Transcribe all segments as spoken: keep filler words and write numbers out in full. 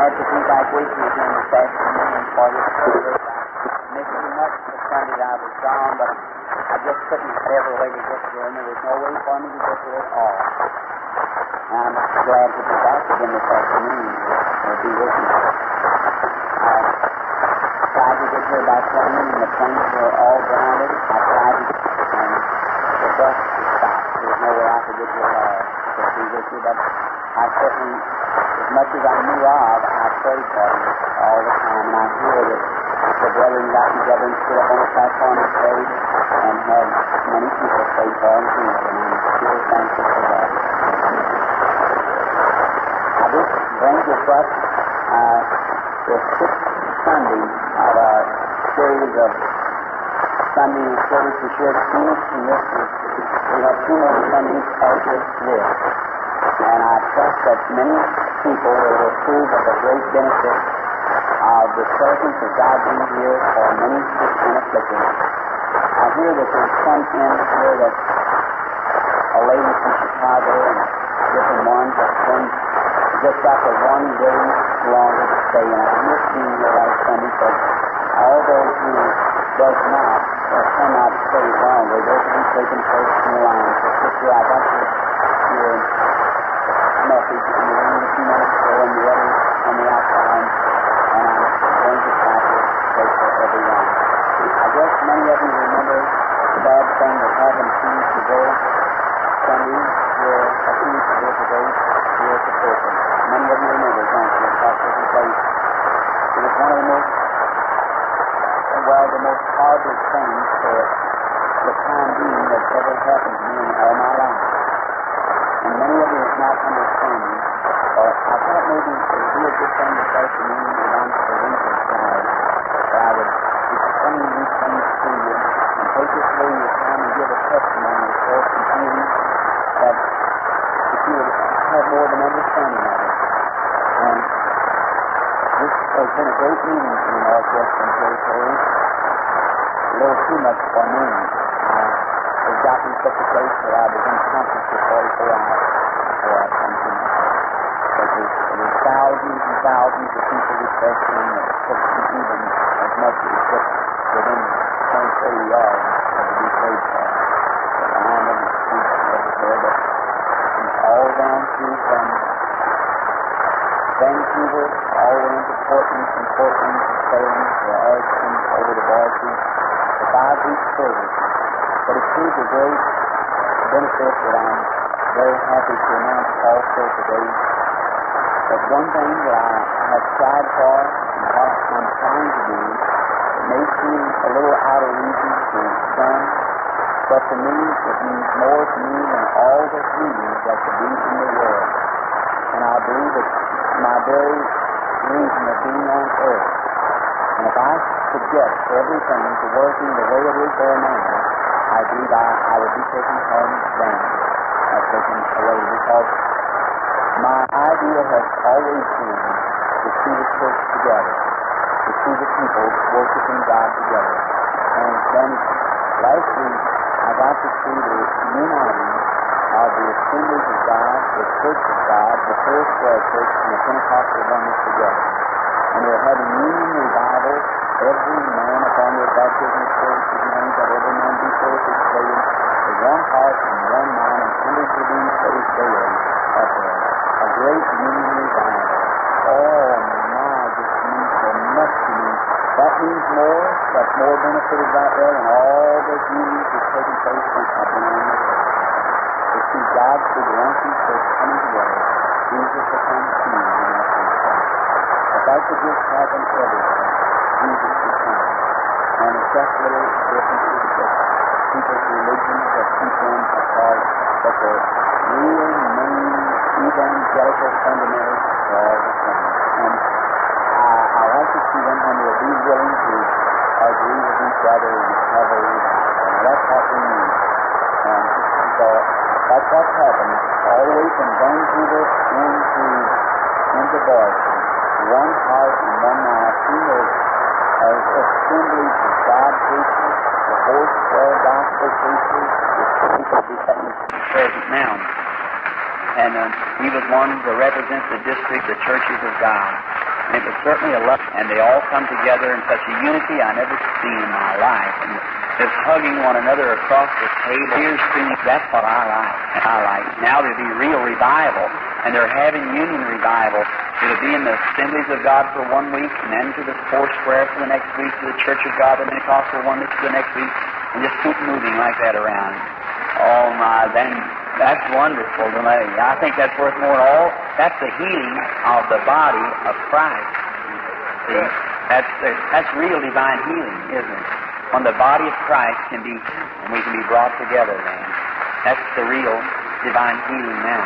glad to be back with you again this afternoon for this service. I missed you much the Sunday that I was gone, but I just couldn't have a way to get there, and there was no way for me to get there at all. And I'm glad to be back again this afternoon and be with you. I tried to get here by plane, and the planes were all grounded. I tried to, and the bus was stopped. There was no way I could get here at all to be with you, but I certainly, as much as I knew of, I prayed for you all the time, and I hear that the brethren got together and stood up on the platform and prayed, and had many people prayed for him here, and I'm sure thankful for that. Now this brings us up uh, the sixth Sunday of our series of Sunday service to share experience, and this is, we have two more Sundays after this. And I trust that many people will approve of the great benefit of the presence of God being here for many sick and afflicted. I hear that there's some in here that a lady from Chicago and different ones that come just after one day longer to stay. And I missed being here last Sunday, but all those who does not or cannot stay longer, those will be taken first in the line. So, sister, I got to hear message in the room a few minutes ago, and the others on the outside, and I'm going to try to pray for everyone. I guess many of you remember the bad thing that happened two weeks ago, Sunday, here, a few weeks ago today, here at the pulpit. Many of you remember, don't you, what took place. It was one of the most, well, the most horrible things for the time being that's ever happened to me in all my life. And many of you have not understanding, or I thought maybe it would be a good thing this afternoon when I'm to the winter side, that I would explain these things to you and take this little your time and give a testimony of course and healing that if you would have more of an understanding of it. And this has been a great meeting for the Northwestern Territory, a little too much for me. It got me such a place where I was unconscious for forty-four hours before I come to it. But there's, there's thousands and thousands of people requesting that couldn't even as much as just within twenty, thirty yards of to be prayed for. The line of the streets over there, but it's all down through from Vancouver all the way into Portland, from Portland to Salem to Ashton over to Boise, the five-week service. But it proves a great benefit that I'm very happy to announce also today. That one thing that I have tried for and what I'm trying to do, it may seem a little out of reason to some, but to me it means more to me than all the healings that could be in the world. And I believe it's my very reason of being on earth. And if I could get everything to working the way it is there now, I believe I, I would be taken home then, uh, taken away, because my idea has always been to see the church together, to see the people worshiping God together. And then last week, I got to see the uniting of the Assemblies of God, the Church of God, the Four Square Church, and the Pentecostal oneness together. And they're having union revival. Every man upon their baptismal services names that every man be participating with one heart and one mind, and hundreds of these days daily up there. A great union revival. Oh my, this means so much to me. That means more, that's more benefited right there than all the unions that's taking place since I've been on the earth. To see God through the one true church coming together, Jesus will come to me in that place. If that could just happen everywhere, Jesus will come. And it's just little differences that people's religions that people have called, but the real main evangelical fundamentals are all the same. And I, I like to see them when they'll be willing to agree with each other and have a revival. And that's what we need. And so that's what's happened all the way from Vancouver into, into Boise. One heart and one mind. I've seen those as assemblies of God preachers, the Four Square Gospel preachers, the people be present now. And uh, he was one to represent the district, the churches of God. And it was certainly a love, and they all come together in such a unity I never seen in my life. And just hugging one another across the table, tears streaming, that's what I like. I like. Now there'll be real revival, and they're having union revival. It'll be in the Assemblies of God for one week, and then to the Four Square for the next week, to the Church of God, the Pentecostal Oneness for the next week, and just keep moving like that around. Oh my, then that's wonderful to me. I think that's worth more than all. That's the healing of the body of Christ. See, that's the, that's real divine healing, isn't it? When the body of Christ can be, and we can be brought together then. That's the real divine healing now.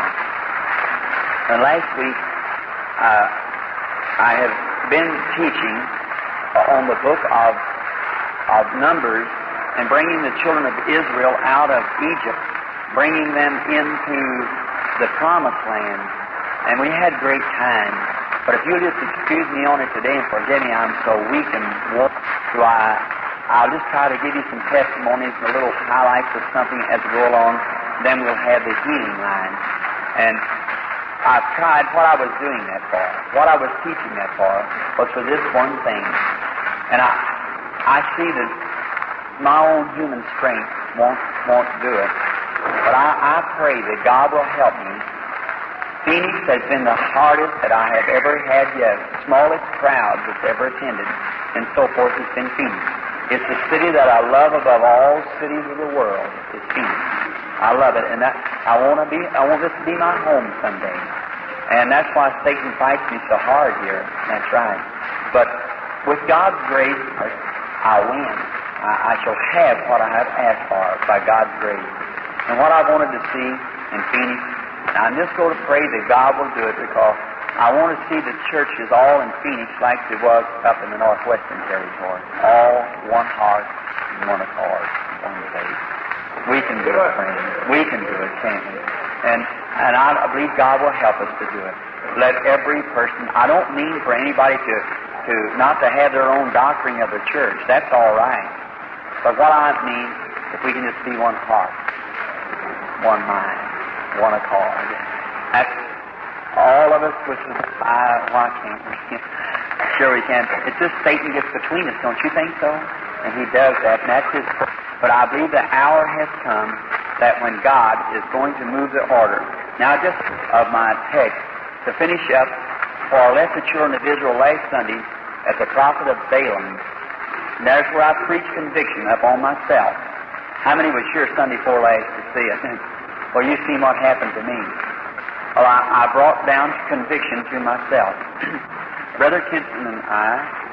And last week, uh, I have been teaching on the book of, of Numbers and bringing the children of Israel out of Egypt, bringing them into the Promised Land. And we had great time. But if you'll just excuse me on it today and forgive me, I'm so weak and worn. So I, I'll just try to give you some testimonies and little highlights of something as we go along. Then we'll have the healing line. And I've tried what I was doing that for. What I was teaching that for was for this one thing. And I, I see that my own human strength won't, won't do it. But I, I pray that God will help me. Phoenix has been the hardest that I have ever had yet. Smallest crowd that's ever attended, and so forth, has been Phoenix. It's the city that I love above all cities of the world. Is Phoenix. I love it, and that, I want to be. I want this to be my home someday. And that's why Satan fights me so hard here. That's right. But with God's grace, I'll win. I, I shall have what I have asked for by God's grace. And what I wanted to see in Phoenix, now I'm just going to pray that God will do it, because I want to see the churches all in Phoenix like it was up in the Northwestern Territory. All one heart, one accord, one faith. We can do it, friends. We can do it, can't we? And and I believe God will help us to do it. Let every person, I don't mean for anybody to, to not to have their own doctrine of the church. That's all right. But what I mean, if we can just be one heart, one mind, one accord. That's all of us, which is, I, why can't we? Sure we can. It's just Satan gets between us, don't you think so? And he does that, and that's his. But I believe the hour has come that when God is going to move the order. Now, just of my text, to finish up, for I left the children of Israel last Sunday at the prophet of Balaam. And there's where I preached conviction up on myself. How many was here Sunday before last to see it? Well, you seen what happened to me. Well, I, I brought down conviction to myself. Brother Kinston and I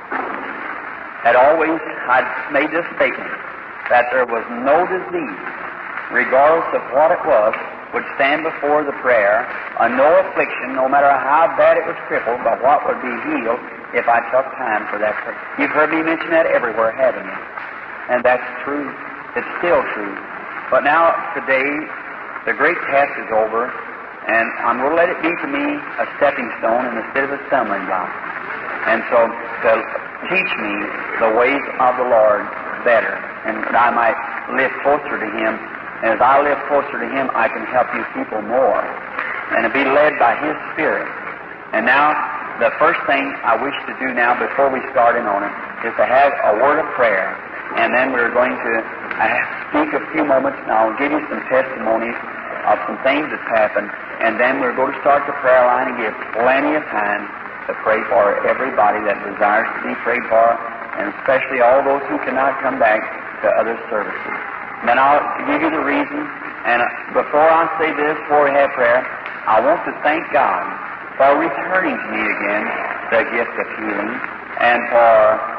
had always I'd made this statement that there was no disease, regardless of what it was, would stand before the prayer, and no affliction, no matter how bad it was crippled, but what would be healed if I took time for that prayer. You've heard me mention that everywhere, haven't you? And that's true. It's still true. But now, today, the great task is over, and I'm going to let it be to me a stepping stone instead of a stumbling block. And so, to teach me the ways of the Lord better, and that I might live closer to Him. And as I live closer to Him, I can help you people more, and to be led by His Spirit. And now, the first thing I wish to do now, before we start in on it, is to have a word of prayer. And then we're going to uh, speak a few moments, and I'll give you some testimonies of some things that's happened. And then we're going to start the prayer line and give plenty of time to pray for everybody that desires to be prayed for, and especially all those who cannot come back to other services. And then I'll give you the reason. And before I say this, before we have prayer, I want to thank God for returning to me again the gift of healing, and for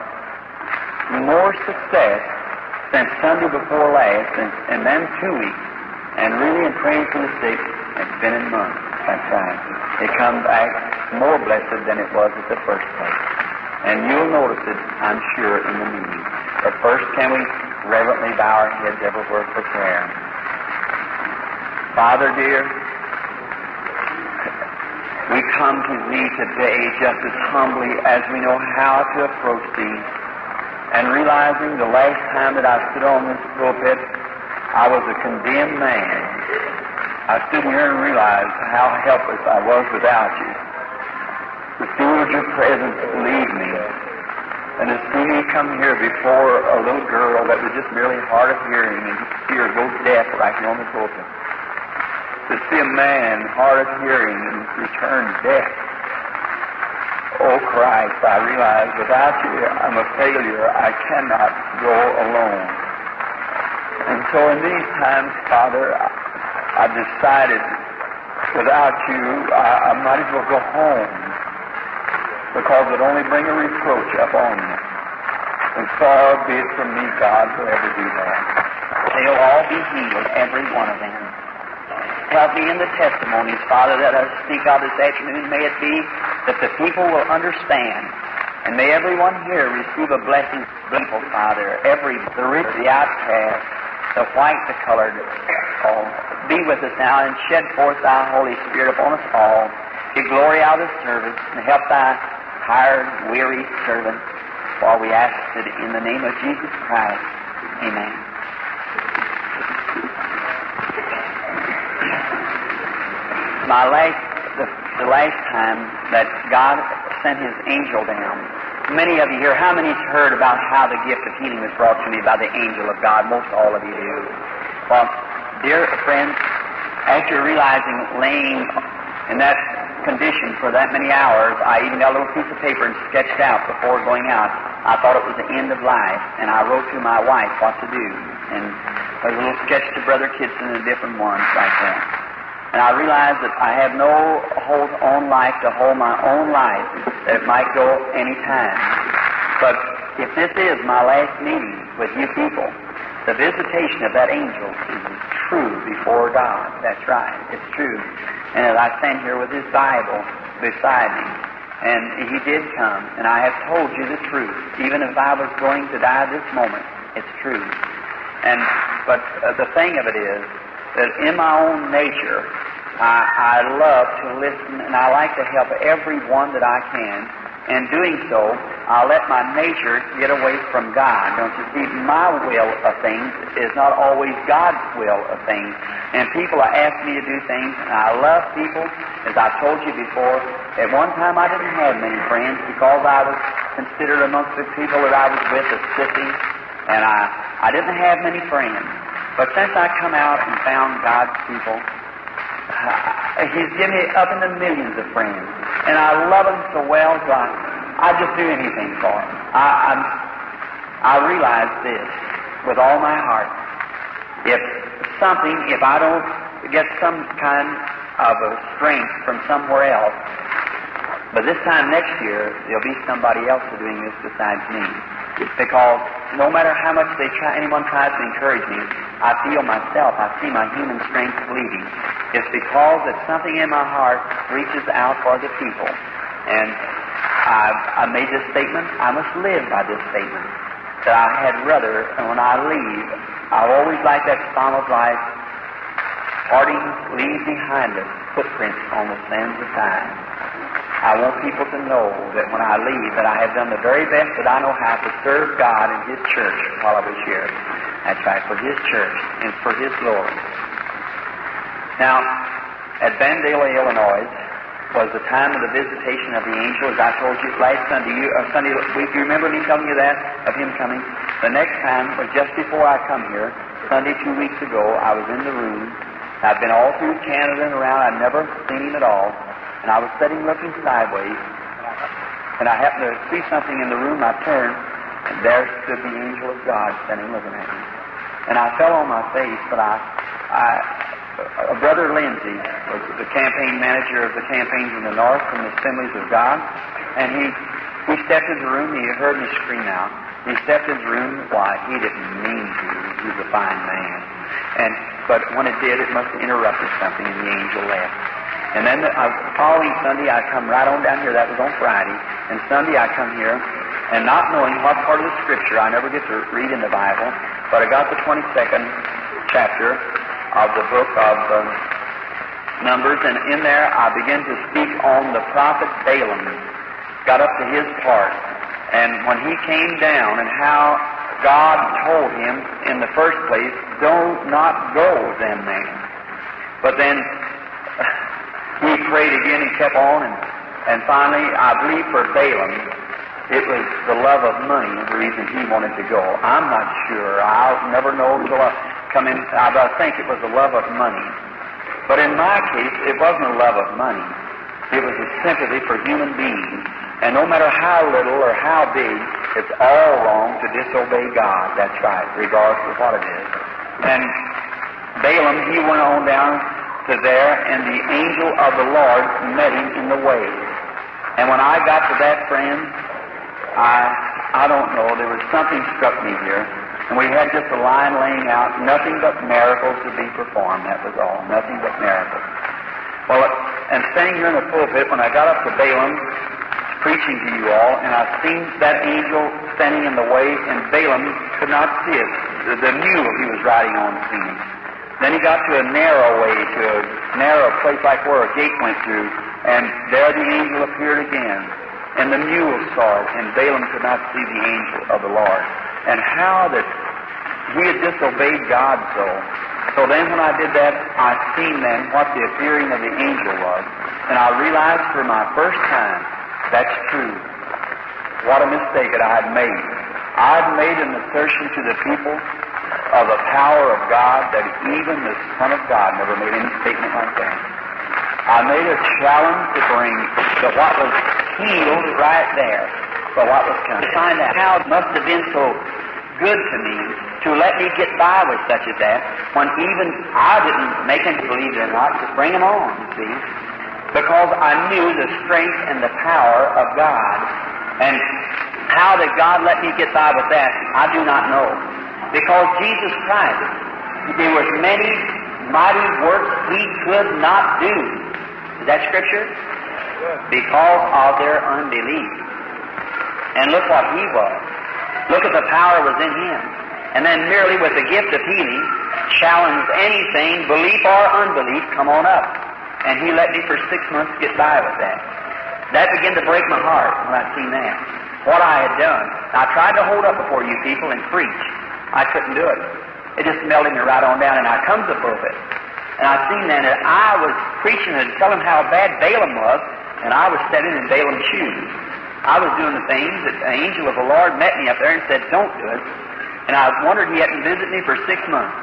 more success since Sunday before last, and, and then two weeks. And really in praying for the sick, it's been in months. That's right. It comes back more blessed than it was at the first place. And you'll notice it, I'm sure, in the meeting. But first, can we reverently bow our heads everywhere for prayer? Father dear, we come to Thee today just as humbly as we know how to approach Thee, and realizing the last time that I stood on this pulpit, I was a condemned man. I stood here and realized how helpless I was without You. the feel of your presence leave me. And to see me come here before a little girl that was just merely hard of hearing and see her go deaf right here on the pulpit. To see a man hard of hearing and return deaf. Oh Christ, I realize without you I'm a failure. I cannot go alone. And so in these times, Father, I decided without you I, I might as well go home, because it only bring a reproach upon me. And far be it from me, God, to ever do that. They'll all be healed, every one of them. Help me in the testimonies, Father, that I speak of this afternoon. May it be that the people will understand, and may everyone here receive a blessing. People, Father, every, the rich, the outcast, the white, the colored, all. Be with us now and shed forth Thy Holy Spirit upon us all. Give glory out of the service and help Thy tired, weary servant, for we ask it in the name of Jesus Christ. Amen. My last, the, the last time that God sent His angel down, many of you here, how many's heard about how the gift of healing was brought to me by the angel of God? Most all of you do. Well, dear friends, after realizing laying in that condition for that many hours, I even got a little piece of paper and sketched out before going out. I thought it was the end of life, and I wrote to my wife what to do, and a little sketch to Brother Kitson and different ones like that. And I realized that I have no hold on life to hold my own life, that it might go any time. But if this is my last meeting with you people, the visitation of that angel is true before God. That's right. It's true. And as I stand here with His Bible beside me, and He did come, and I have told you the truth. Even if I was going to die this moment, it's true. And but uh, the thing of it is that in my own nature, I, I love to listen, and I like to help everyone that I can. And doing so, I'll let my nature get away from God. Don't you see? My will of things is not always God's will of things. And people ask me to do things, and I love people. As I told you before, at one time I didn't have many friends because I was considered amongst the people that I was with a sissy, and I, I didn't have many friends. But since I come out and found God's people, He's given me up in the millions of friends, and I love them so well, so I, I'd just do anything for them. I, I'm, I realize this with all my heart. If something, if I don't get some kind of a strength from somewhere else, but this time next year, there'll be somebody else doing this besides me. Because no matter how much they try, anyone tries to encourage me, I feel myself, I see my human strength fleeting. It's because that something in my heart reaches out for the people. And I've, I made this statement, I must live by this statement, that I had rather, and when I leave, I've always liked that Psalm of life, parting leaves behind us footprints on the sands of time. I want people to know that when I leave, that I have done the very best that I know how to serve God and His church while I was here. That's right, for His church and for His glory. Now, at Bandale, Illinois, was the time of the visitation of the angel, as I told you last Sunday. You, uh, Sunday week, you remember me telling you that, of him coming? The next time was just before I come here, Sunday two weeks ago. I was in the room. I've been all through Canada and around. I've never seen him at all. And I was sitting looking sideways, and I happened to see something in the room. I turned, and there stood the angel of God standing looking at me. And I fell on my face, but I, I uh, Brother Lindsay was the campaign manager of the campaigns in the North from the Assemblies of God, and he, he stepped into the room. He heard me scream out. He stepped into the room. Why, he didn't mean to. He was a fine man. And but when it did, it must have interrupted something, and the angel left. And then the uh, following Sunday, I come right on down here. That was on Friday. And Sunday, I come here, and not knowing what part of the Scripture, I never get to read in the Bible, but I got the twenty-second chapter of the book of uh, Numbers, and in there I began to speak on the prophet Balaam. Got up to his part. And when he came down, and how God told him, in the first place, do not go with them man. But then he prayed again and kept on, and And finally, I believe for Balaam, it was the love of money the reason he wanted to go. I'm not sure. I'll never know until I come in. I think it was the love of money. But in my case, it wasn't a love of money. It was a sympathy for human beings. And no matter how little or how big, it's all wrong to disobey God. That's right, regardless of what it is. And Balaam, he went on down to there, and the angel of the Lord met him in the way. And when I got to that, friend, I I don't know, there was something struck me here. And we had just a line laying out, nothing but miracles to be performed. That was all, nothing but miracles. Well, and standing here in the pulpit, when I got up to Balaam, preaching to you all, and I seen that angel standing in the way, and Balaam could not see it. The, the mule he was riding on seen him. Then he got to a narrow way, to a narrow place like where a gate went through, and there the angel appeared again. And the mule saw it, and Balaam could not see the angel of the Lord. And how that he had disobeyed God so. So then when I did that, I seen then what the appearing of the angel was. And I realized for my first time, that's true. What a mistake that I had made. I had made an assertion to the people of the power of God that even the Son of God never made any statement like that. I made a challenge to bring to what was healed right there for what was coming. To find out how it must have been so good to me to let me get by with such as that when even I didn't make him believe it or not, just bring him on, you see. Because I knew the strength and the power of God. And how did God let me get by with that, I do not know. Because Jesus Christ, there was many mighty works he could not do. Is that Scripture? Because of their unbelief. And look what he was. Look at the power was in him. And then merely with the gift of healing, challenge anything, belief or unbelief, come on up. And he let me for six months get by with that. That began to break my heart when I seen that. What I had done. I tried to hold up before you people and preach. I couldn't do it. It just melted me right on down, and I come to the pulpit. And I seen then that I was preaching and telling how bad Balaam was, and I was standing in Balaam's shoes. I was doing the things that the angel of the Lord met me up there and said, don't do it. And I wondered he hadn't visited me for six months.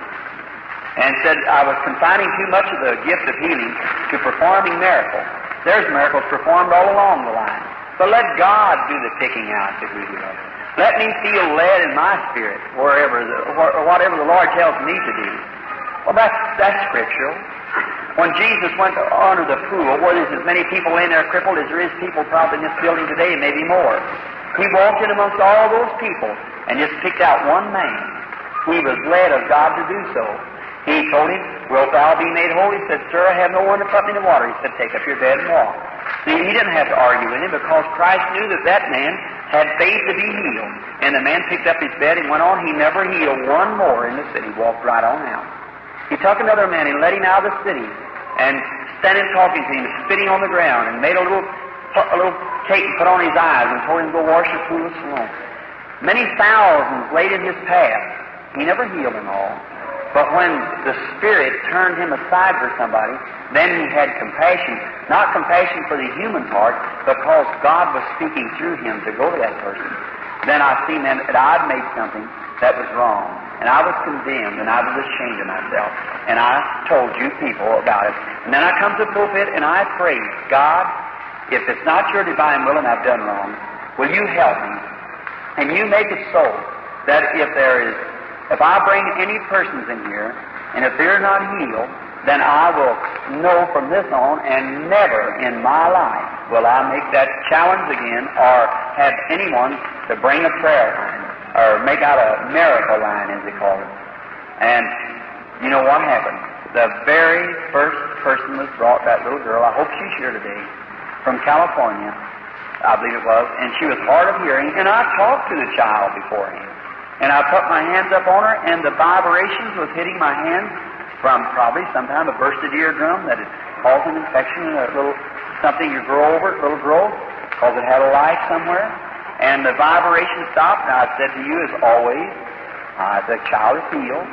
And said I was confining too much of the gift of healing to performing miracles. There's miracles performed all along the line. But let God do the picking out that we do. Let me feel led in my spirit wherever, the, or whatever the Lord tells me to do. Well, that's, that's scriptural. When Jesus went under the pool, where there's as many people in there crippled as there is people probably in this building today, maybe more. He walked in amongst all those people and just picked out one man. He was led of God to do so. He told him, wilt thou be made whole? He said, sir, I have no one to put me in the water. He said, take up your bed and walk. See, he didn't have to argue with him because Christ knew that that man had faith to be healed. And the man picked up his bed and went on. He never healed one more in the city. Walked right on out. He took another man and let him out of the city and standing talking to him, spitting on the ground, and made a little a little cake and put on his eyes and told him to go wash the pool of Siloam. Many thousands laid in his path. He never healed them all. But when the Spirit turned him aside for somebody, then he had compassion. Not compassion for the human part, because God was speaking through him to go to that person. Then I seen then that I'd made something that was wrong. And I was condemned, and I was ashamed of myself. And I told you people about it. And then I come to the pulpit, and I prayed, God, if it's not your divine will and I've done wrong, will you help me? And you make it so that if there is If I bring any persons in here, and if they're not healed, then I will know from this on, and never in my life will I make that challenge again, or have anyone to bring a prayer line, or make out a miracle line, as they call it. And you know what happened? The very first person was brought, that little girl, I hope she's here today, from California, I believe it was, and she was hard of hearing, and I talked to the child beforehand. And I put my hands up on her, and the vibrations was hitting my hands from probably sometime a bursted eardrum that had caused an infection in a little something you grow over, a little growth, because it had a life somewhere. And the vibration stopped, and I said to you, as always, uh, the child is healed.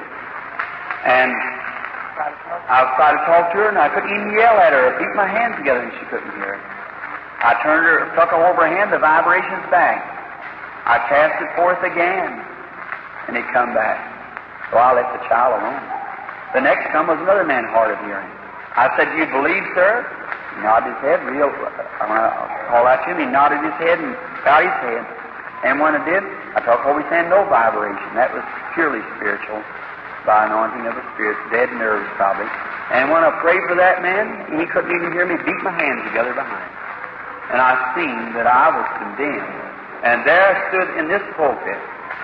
And I tried to talk to her, and I couldn't even yell at her or beat my hands together, and she couldn't hear. I turned her, took her over her hand, the vibrations back. I cast it forth again, and it come back. So I left the child alone. The next come was another man hard of hearing. I said, "Do you believe, sir?" He nodded his head real. I want to call out to him. He nodded his head and bowed his head. And when I did, I took over his hand, no vibration. That was purely spiritual, by anointing of the Spirit, dead nerves probably. And when I prayed for that man, he couldn't even hear me beat my hands together behind. And I seen that I was condemned. And there I stood in this pulpit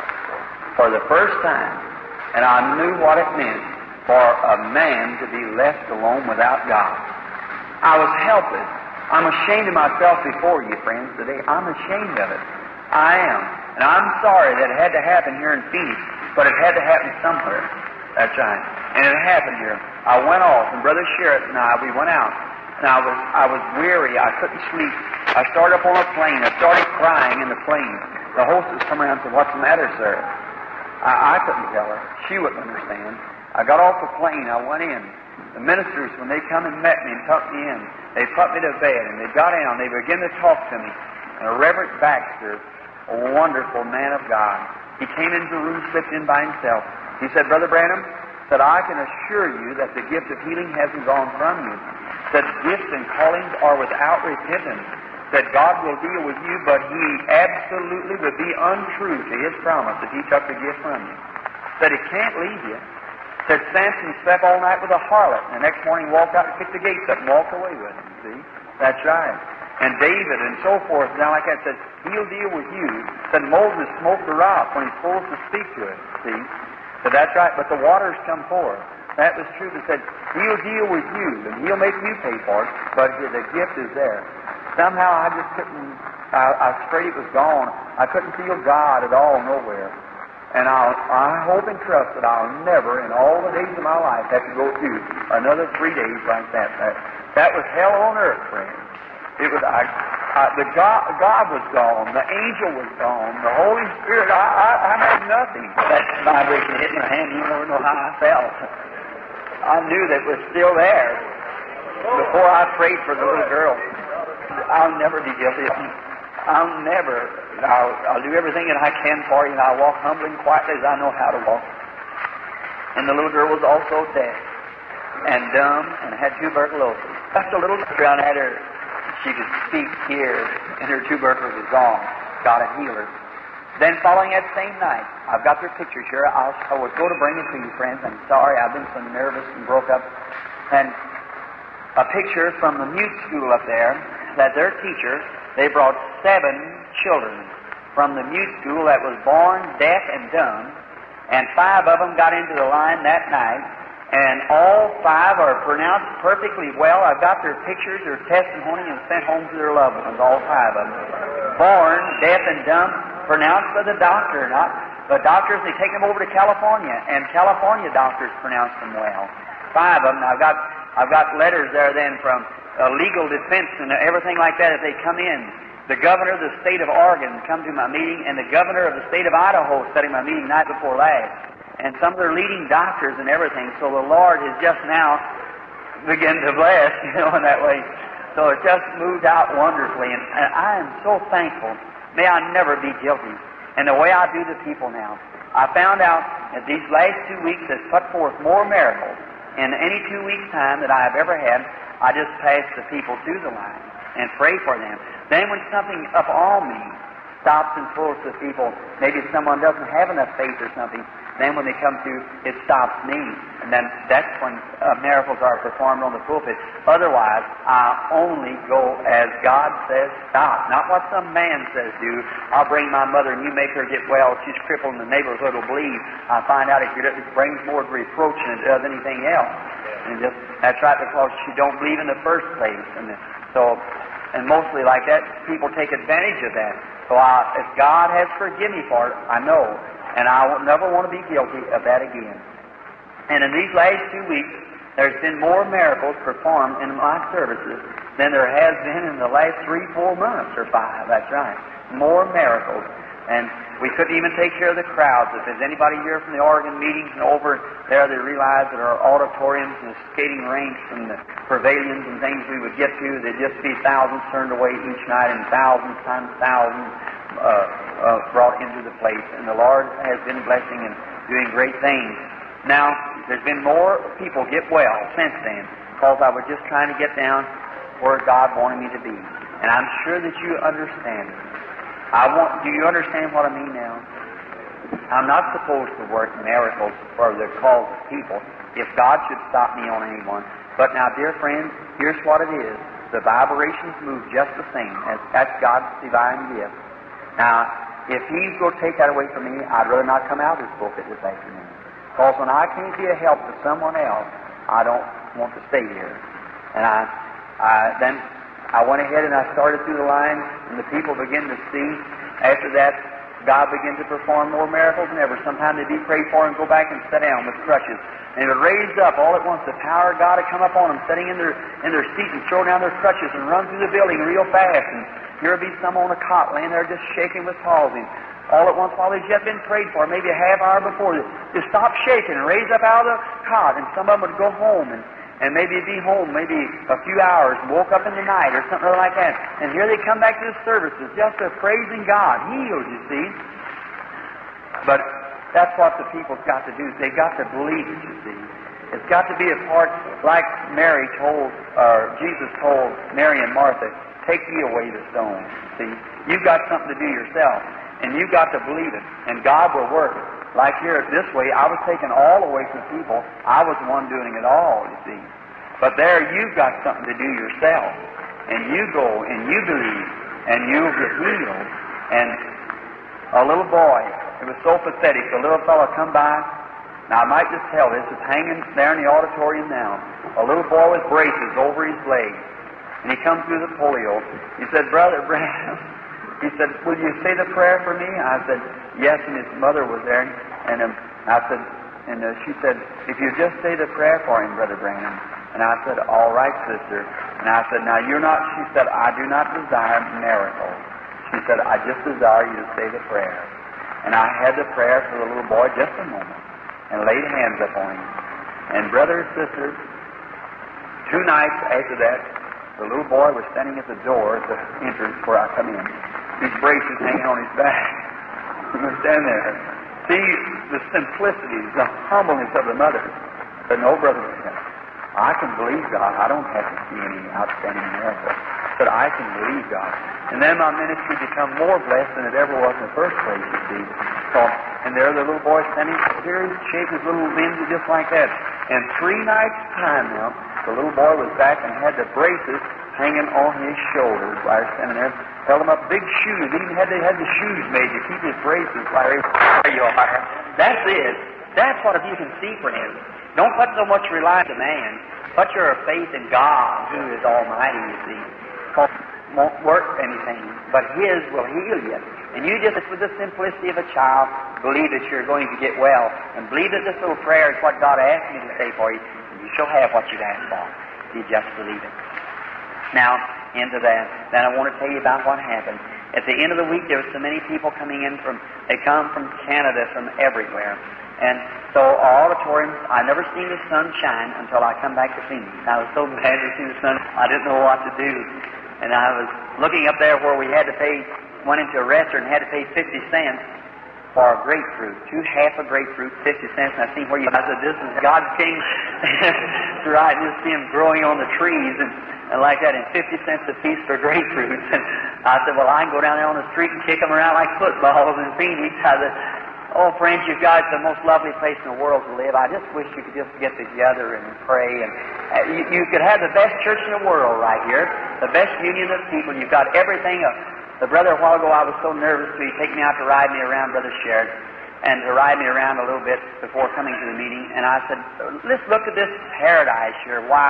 for the first time, and I knew what it meant for a man to be left alone without God. I was helpless. I'm ashamed of myself before you, friends, today. I'm ashamed of it. I am. And I'm sorry that it had to happen here in Phoenix, but it had to happen somewhere. That's right. And it happened here. I went off, and Brother Sherritt and I, we went out. And I was I was weary. I couldn't sleep. I started up on a plane. I started crying in the plane. The hostess come around and said, "What's the matter, sir?" I, I couldn't tell her. She wouldn't understand. I got off the plane. I went in. The ministers, when they come and met me and took me in, they put me to bed, and they got down. They began to talk to me. And Reverend Baxter, a wonderful man of God, he came into the room, slipped in by himself. He said, "Brother Branham," said, "I can assure you that the gift of healing hasn't gone from you. Said gifts and callings are without repentance. Said God will deal with you, but He absolutely would be untrue to His promise if He took the gift from you. Said He can't leave you. Said Samson slept all night with a harlot, and the next morning walked out and kicked the gates up and walked away with him. See? That's right. And David and so forth, now like that, said, He'll deal with you. Said Moses smoked the rock when he's supposed to speak to it. See? Said that's right, but the waters come forth. That was true. That said, He'll deal with you, and He'll make you pay for it, but the gift is there. Somehow I just couldn't, I, I was afraid it was gone. I couldn't feel God at all, nowhere. And I'll, I hope and trust that I'll never, in all the days of my life, have to go through another three days like that. That, that was hell on earth, friends. It was, I, I, the God, God was gone, the angel was gone, the Holy Spirit, I, I, I had nothing. That vibration hit my hand, you never know how I felt. I knew that it was still there before I prayed for the little girl. I'll never be guilty. I'll never. I'll, I'll do everything that I can for you, and I'll walk humbly and quietly as I know how to walk. And the little girl was also deaf and dumb and had tuberculosis. Just a little around at her, she could speak here, and her tuberculosis was gone. God had healed her. Then following that same night, I've got their pictures here. I'll, I was going to bring it to you, friends. I'm sorry, I've been so nervous and broke up. And a picture from the mute school up there, that their teacher, they brought seven children from the mute school that was born deaf and dumb, and five of them got into the line that night, and all five are pronounced perfectly well. I've got their pictures, their testimony, and sent home to their loved ones, all five of them. Born deaf and dumb, pronounced by the doctor, not the doctors. They take them over to California, and California doctors pronounce them well. Five of them. I've got I've got letters there then from uh, legal defense and everything like that. If they come in, the governor of the state of Oregon come to my meeting, and the governor of the state of Idaho sat in my meeting night before last, and some of their leading doctors and everything. So the Lord has just now begun to bless, you know, in that way. So it just moved out wonderfully, and, and I am so thankful. May I never be guilty. And the way I do the people now, I found out that these last two weeks has put forth more miracles in any two weeks' time that I have ever had. I just pass the people through the line and pray for them. Then when something up on me stops and pulls the people, maybe someone doesn't have enough faith or something, then when they come through, it stops me. And then that's when uh, miracles are performed on the pulpit. Otherwise, I only go as God says stop. Not what some man says do. I'll bring my mother and you make her get well. She's crippled and the neighborhood will believe. I find out it brings more reproach than it does anything else. And just that's right, because she don't believe in the first place. And so, and mostly like that, people take advantage of that. So I, if God has forgiven me for it, I know. And I will never want to be guilty of that again. And in these last two weeks, there's been more miracles performed in my services than there has been in the last three, four months or five. That's right. More miracles. And we couldn't even take care of the crowds. If there's anybody here from the Oregon meetings and over there, they realize that our auditoriums and the skating rinks and the pavilions and things we would get to, there'd just be thousands turned away each night and thousands times thousands uh, uh, brought into the place. And the Lord has been blessing and doing great things. Now, there's been more people get well since then because I was just trying to get down where God wanted me to be. And I'm sure that you understand it. I want, do you understand what I mean now? I'm not supposed to work miracles for the cause of people if God should stop me on anyone. But now, dear friends, here's what it is. The vibrations move just the same. As that's God's divine gift. Now, if He's going to take that away from me, I'd rather not come out of this book at this afternoon. Because when I can't be a help to someone else, I don't want to stay here. And I, I then... I went ahead and I started through the line, and the people began to see. After that, God began to perform more miracles than ever. Sometimes they'd be prayed for and go back and sit down with crutches. And it would raise up all at once. The power of God would come up on them, sitting in their in their seat and throw down their crutches and run through the building real fast. And here would be some on a cot laying there just shaking with palsy. All at once while they'd just been prayed for, maybe a half hour before, they stop shaking and raise up out of the cot, and some of them would go home and And maybe be home maybe a few hours, woke up in the night or something like that. And here they come back to the services just a praising God. Healed, you see. But that's what the people's got to do. They've got to believe it, you see. It's got to be a part like Mary told, or Jesus told Mary and Martha, take ye away the stone. See, you've got something to do yourself. And you've got to believe it. And God will work it. Like here, this way, I was taking all away from people. I was the one doing it all, you see. But there, you've got something to do yourself. And you go, and you believe, and you'll get healed. And a little boy, it was so pathetic, the little fellow come by. Now, I might just tell this, it's hanging there in the auditorium now. A little boy with braces over his legs. And he comes through the polio. He said, Brother Branham, he said, will you say the prayer for me? I said, yes, and his mother was there. And um, I said, and uh, she said, if you just say the prayer for him, Brother Branham. And I said, all right, sister. And I said, now you're not, she said, I do not desire miracles. She said, I just desire you to say the prayer. And I had the prayer for the little boy just a moment and laid hands upon him. And brother and sister, two nights after that, the little boy was standing at the door at the entrance where I come in. His braces hanging on his back. He was standing there. See the simplicity, the humbleness of the mother. But no, Brother, I can believe God. I don't have to see any outstanding miracle. But I can believe God. And then my ministry become more blessed than it ever was in the first place, you see. So, and there the little boy standing here, shake his little limbs just like that. And three nights' time now, the little boy was back and had the braces hanging on his shoulders while he was standing there. Held him up big shoes. He even had, they had the shoes made to keep his braces while he was there. You are. That's it. That's what if you can see, friends. Don't put so much reliance on man. Put your faith in God, who is Almighty, you see. Because it won't work anything, but His will heal you. And you just, with the simplicity of a child, believe that you're going to get well. And believe that this little prayer is what God asked me to say for you. And you shall have what you've asked for. You just believe it. Now, into that, then I want to tell you about what happened. At the end of the week, there were so many people coming in from, they come from Canada, from everywhere. And so our auditoriums, I never seen the sun shine until I come back to Phoenix. I was so glad to see the sun, I didn't know what to do. And I was looking up there where we had to pay, went into a restaurant and had to pay fifty cents for a grapefruit, two half a grapefruit, fifty cents. And I seen where you, I said, this is God's king. That's right, just see Him growing on the trees and, and like that, and fifty cents a piece for grapefruits. And I said, well, I can go down there on the street and kick them around like footballs in Phoenix. I said, oh, friends, you guys, the most lovely place in the world to live. I just wish you could just get together and pray. And uh, you, you could have the best church in the world right here, the best union of people. You've got everything. Uh, the brother a while ago, I was so nervous to take me out to ride me around, Brother Sherrod, and to ride me around a little bit before coming to the meeting. And I said, let's look at this paradise here. Why?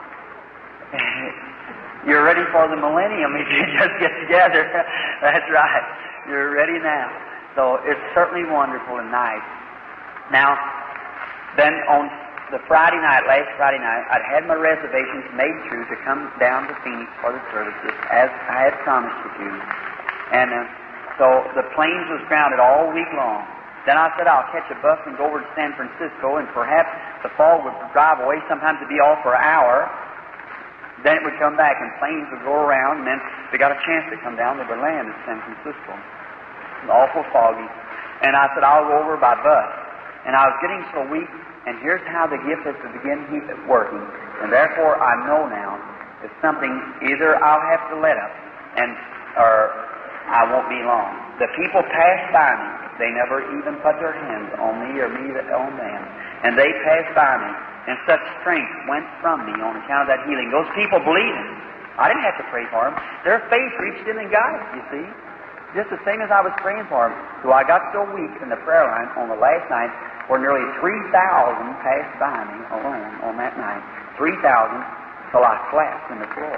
You're ready for the millennium if you just get together. That's right. You're ready now. So it's certainly wonderful and nice. Now, then on the Friday night, last Friday night, I'd had my reservations made through to come down to Phoenix for the services, as I had promised you to. And uh, so So the planes was grounded all week long. Then I said, I'll catch a bus and go over to San Francisco, and perhaps the fog would drive away. Sometimes it'd be off for an hour. Then it would come back, and planes would go around, and then if they got a chance to come down, they would land at San Francisco. It was awful foggy. And I said, I'll go over by bus. And I was getting so weak, and here's how the gift is to begin working. And therefore, I know now it's something either I'll have to let up, and or I won't be long. The people passed by me. They never even put their hands on me or me on them. And they passed by me, and such strength went from me on account of that healing. Those people believing. I didn't have to pray for them. Their faith reached in and got it, you see. Just the same as I was praying for them. So I got so weak in the prayer line on the last night where nearly three thousand passed by me alone on that night. three thousand till I collapsed in the floor.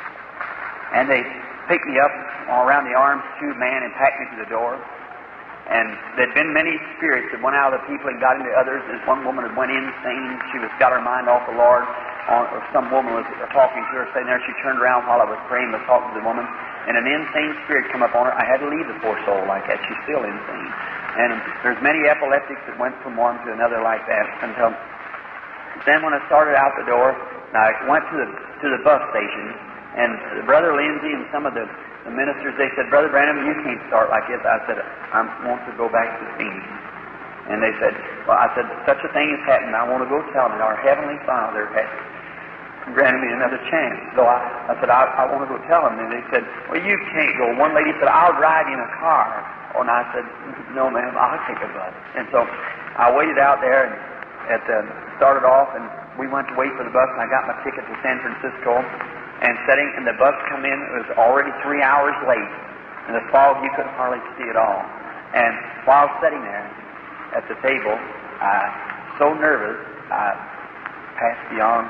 And they picked me up around the arms, tube man, and packed me to the door. And there'd been many spirits that went out of the people and got into others. This one woman had went insane. She was got her mind off the Lord. Or some woman was talking to her, sitting there. She turned around while I was praying, was talking to the woman, and an insane spirit come up on her. I had to leave the poor soul like that. She's still insane. And there's many epileptics that went from one to another like that. Until then, when I started out the door, I went to the to the bus station, and Brother Lindsay and some of the The ministers, they said, Brother Branham, you can't start like this. I said, I want to go back to Phoenix. And they said, well, I said, such a thing has happened. I want to go tell them that our Heavenly Father has granted me another chance. So I, I said, I, I want to go tell them. And they said, well, you can't go. One lady said, I'll drive you in a car. And I said, no, ma'am, I'll take a bus. And so I waited out there and at the, started off, and we went to wait for the bus, and I got my ticket to San Francisco. And sitting, and the bus come in, it was already three hours late. And the fog, you couldn't hardly see it all. And while I was sitting there at the table, I so nervous, I passed beyond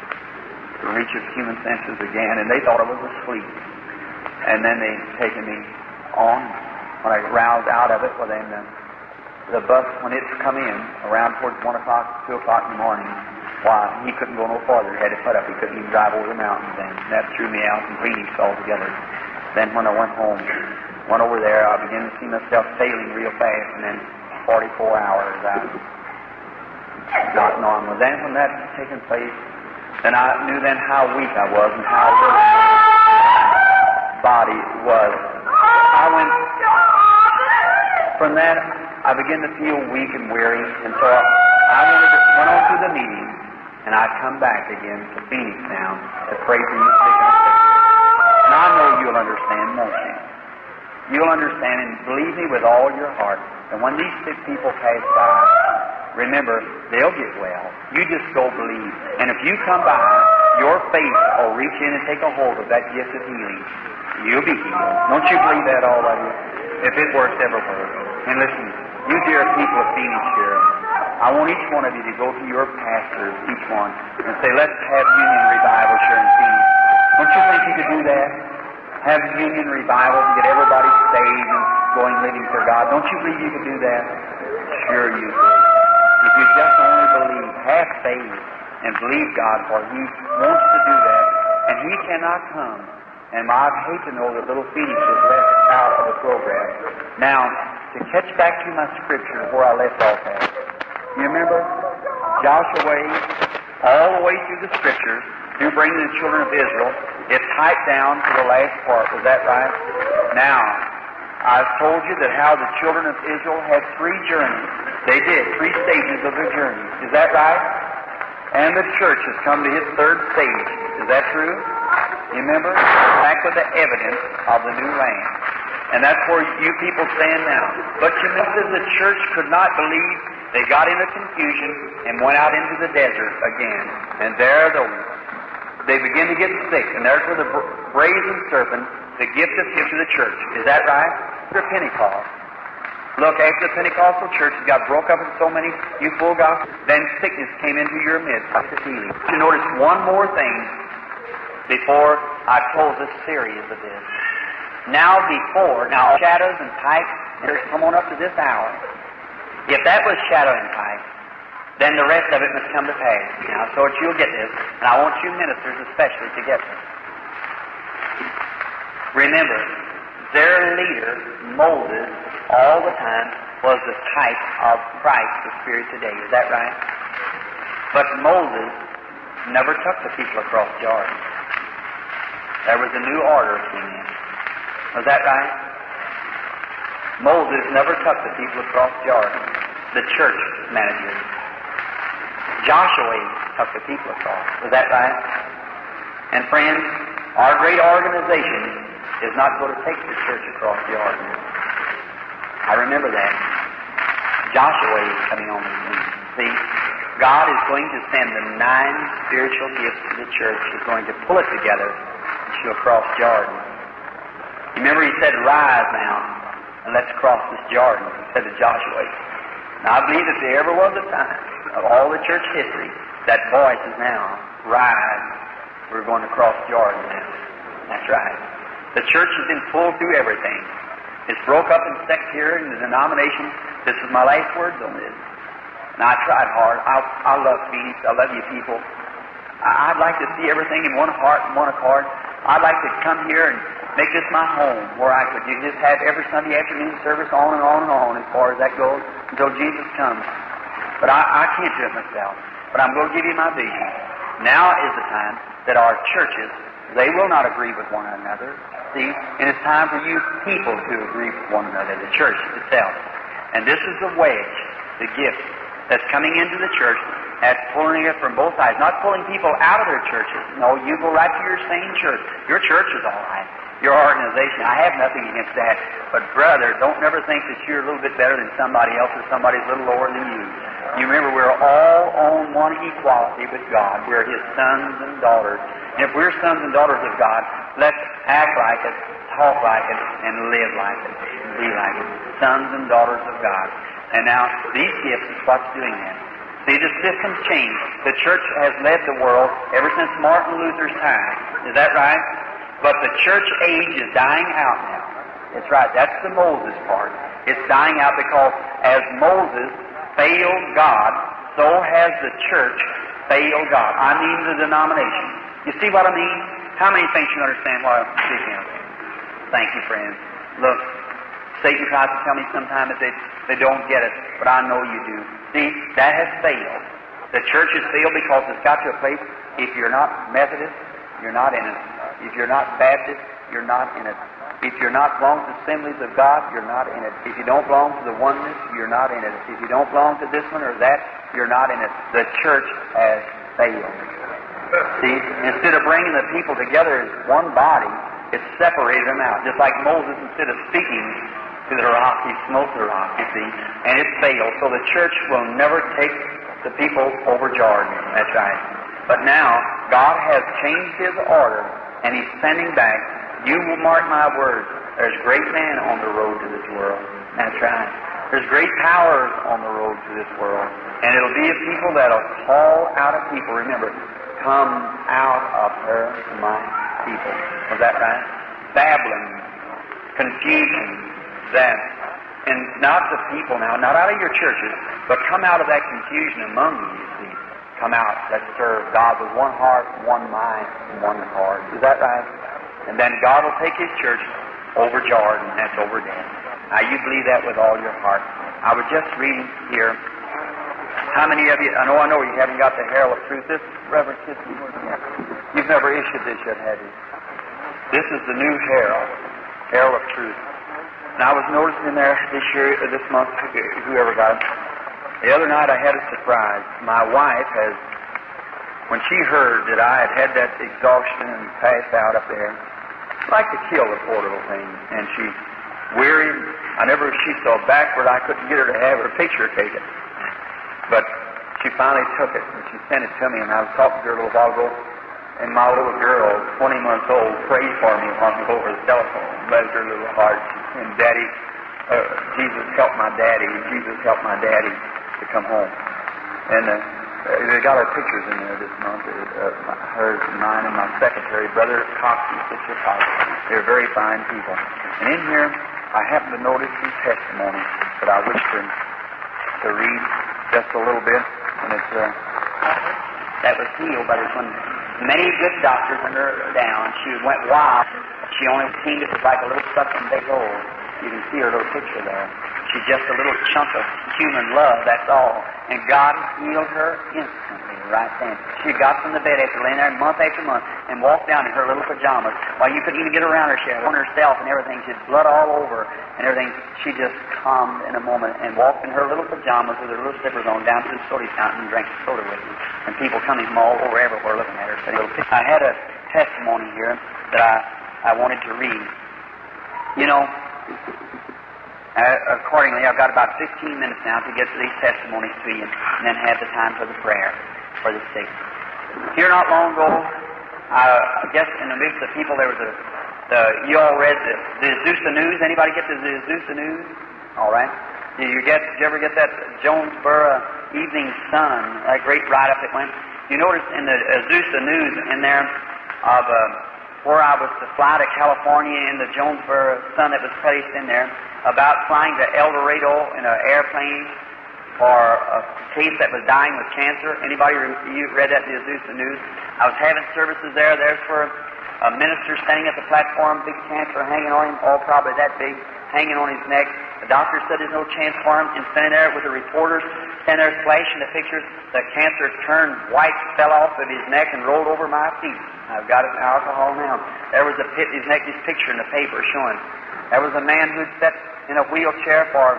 the reach of human senses again, and they thought I was asleep. And then they taken me on. When I roused out of it, well then the, the bus, when it come in, around towards one o'clock, two o'clock in the morning, why, he couldn't go no farther. He had to put up. He couldn't even drive over the mountains. And that threw me out in Phoenix altogether. Then when I went home, went over there, I began to see myself sailing real fast. And then forty-four hours I was not normal. Then when that was taking place, then I knew then how weak I was and how little my body was. I went, from that, I began to feel weak and weary. And so I, I went, went on to the meeting. And I come back again to Phoenix now to pray for you sick and sick. And I know you'll understand, won't you? You'll understand, and believe me with all your heart, that when these sick people pass by, remember, they'll get well. You just go believe. And if you come by, your faith will reach in and take a hold of that gift of healing. You'll be healed. Don't you believe that, all of you? If it works everywhere. And listen, you dear people of Phoenix here, I want each one of you to go to your pastors, each one, and say, let's have union revival here in Phoenix. Don't you think you could do that? Have union revival and get everybody saved and going living for God. Don't you believe you could do that? Sure you could. If you just only believe, have faith, and believe God, for He wants to do that, and He cannot come. And I'd hate to know that little Phoenix was left out of the program. Now, to catch back to my scripture where I left off at, you remember Joshua all the way through the Scriptures, through bringing the children of Israel, it's typed down to the last part. Was that right? Now, I've told you that how the children of Israel had three journeys. They did, three stages of their journey. Is that right? And the church has come to its third stage. Is that true? You remember? Back with the evidence of the new land. And that's where you people stand now. But you know that the church could not believe. They got into confusion and went out into the desert again. And there the, they begin to get sick. And there's where the brazen serpent, the gift of gift to the church. Is that right? After Pentecost. Look, after the Pentecostal church got broke up in so many, you full gospel, then sickness came into your midst. Healing. You notice one more thing before I close this series of this. Now before, now shadows and types, come on up to this hour. If that was shadow and type, then the rest of it must come to pass. Now, so that you'll get this, and I want you ministers especially to get this. Remember, their leader, Moses, all the time was the type of Christ, the Spirit today. Is that right? But Moses never took the people across Jordan. There was a new order came in. Was that right? Moses never took the people across Jordan. The church managed it. Joshua took the people across. Was that right? And friends, our great organization is not going to take the church across Jordan. I remember that. Joshua is coming on the scene. See, God is going to send the nine spiritual gifts to the church. He's going to pull it together and she'll cross Jordan. Remember, he said, "Rise now, and let's cross this Jordan," he said to Joshua. Now, I believe if there ever was a time of all the church history, that voice is now, "Rise, we're going to cross Jordan now." That's right. The church has been pulled through everything. It's broke up in sects here in the denomination. This is my last words on this. Now, I tried hard. I, I love Phoenix. I love you people. I, I'd like to see everything in one heart and one accord. I'd like to come here and make this my home, where I could just have every Sunday afternoon service on and on and on as far as that goes until Jesus comes. But I, I can't do it myself. But I'm going to give you my vision. Now is the time that our churches, they will not agree with one another. See? And it's time for you people to agree with one another, the church itself. And this is the wedge, the gift that's coming into the church, that's pulling it from both sides. Not pulling people out of their churches. No, you go right to your same church. Your church is all right. Your organization, I have nothing against that. But brother, don't never think that you're a little bit better than somebody else or somebody's a little lower than you. You remember, we're all on one equality with God. We're His sons and daughters. And if we're sons and daughters of God, let's act like it, talk like it, and live like it, be like it. Sons and daughters of God. And now, these gifts is what's doing that. See, the system's changed. The church has led the world ever since Martin Luther's time. Is that right? But the church age is dying out now. That's right. That's the Moses part. It's dying out because as Moses failed God, so has the church failed God. I mean the denomination. You see what I mean? How many think you understand what I'm speaking of? Thank you, friends. Look, Satan tries to tell me sometime that they, they don't get it, but I know you do. See, that has failed. The church has failed because it's got to a place, if you're not Methodist, you're not in it. If you're not Baptist, you're not in it. If you're not belong to the Assemblies of God, you're not in it. If you don't belong to the oneness, you're not in it. If you don't belong to this one or that, you're not in it. The church has failed. See, instead of bringing the people together as one body, it's separated them out. Just like Moses, instead of speaking to the rock, he smote the rock, you see, and it failed. So the church will never take the people over Jordan. That's right. But now, God has changed His order, and He's sending back. You will mark my words. There's great men on the road to this world. That's right. There's great powers on the road to this world. And it'll be a people that'll call out of people. Remember, come out of her, my people. Was that right? Babbling, confusion, that. And not the people now, not out of your churches, but come out of that confusion among you, you see. Come out, let's serve God with one heart, one mind, and one heart. Is that right? And then God will take His church over Jordan. That's over death. Now, you believe that with all your heart. I was just reading here. How many of you, I know I know you haven't got the Herald of Truth. This, Reverend Kissinger, you've never issued this yet, have you? This is the new Herald, Herald of Truth. Now, I was noticing in there this year, this month, whoever got it, the other night I had a surprise. My wife has, when she heard that I had had that exhaustion and passed out up there, like to kill the poor little thing. And she wearied. I never, she's so backward I couldn't get her to have her picture taken. But she finally took it and she sent it to me. And I was talking to her a little while ago. And my little girl, twenty months old, prayed for me on over the telephone. Bless her little heart. And Daddy, uh, Jesus help my daddy. Jesus help my daddy to come home. And uh, they got our pictures in there this month. Uh, hers, mine, and my secretary, Brother Cox and Sister Cox. They're very fine people. And in here, I happened to notice some testimonies that I wish to, to read just a little bit. And it's uh, that was healed by this one. Many good doctors under her down. She went wild. She only seemed it was like a little sucking big old. You can see her little picture there. She's just a little chunk of human love, that's all. And God healed her instantly right then. She got from the bed after laying there month after month and walked down in her little pajamas. While you couldn't even get around her, she had on herself and everything. She had blood all over and everything. She just calmed in a moment and walked in her little pajamas with her little slippers on down to the soda fountain and drank the soda with me. And people coming from all over everywhere looking at her. I had a testimony here that I, I wanted to read. You know, Uh, accordingly, I've got about fifteen minutes now to get to these testimonies to you, and then have the time for the prayer for the sick. Here not long ago, uh, I guess in the midst of people, there was a, the, you all read the, the Azusa News. Anybody get the Azusa News? All right. Did you get, did you ever get that Jonesboro Evening Sun, that great write-up that went? You notice in the Azusa News in there of uh, where I was to fly to California in the Jonesboro Sun that was placed in there, about flying to El Dorado in an airplane for a case that was dying with cancer. Anybody you read that in the Azusa News? I was having services there. There's for a minister standing at the platform, big cancer hanging on him, all probably that big, hanging on his neck. The doctor said there's no chance for him, and standing there with the reporters, standing there flashing the pictures, the cancer turned white, fell off of his neck, and rolled over my feet. I've got it in alcohol now. There was a pit, his neck, this picture in the paper showing. There was a man who'd sat in a wheelchair for,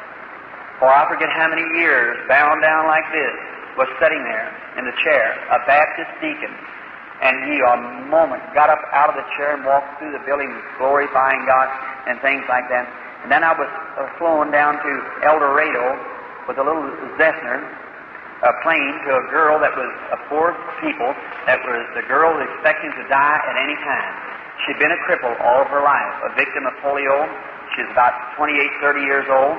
for I forget how many years, bound down like this, was sitting there in the chair, a Baptist deacon. And he, a moment, got up out of the chair and walked through the building glorifying God and things like that. And then I was uh, flown down to El Dorado with a little Cessna, a plane, to a girl that was a poor people, that was the girl expecting to die at any time. She'd been a cripple all of her life, a victim of polio. She was about twenty-eight, thirty years old.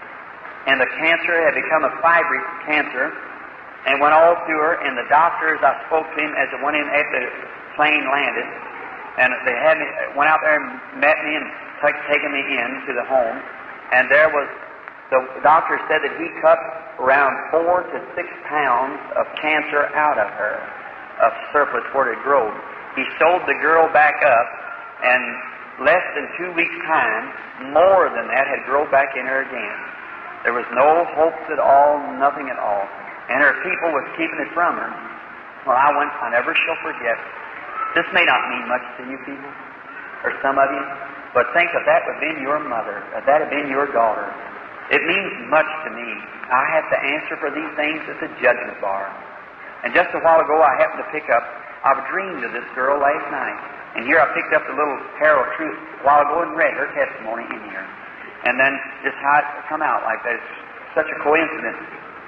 And the cancer had become a fibroid cancer and went all through her. And the doctors, I spoke to him as I went in after the plane landed. And they had me, went out there and met me and took, taken me in to the home. And there was, the doctor said that he cut around four to six pounds of cancer out of her, of surplus where it grew. He sewed the girl back up, and less than two weeks' time, more than that had grown back in her again. There was no hopes at all, nothing at all. And her people was keeping it from her. Well, I went, I never shall forget. This may not mean much to you people, or some of you, but think if that had been your mother, if that had been your daughter. It means much to me. I have to answer for these things at the judgment bar. And just a while ago, I happened to pick up, I've dreamed of this girl last night. And here I picked up the little Herald Truth a while ago and read her testimony in here. And then just how it come out like that. It's such a coincidence.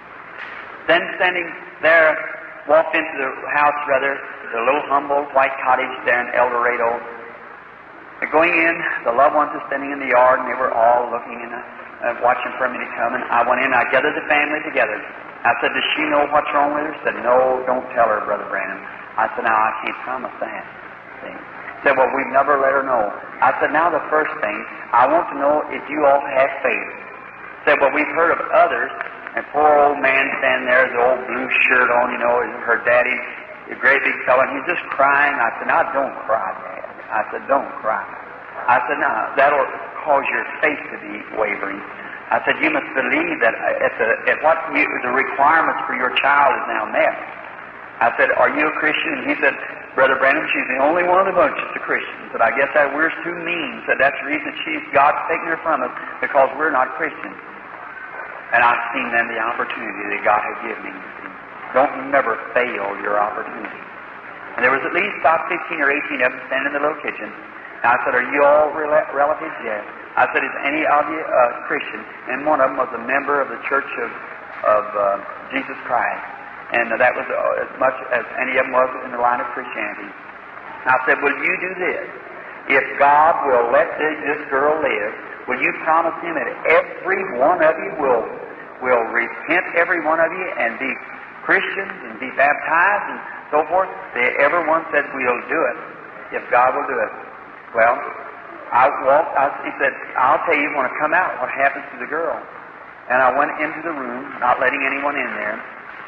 Then standing there, walked into the house, rather, the little humble white cottage there in El Dorado. Going in, the loved ones were standing in the yard, and they were all looking and uh, watching for me to come. And I went in, I gathered the family together. I said, does she know what's wrong with her? She said, no, don't tell her, Brother Branham. I said, now, I can't promise that. See? Said, well, we've never let her know. I said, now the first thing, I want to know if you all have faith. Said, well, we've heard of others, and poor old man standing there with the old blue shirt on, you know, her daddy, a great big fellow, and he's just crying. I said, now, don't cry, Dad. I said, don't cry. I said, now, that'll cause your faith to be wavering. I said, you must believe that at, the, at what you, the requirements for your child is now met. I said, are you a Christian? And he said, Brother Branham, she's the only one of the bunch that's a Christian. But I guess that we're too mean. Said that's the reason she's God's taking her from us, because we're not Christians. And I've seen then the opportunity that God had given me. Don't never fail your opportunity. And there was at least about fifteen or eighteen of them standing in the little kitchen. And I said, are you all rel- relatives? Yes. I said, is any of you uh, Christian? And one of them was a member of the Church of, of uh, Jesus Christ. And uh, that was uh, as much as any of them was in the line of Christianity. I said, will you do this? If God will let this, this girl live, will you promise him that every one of you will, will repent, every one of you, and be Christians and be baptized and so forth? They, everyone said, we'll do it, if God will do it. Well, I walked, I, he said, I'll tell you when I come out what happens to the girl. And I went into the room, not letting anyone in there.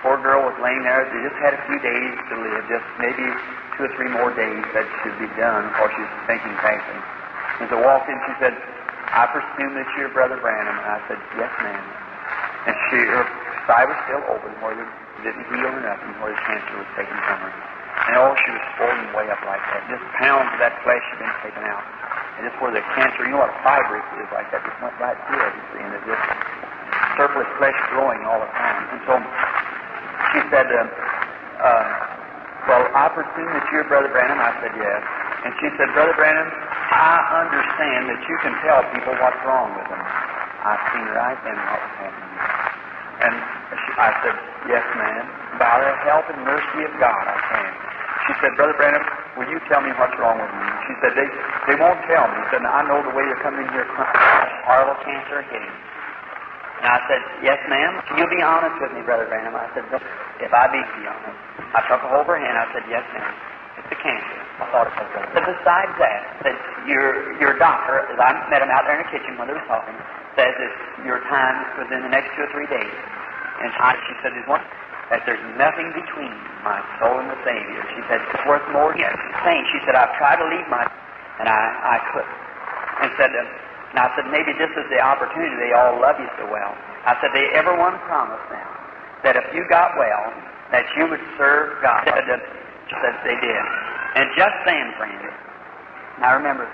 Poor girl was laying there. They just had a few days to live, just maybe two or three more days that should be done before she's thinking passing. As I walked in, she said, I presume that you're Brother Branham. And I said, yes, ma'am. And she, her side was still open where it didn't heal or nothing, where the cancer was taken from her. And oh, she was swollen way up like that. Just pounds of that flesh had been taken out. And just where the cancer, you know what a fibrous is like that, just went right through it, you see, and it just surplus flesh growing all the time. And so she said, uh, uh, well, I presume that you're Brother Branham. I said, yes. And she said, Brother Branham, I understand that you can tell people what's wrong with them. I seen right then what was happening. And she, I said, yes, ma'am. By the help and mercy of God, I can. She said, Brother Branham, will you tell me what's wrong with me? She said, they, they won't tell me. She said, I know the way you're coming in here crying. Horrible cancer hitting. And I said, yes, ma'am. You'll be honest with me, Brother Branham. I said, if I be, be honest. I took her over her hand. I said, yes, ma'am. It's a cancer. I thought it was brother. But besides that, that your your doctor, as I met him out there in the kitchen when they were talking, says that your time is within the next two or three days. And I, she said, there's one, that there's nothing between my soul and the Savior. She said, it's worth more yet. Saying, she said, I've tried to leave my, and I, I couldn't. And said, uh, and I said, maybe this is the opportunity. They all love you so well. I said, they everyone promised now that if you got well, that you would serve God. Said that, said they did. And just then, friends, now remember,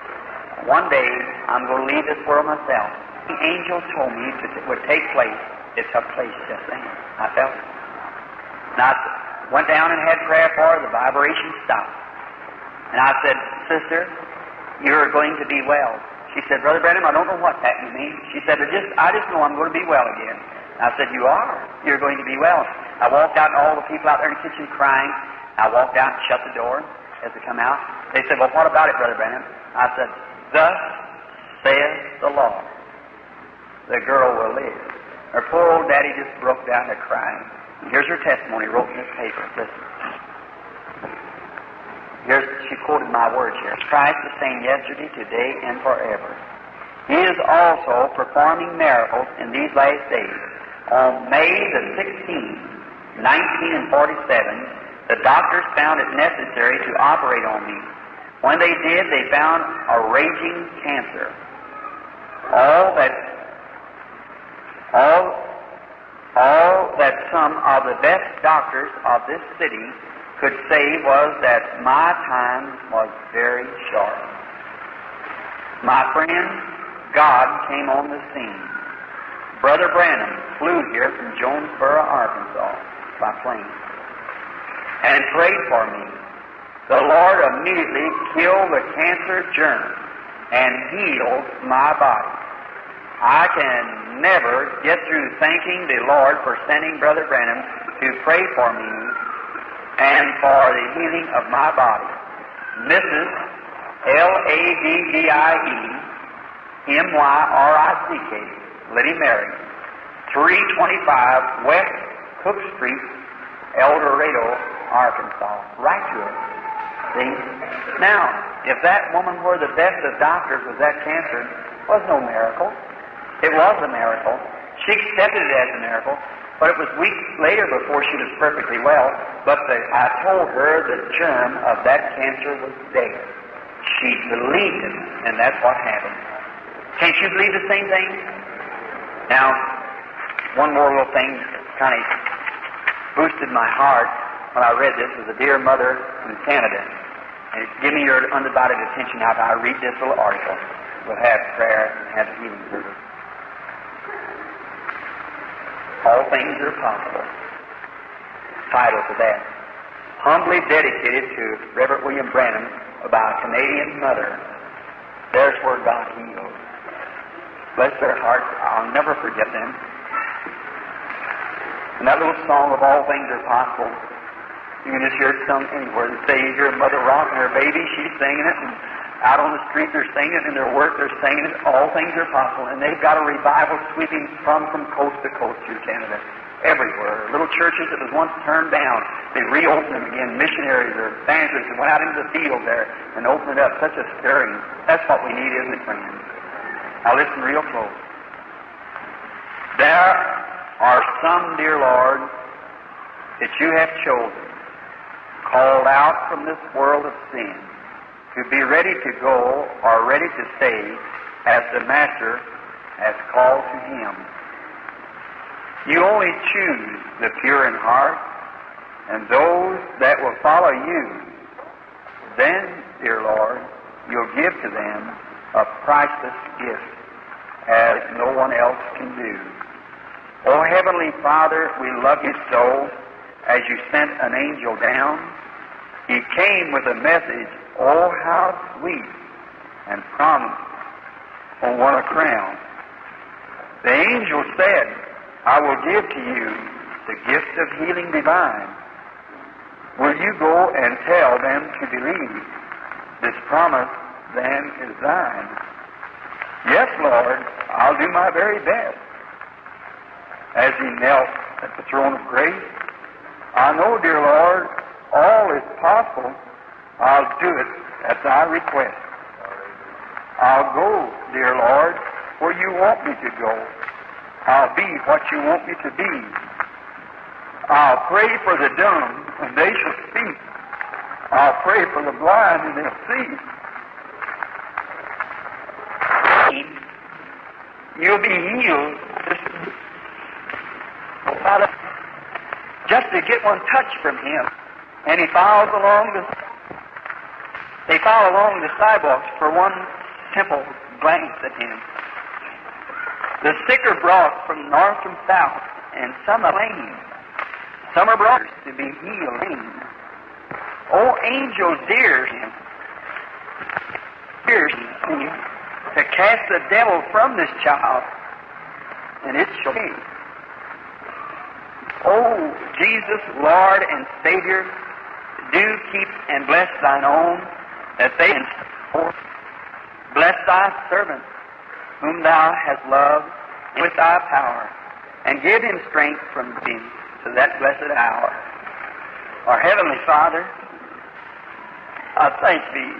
one day I'm going to leave this world myself. The angel told me it would take place. It took place just then. I felt it. And I went down and had prayer for her. The vibration stopped. And I said, Sister, you're going to be well. She said, Brother Branham, I don't know what that means. She said, I just, I just know I'm going to be well again. I said, you are. You're going to be well. I walked out and all the people out there in the kitchen crying. I walked out and shut the door as they come out. They said, well, what about it, Brother Branham? I said, thus saith the Lord, the girl will live. Her poor old daddy just broke down to crying. Here's her testimony, wrote in this paper. Listen. Here's, she quoted my words here. Christ the same yesterday, today, and forever. He is also performing miracles in these last days. On May the sixteenth, nineteen forty-seven, the doctors found it necessary to operate on me. When they did, they found a raging cancer. All that, all, all that some of the best doctors of this city could say was that my time was very short. My friend, God came on the scene. Brother Branham flew here from Jonesboro, Arkansas, by plane, and prayed for me. The Lord immediately killed the cancer germ and healed my body. I can never get through thanking the Lord for sending Brother Branham to pray for me and for the healing of my body. Missus L A D D I E M Y R I C K, Liddy Mary, three twenty-five West Cook Street, El Dorado, Arkansas. Right to it. See? Now, if that woman were the best of doctors with that cancer, it was no miracle. It was a miracle. She accepted it as a miracle, but it was weeks later before she was perfectly well. But the, I told her the germ of that cancer was dead. She believed it, and that's what happened. Can't you believe the same thing? Now, one more little thing kind of boosted my heart when I read this was a dear mother in Canada. And give me your undivided attention now as I read this little article. We'll have prayer and have the healing service. All things are possible. Title to that. Humbly dedicated to Reverend William Branham by a Canadian mother. There's where God heals. Bless their hearts. I'll never forget them. And that little song of all things are possible, you can just hear it sung anywhere. They say you hear a mother rocking her baby, she's singing it, and out on the street they're singing it, in their work they're singing it. All things are possible. And they've got a revival sweeping from, from coast to coast through Canada. Everywhere. Little churches that was once turned down, they reopened them again. Missionaries or evangelists that went out into the field there and opened it up. Such a stirring. That's what we need, isn't it, friends? Now listen real close. There are some, dear Lord, that you have chosen, called out from this world of sin, to be ready to go or ready to stay as the Master has called to him. You only choose the pure in heart and those that will follow you. Then, dear Lord, you'll give to them a priceless gift as no one else can do. Oh, Heavenly Father, we love you so. As you sent an angel down, he came with a message, oh, how sweet, and promised on one a crown. The angel said, I will give to you the gift of healing divine. Will you go and tell them to believe? This promise, then, is thine. Yes, Lord, I'll do my very best. As he knelt at the throne of grace, I know, dear Lord, all is possible. I'll do it at thy request. I'll go, dear Lord, where you want me to go. I'll be what you want me to be. I'll pray for the dumb, and they shall speak. I'll pray for the blind, and they'll see. You'll be healed. Father, just to get one touch from him. And he follows along the, they follow along the sidewalks for one simple glance at him. The sick are brought from north and south, and some are lame. Some are brought to be healed. Oh, angels dear him, dear him, to cast the devil from this child, and it shall be. Oh, Jesus, Lord and Savior, do keep and bless thine own, that they henceforth bless thy servant, whom thou hast loved with thy power, and give him strength from thee to that blessed hour. Our Heavenly Father, I thank thee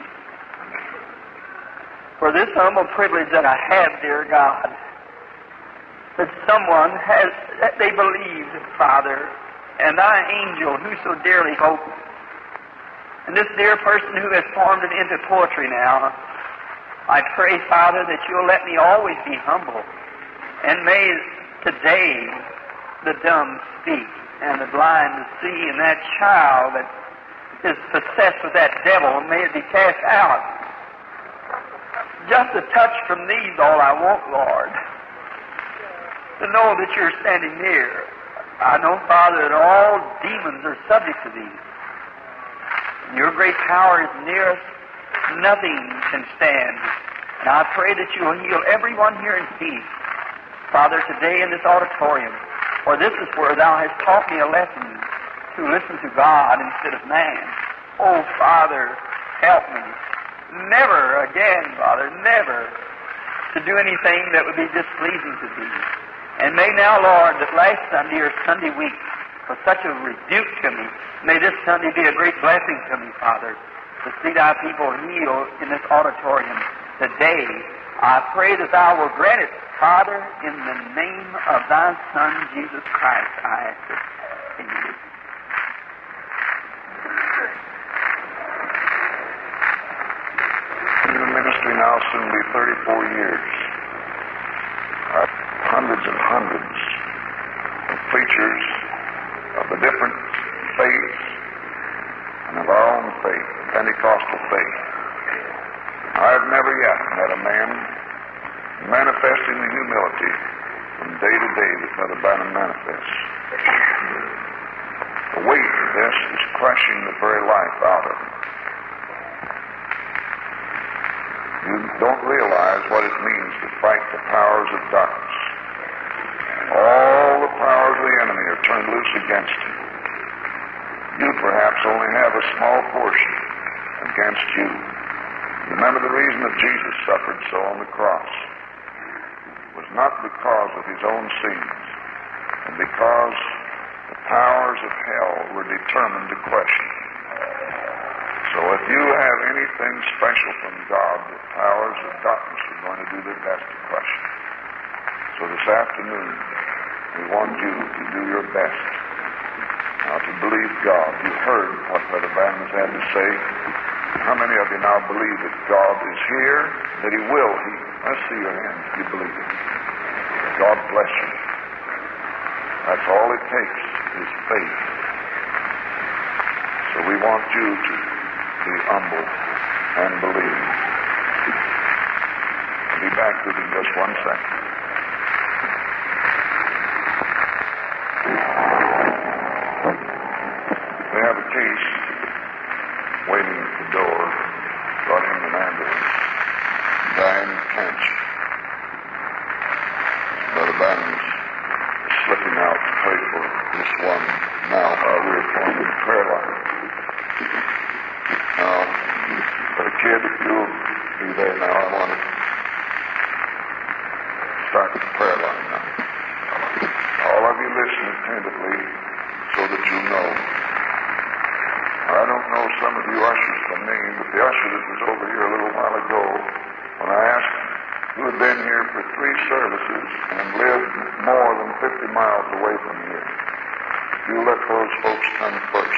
for this humble privilege that I have, dear God, that someone has, that they believe, Father, and thy angel who so dearly hoped, and this dear person who has formed it into poetry now, I pray, Father, that you'll let me always be humble, and may today the dumb speak, and the blind see, and that child that is possessed with that devil, may it be cast out. Just a touch from these all I want, Lord. To know that you're standing near. I know, Father, that all demons are subject to thee. Your great power is near us. Nothing can stand. And I pray that you'll heal everyone here in peace. Father, today in this auditorium, for this is where thou hast taught me a lesson to listen to God instead of man. Oh, Father, help me. Never again, Father, never to do anything that would be displeasing to thee. And may now, Lord, that last Sunday or Sunday week was such a rebuke to me, may this Sunday be a great blessing to me, Father, to see thy people healed in this auditorium today. I pray that thou will grant it, Father, in the name of thy Son, Jesus Christ, I ask it. Amen. In the ministry now soon be thirty-four years. Uh, hundreds and hundreds of preachers of the different faiths and of our own faith, the Pentecostal faith. I have never yet met a man manifesting the humility from day to day that Brother Branham manifests. The weight of this is crushing the very life out of him. You don't realize what it means to fight the powers of darkness. All the powers of the enemy are turned loose against you. You perhaps only have a small portion against you. Remember, the reason that Jesus suffered so on the cross was not because of his own sins, and because the powers of hell were determined to crush him. So if you have anything special from God, the powers of darkness are going to do their best to crush you. So this afternoon, we want you to do your best now to you believe God. You heard what Brother Branham had to say. How many of you now believe that God is here, that He will heal? Let's see your hands if you believe it. God bless you. That's all it takes is faith. So we want you to be humble and believe. I'll be back with you in just one second. We have a case waiting at the door, brought in an ambulance, dying of cancer. Brother Bannon's slipping out to pray for this one now while we're forming the prayer line. Now, Brother Kidd, if you'll be there now, I want to start the prayer line now. All of you listen attentively so that you know. I don't know some of you ushers by name, but the usher that was over here a little while ago, when I asked who had been here for three services and lived more than fifty miles away from here, you let those folks come first.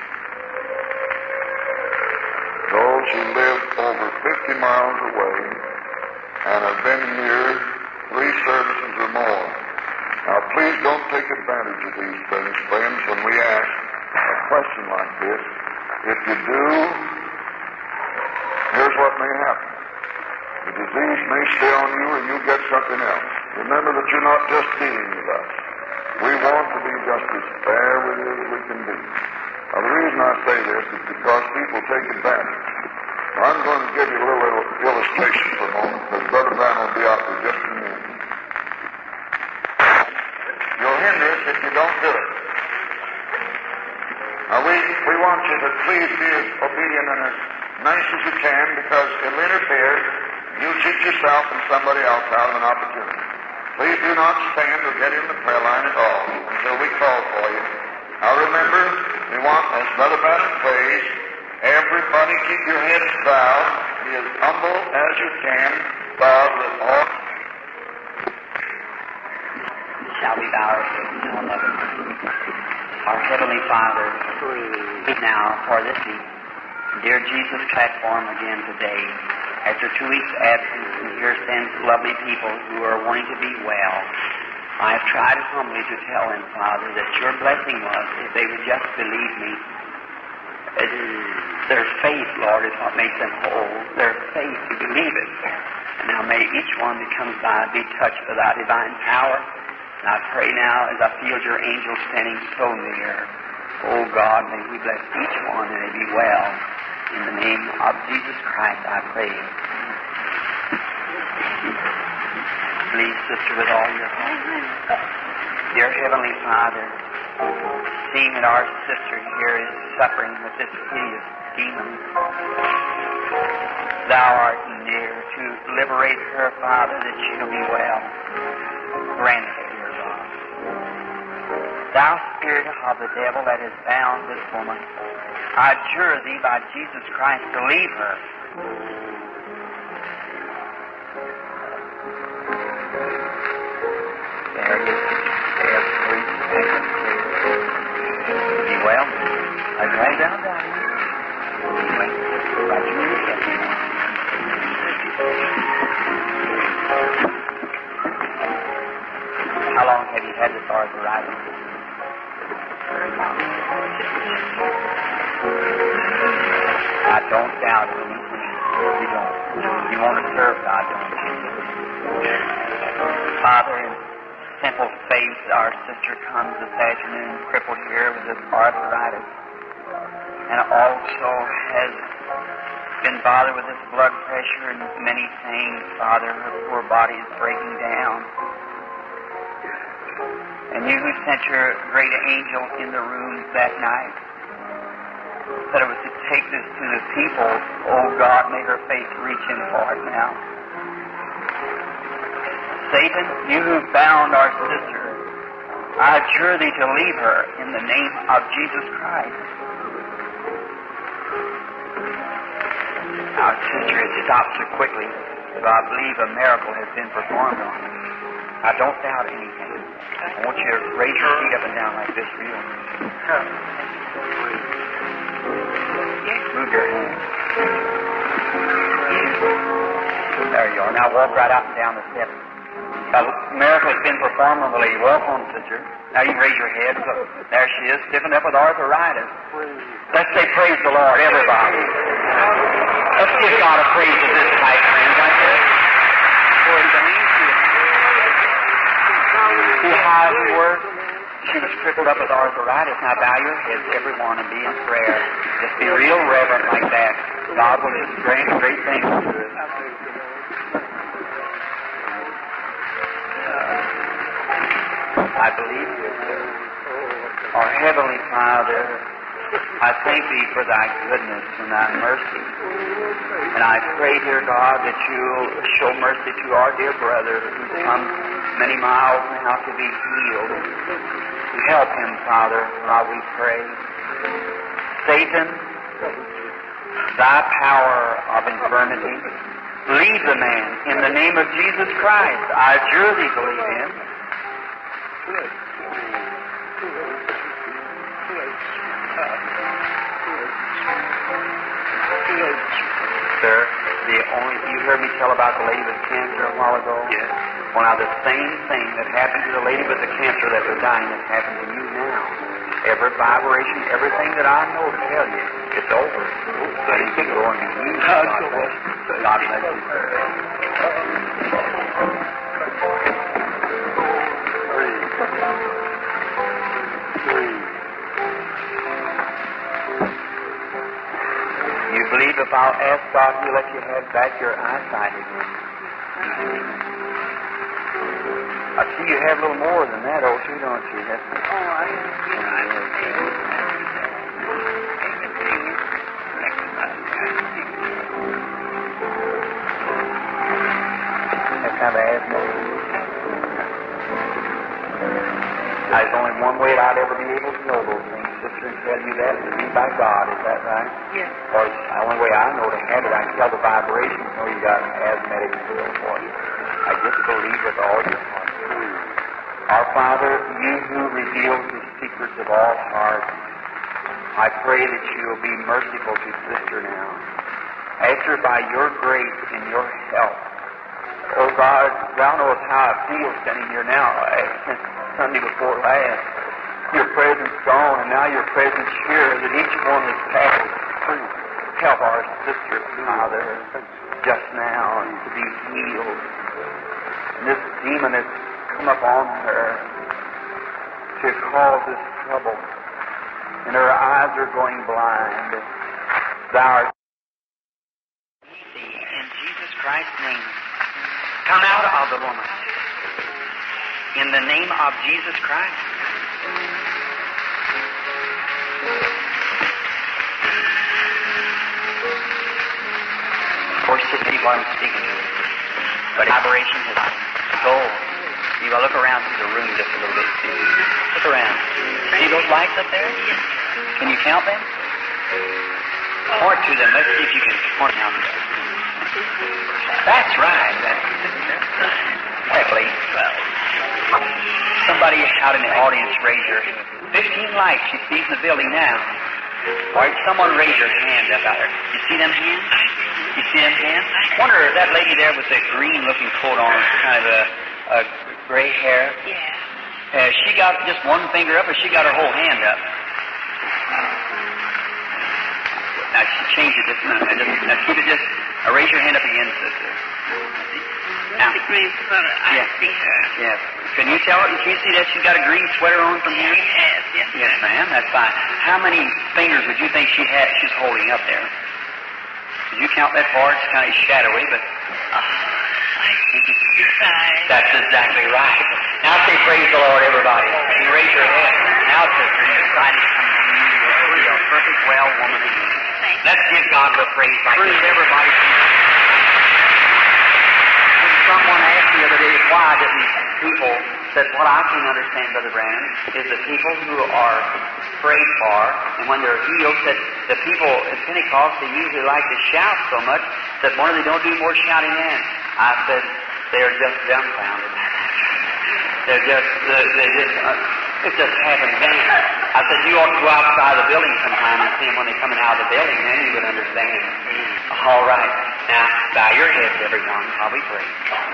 Those who live over fifty miles away and have been here three services or more. Now, please don't take advantage of these things, friends, when we ask a question like this. If you do, here's what may happen. The disease may stay on you or you get something else. Remember that you're not just dealing with us. We want to be just as fair with you as we can be. Now, the reason I say this is because people take advantage. I'm going to give you a little illustration for a moment, because Brother Brown will be out there just a minute. You'll hinder us if you don't do it. Now, we, we want you to please be as obedient and as nice as you can, because it'll interfere. You cheat yourself and somebody else out of an opportunity. Please do not stand or get in the prayer line at all until we call for you. Now remember, we want, as Brother Bannon prays, everybody keep your heads bowed, be as humble as you can, bowed with all. Shall we bow our heads now, loving? Our Heavenly Father, we now for this dear Jesus platform again today. After two weeks' absence, and here stands lovely people who are wanting to be well. I've tried humbly to tell them, Father, that your blessing was if they would just believe me. It, their faith, Lord, is what makes them whole. Their faith to believe it. And now may each one that comes by be touched by thy divine power. And I pray now as I feel your angels standing so near. Oh God, may we bless each one and they be well. In the name of Jesus Christ, I pray. Please, sister, with all your heart. Dear Heavenly Father, seeing that our sister here is suffering with this hideous demon, Thou art near to liberate her, Father, that she'll be well. Grant it, dear God. Thou spirit of the devil that has bound this woman, I adjure thee by Jesus Christ to leave her. There it is. There it is. Be well. I drag down down. Anyway, right in your head. How long have you had this arthritis? Very long. I don't doubt it. You don't. You want to serve God, don't you? Father, in simple faith, our sister comes this afternoon crippled here with this arthritis, and also has been bothered with this blood pressure and many things, Father. Her poor body is breaking down. And you who sent your great angel in the room that night, said it was to take this to the people. Oh God, may her faith reach in for it now. Satan, you who bound our sister, I adjure thee to leave her in the name of Jesus Christ. Our sister has stopped so quickly, so I believe a miracle has been performed on her. I don't doubt anything. I want you to raise your feet up and down like this real. Lord. Now walk right out and down the steps. A miracle has been performed on the lady. Welcome, sister. Now you can raise your head. Look, there she is, stiffened up with arthritis. Let's say praise the Lord, everybody. Let's give God a praise at this time, friends, right there. See how it works? She was crippled up with arthritis. Now bow your heads, everyone, and be in prayer. Just be real reverent like that. God will do great, great things to us. I believe you, sir. Our Heavenly Father, I thank Thee for Thy goodness and Thy mercy. And I pray, dear God, that You'll show mercy to our dear brother who's come many miles now to be healed. Help him, Father, while we pray. Satan, Thy power of infirmity, leave the man in the name of Jesus Christ. I adjure Thee to leave him. Sir, the only you heard me tell about the lady with cancer a while ago? Yes. Well, now the same thing that happened to the lady with the cancer that was dying has happened to you now. Every vibration, everything that I know to tell you, it's over. So you can go and be healed. God bless you. God bless you, sir. You believe if I'll ask God, He'll let you have back your eyesight again. I see you have a little more than that, oh, too, don't you? That's oh, I That's kind of asthma. There's only one way I'd ever be able to know those things, sister, and tell you that, to be by God. Is that right? Yes. Or it's the only way I know to have it. I can tell the vibrations, know you got an asthmatic and so forth. I just believe with all your heart. Our Father, You who reveals the secrets of all hearts, I pray that You'll be merciful to sister now. Ask her by Your grace and Your help. Oh God, Thou knowest how I feel standing here now. Since Sunday before last, Your presence gone, and now Your presence here, that each one has passed through. Help our sister, Father, just now to be healed. And this demon has come upon her to cause this trouble, and her eyes are going blind. Thou art in Jesus Christ's name. Come out of the woman. In the name of Jesus Christ. Of course, to see what I'm speaking to. But vibration has gold. You will look around through the room just a little bit. See? Look around. See those lights up there? Can you count them? Point to them. Let's see if you can point down them. That's right. That's quickly. Somebody out in the audience raise your hand. Fifteen lights she sees in the building now. Or someone raise your hand up out there. You see them hands? You see them hands? Wonder if that lady there with the green-looking coat on, kind of a, a gray hair. Yeah. Uh, she got just one finger up, or she got her whole hand up? Now she changed it just a minute. Just, now keep it just. Uh, raise your hand up again, sister. Now, the green sweater. I yes. see her. Yes. Can you tell? Can you see that she's got a green sweater on from here? Yes. Yes. Yes, ma'am. That's fine. How many fingers would you think she had? She's holding up there. Did you count that far? It's kind of shadowy, but. Oh, I think it's five. That's exactly right. Now say praise the Lord, everybody. You raise your head. Now, sister, you're excited to come to you. You'll be a perfect, well woman again. Let's give God the praise like this. Everybody. Someone asked me the other day, why didn't people, said, what I can understand, Brother Branham, is the people who are prayed for, and when they're healed, said the people at Pentecost, they usually like to shout so much, that one of they don't do more shouting then. I said, they're just dumbfounded. They're just, they just, uh, it just happened then. I said, you ought to go outside the building sometime and see them when they're coming out of the building, then you would understand. All right. Now, bow your heads, everyone, while we pray.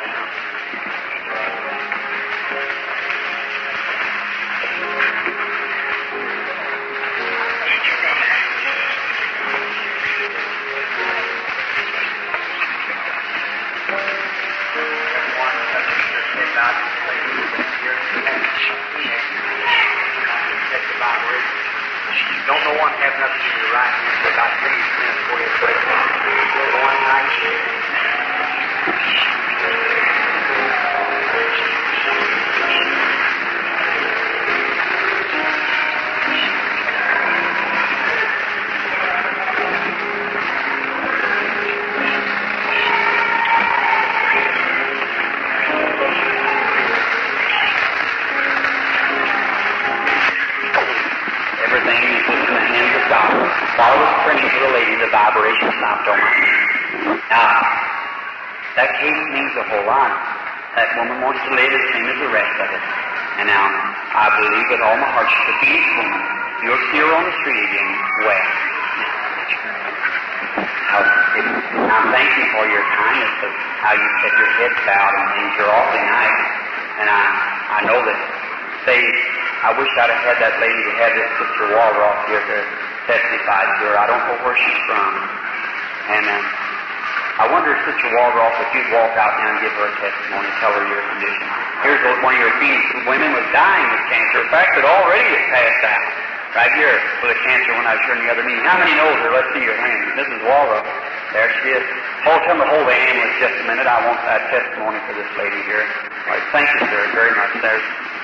Don't know one have nothing in your right hand, but about three minutes before you pray. The one right everything is put in the hands of God. While I was praying for the lady, the vibration stopped on my hand. Now, that case means a whole lot. That woman wants to live the same as the rest of it. And now, I believe with all my heart she's a Phoenix woman. You'll see her on the street again. Well, I'm thankful for your kindness of how you kept your head bowed and things. You're awfully nice. And I, I know that, say, I wish I'd have had that lady to have this Sister Waldroff here to testify to her. I don't know where she's from. And uh, I wonder if Sister Waldroff, if you'd walk out now and give her a testimony, tell her your condition. Here's one of your Phoenix women was dying with cancer. In fact, it already has passed out. Right here with a cancer when I was here in the other meeting. How many knows her? Let's see your hand. Missus Waldroff. There she is. Hold, tell me to hold the ambulance just a minute. I want that testimony for this lady here. All right, thank you, sir, very much. There's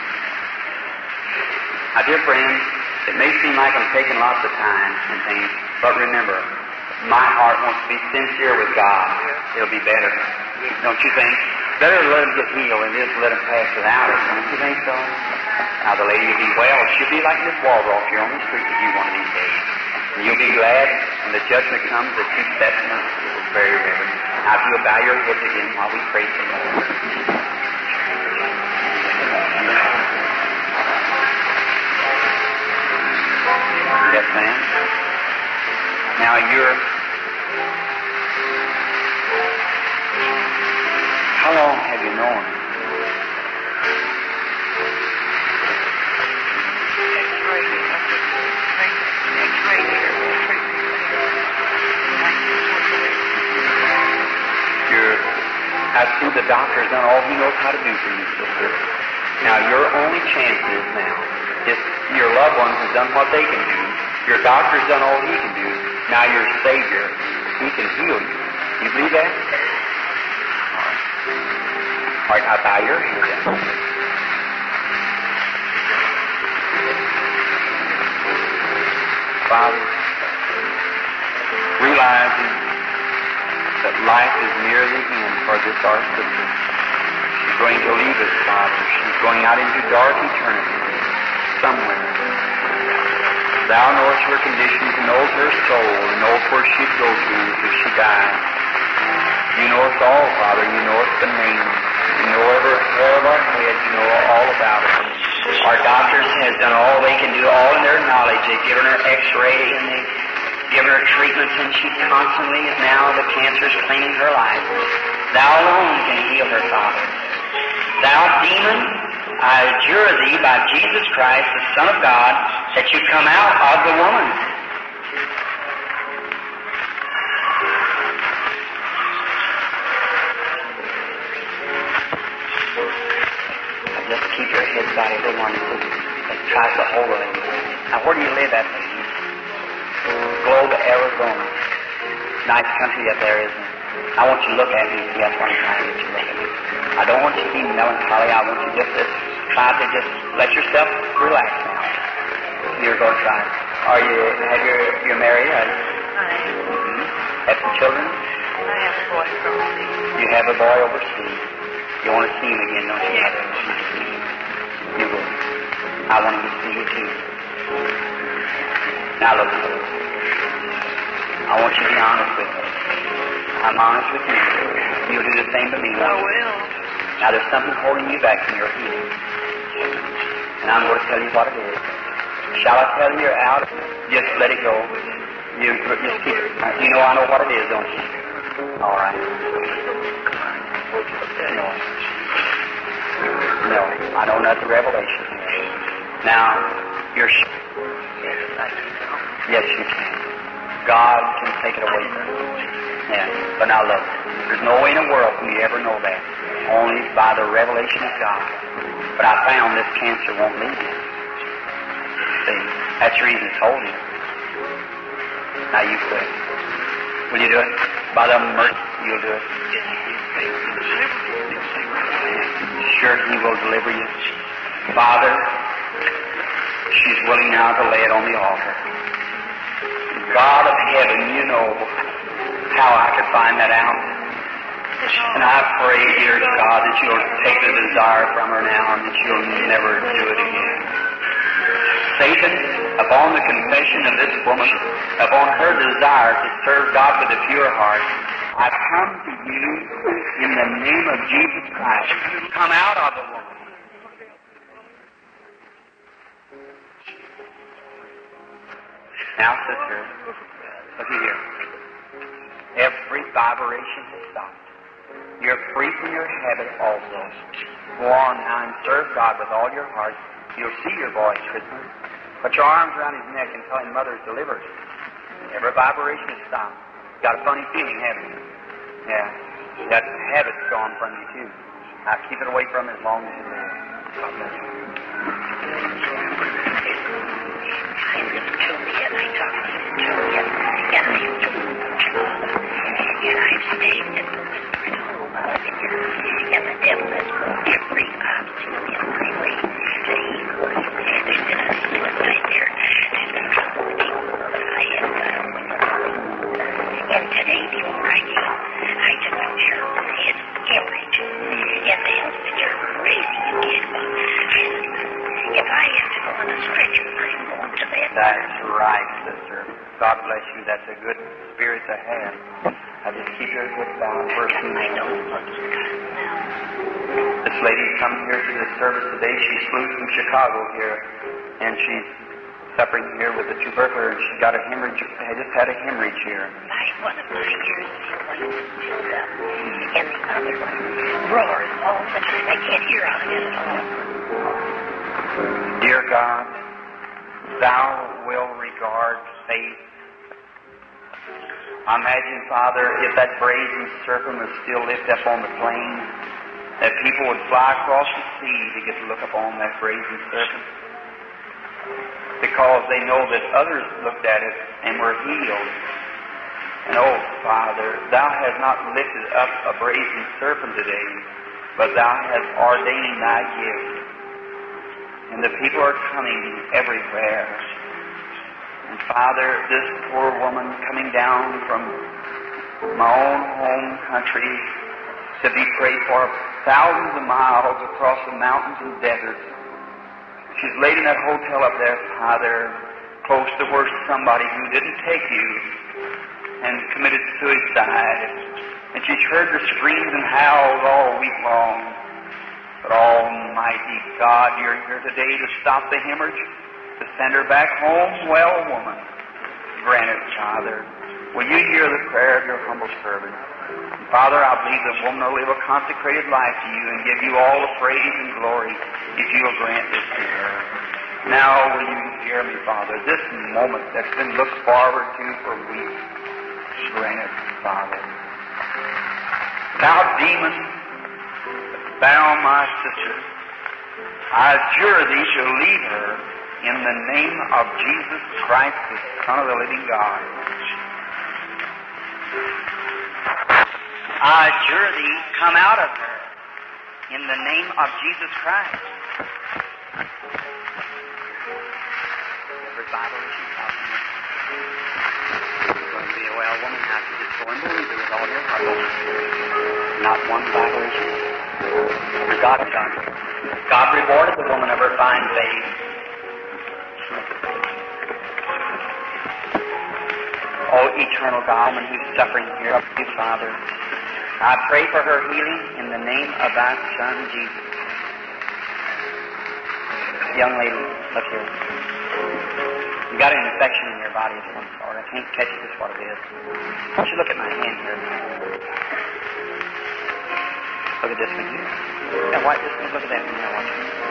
Now, dear friends, it may seem like I'm taking lots of time and things, but remember, my heart wants to be sincere with God. It'll be better. Don't you think? Better to let him get healed than it is to let him pass without it. Don't you think so? Now, the lady will be well. She'll be like Miss Waldroff here on the street with you one of these days. And you'll be glad when the judgment comes that you stepped in. It was very reverent. Now, if you'll bow your heads again while we pray some more. Yes, ma'am. Now you're... How long have you known him? You're... I see the doctor's done all he knows how to do for you, sister. Now your only chance is now, if your loved ones have done what they can do, your doctor's done all he can do. Now your Savior, he can heal you. You believe that? All right. All right, now bow your head down. Father, realizing that life is near the end for this our sister. She's going to leave us, Father. She's going out into dark eternity somewhere. Thou knowest her conditions and knowest her soul and knowest where she'd go to if she died. You know us all, Father. You know us the name. You know every hair of our head. You know all about it. Our doctors have done all they can do, all in their knowledge. They've given her x-ray and they've given her treatments, and she constantly is now the cancer's claiming her life. Thou alone can heal her, Father. Thou demon, I adjure thee by Jesus Christ, the Son of God, that you come out of the woman. Now just keep your head bowed, everyone, that tries to hold her. Now, where do you live at, lady? Globe, Arizona. Nice country up there, isn't it? I want you to look at me and see that's what I'm trying to get you to look at me. I don't want you to be melancholy. I want you just to try to just let yourself relax now. You're going to try. Are you, have you, you're married? Are you? I am. Mm-hmm. Have some children? I have a boy from overseas. You have a boy overseas. You want to see him again, don't you? Yes. You will. I want him to see you too. Now look, I want you to be honest with me. I'm honest with you. You'll do the same to me. I will. Now there's something holding you back from your healing. And I'm going to tell you what it is. Shall I tell you you're out? Just let it go. You just keep it. You know I know what it is, don't you? All right. No. No, I know not the revelation. Now, you're sure. Yes, you can. God can take it away from you. Yeah, but now look, there's no way in the world for me to ever know that. Only by the revelation of God. But I found this cancer won't leave you. See, that's the reason it's holding you. Now you could. Will you do it? By the mercy, you'll do it. Sure, He will deliver you. Father, she's willing now to lay it on the altar. God of heaven, you know how I could find that out. And I pray, dear God, that you'll take the desire from her now and that you'll never do it again. Satan, upon the confession of this woman, upon her desire to serve God with a pure heart, I come to you in the name of Jesus Christ. Come out of the woman. Now, sister, look here. Every vibration has stopped. You're free from your habit also. Go on now and serve God with all your heart. You'll see your voice, Christmas. Put your arms around his neck and tell him Mother's delivered. Every vibration has stopped. Got a funny feeling, haven't you? Yeah. That habit's gone from you, too. Now keep it away from it as long as you live. God bless you. And I've stayed in the whispered home of the earth, and the devil has moved every obstacle in my way that he could. There's been a suicide there. There's been trouble with people that I have found with the And today, before I came, I took a terrible head hemorrhage. And the health picture crazy you get. I said, if I have to go on a stretcher, I'm going to bed. That's right, sister. God bless you. That's a good spirit to have. I just keep your foot down for a few minutes. This lady come here to this service today. She flew from Chicago here, and she's suffering here with a tuberculosis. She got a hemorrhage. I just had a hemorrhage here. My, one of my ears is filled up, and the other one roars all the time. I can't hear out of it at all. Dear God, Thou will regard faith. I imagine, Father, if that brazen serpent was still lifted up on the plain, that people would fly across the sea to get to look upon that brazen serpent. Because they know that others looked at it and were healed. And oh, Father, Thou hast not lifted up a brazen serpent today, but Thou hast ordained Thy gift. And the people are coming everywhere. And Father, this poor woman coming down from my own home country to be prayed for thousands of miles across the mountains and deserts. She's laid in that hotel up there, Father, close to where somebody who didn't take you and committed suicide. And she's heard the screams and howls all week long. But Almighty God, you're here today to stop the hemorrhage, to send her back home, well, woman. Grant it, Father. Will you hear the prayer of your humble servant? And Father, I believe the woman will live a consecrated life to you and give you all the praise and glory if you will grant this to her. Now will you hear me, Father? This moment that's been looked forward to for weeks, grant it, Father. Now, demon, thou, my sister, I adjure thee to leave her in the name of Jesus Christ, the Son of the living God. I adjure thee, come out of her in the name of Jesus Christ. Every Bible issue talking about. You're going to be a well woman now. You just go and believe it with all your heart. Not one Bible issue. God done. God rewarded the woman of her fine faith. Oh, eternal God, woman who's suffering here, up to you, Father. I pray for her healing in the name of thy Son, Jesus. Young lady, look here. You got an infection in your body of some sort. I can't catch just what it is. Why don't you look at my hand here? Look at this one here. Now, why, just look at that one there. Watch it.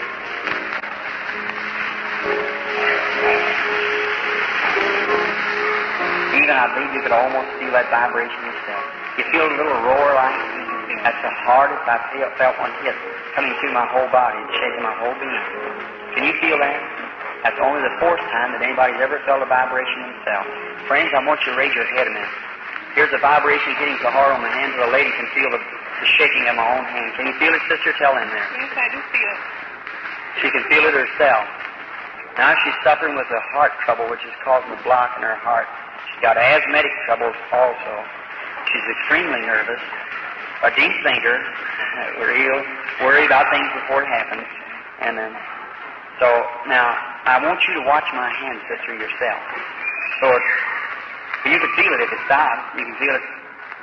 Even I believe you could almost feel that vibration yourself. You feel a little roar like that's the hardest I've felt one hit coming through my whole body and shaking my whole being. Can you feel that? That's only the fourth time that anybody's ever felt a vibration themselves. Friends, I want you to raise your head a minute. Here's a vibration hitting so hard on my hand that a lady can feel the, the shaking of my own hand. Can you feel it, sister? Tell in there. Yes, I do feel it. She can feel it herself. Now she's suffering with a heart trouble, which is causing a block in her heart. She's got asthmatic troubles also. She's extremely nervous, a deep thinker, real worried about things before it happens. And then, so now I want you to watch my hand, sister, yourself. So it's, you can feel it if it stops. You can feel it.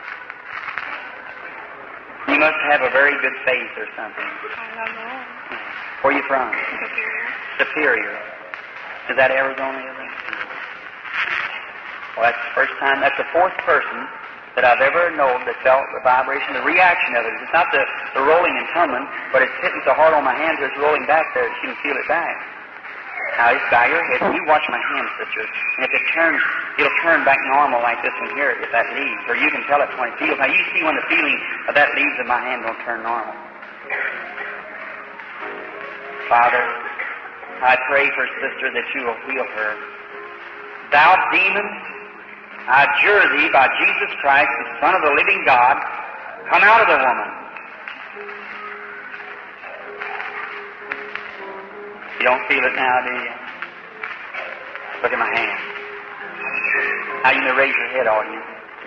You must have a very good faith or something. I don't know. Where are you from? Superior. Superior. Is that Arizona? Is it? Well, that's the first time. That's the fourth person that I've ever known that felt the vibration, the reaction of it. It's not the, the rolling and tumbling, but it's hitting so hard on my hands that it's rolling back there that she can feel it back. Now, just bow your head. You watch my hand, sister. And if it turns, it'll turn back normal like this one here if that leaves. Or you can tell it when it feels. Now, you see when the feeling of that leaves in my hand will turn normal. Father, I pray for sister that you will heal her. Thou demon, I adjure thee by Jesus Christ, the Son of the living God, come out of the woman. You don't feel it now, do you? Look at my hand. Now you may raise your head, audience.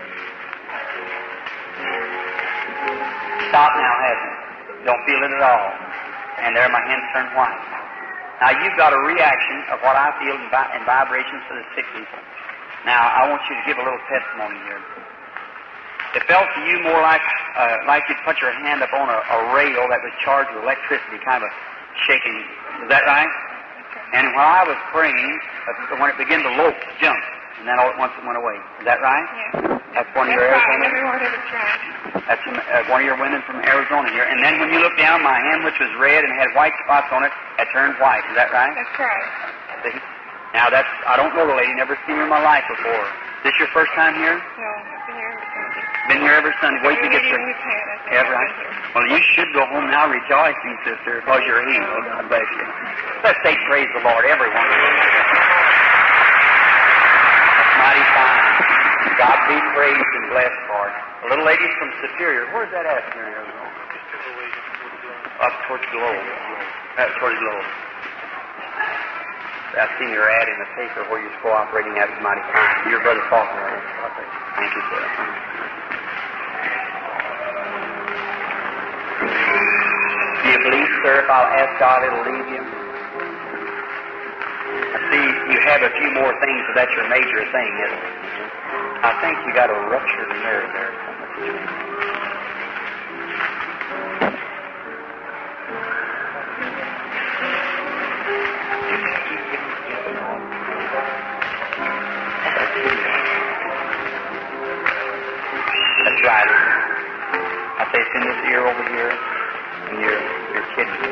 Stop now, hasn't it? Don't feel it at all. And there my hands turn white. Now you've got a reaction of what I feel in, vi- in vibrations for the sick people. Now I want you to give a little testimony here. It felt to you more like uh, like you'd put your hand up on a, a rail that was charged with electricity, kind of shaking. Is that right? And when I was praying, uh, when it began to lope, jump, and then all at once it went away. Is that right? Yes. That's one of That's your right. Arizona. Every word of it's right. That's uh, one of your women from Arizona here. And then when you look down, my hand, which was red and had white spots on it, it turned white. Is that right? That's right. See? Now that's, I don't know the lady, never seen her in my life before. Is this your first time here? No, I've been here every Sunday. Been here every Sunday. Wait till you get Every to meeting we've had, I've been Yeah, right. here. Well, you should go home now rejoicing, sister, because you're healed. God bless you. Let's say praise the Lord, everyone. That's mighty fine. God be praised and blessed for it. The little lady's from Superior. Where's that at here in Arizona? Up towards Globe. Up towards Globe. I've seen your ad in the paper where you're cooperating at mighty fine. Your brother Faulkner. Right? Thank you, sir. Do you believe, sir, if I'll ask God, it'll leave you? I see you have a few more things, but that's your major thing, isn't it? I think you got a ruptured nerve there. That's right. I say it's in this ear over here, and your your kidney.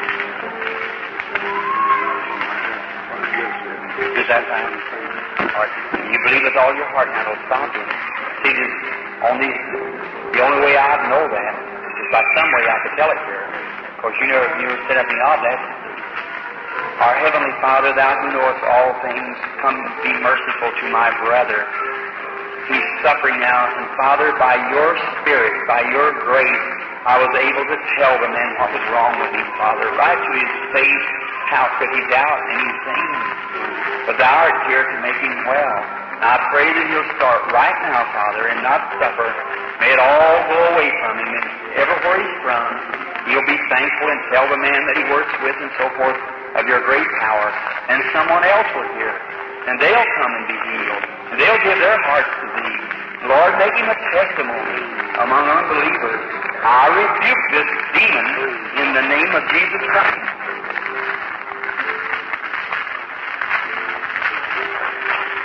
Is that right? All right. You believe with all your heart, now it'll stop you. See, this, on these, the only way I know that is by some way I could tell it here. Of course, you know, if you were set up in the oblast, our Heavenly Father, Thou who knowest all things, come be merciful to my brother. He's suffering now, and Father, by your Spirit, by your grace, I was able to tell the man what was wrong with him, Father. Right to his face, how could he doubt anything? But Thou art here to make him well. I pray that he'll start right now, Father, and not suffer. May it all go away from him, and everywhere he's from, he'll be thankful and tell the man that he works with and so forth of your great power. And someone else will hear, and they'll come and be healed, and they'll give their hearts to Thee. Lord, make him a testimony among unbelievers. I rebuke this demon in the name of Jesus Christ.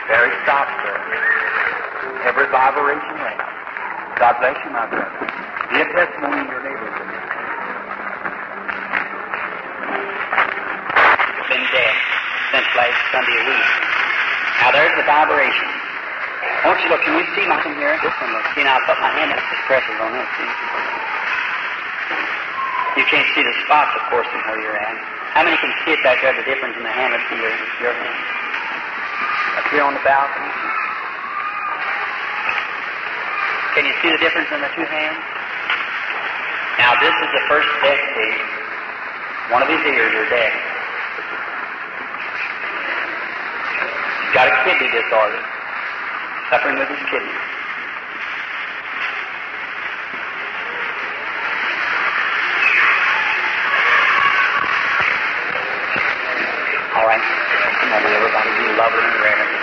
There he stops, sir. Every vibration left. God bless you, my brother. Be a testimony in your neighborhood. Been dead since last Sunday a week. Now there's the vibration. Won't you look? Can you see my thing here? This one, look. See, now I put my hand up. This pressures on this. See? You can't see the spots, of course, from where you're at. How many can see it back there? The difference in the hand? Let's see your, your hand. Up here on the balcony. Can you see the difference in the two hands? Now this is the first death stage. One of his ears are dead. He's got a kidney disorder. Suffering with his kidney. All right. Come on, everybody. Be loving and reverent.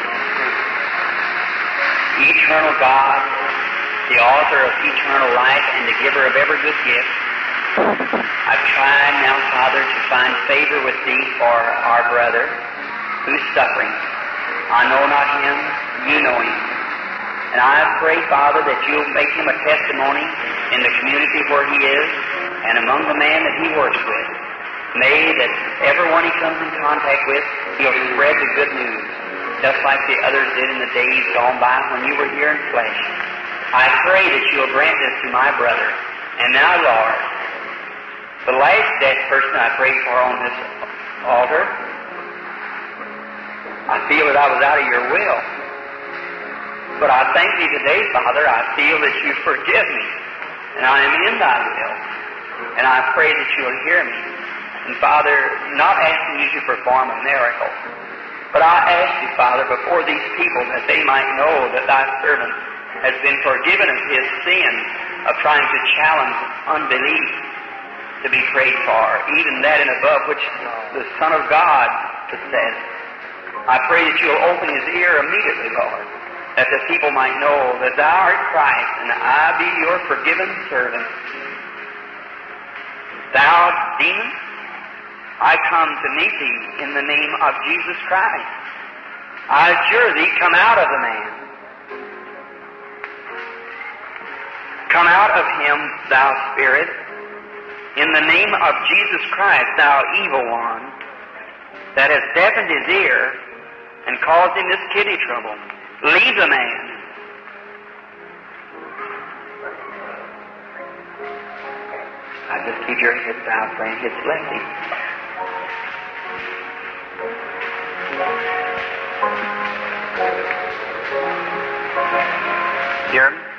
Eternal God, the author of eternal life and the giver of every good gift, I've tried now, Father, to find favor with Thee for our brother who's suffering. I know not him, You know him. And I pray, Father, that You'll make him a testimony in the community where he is and among the men that he works with. May that everyone he comes in contact with, he'll spread the good news, just like the others did in the days gone by when You were here in flesh. I pray that You'll grant this to my brother. And now, Lord, the last dead person I prayed for on this altar, I feel that I was out of Your will. But I thank Thee today, Father, I feel that You forgive me, and I am in Thy will. And I pray that You'll hear me. And Father, not asking You to perform a miracle, but I ask You, Father, before these people, that they might know that Thy servant has been forgiven of his sin of trying to challenge unbelief to be prayed for, even that and above which the Son of God says. I pray that You'll open his ear immediately, Lord, that the people might know that Thou art Christ, and I be Your forgiven servant. Thou, demon, I come to meet Thee in the name of Jesus Christ. I adjure Thee, come out of the man. Come out of him, Thou spirit, in the name of Jesus Christ, Thou evil one, that has deafened his ear and caused him this kidney trouble. Leave the man. I just keep your head down, friend. It's lefty. Hear me?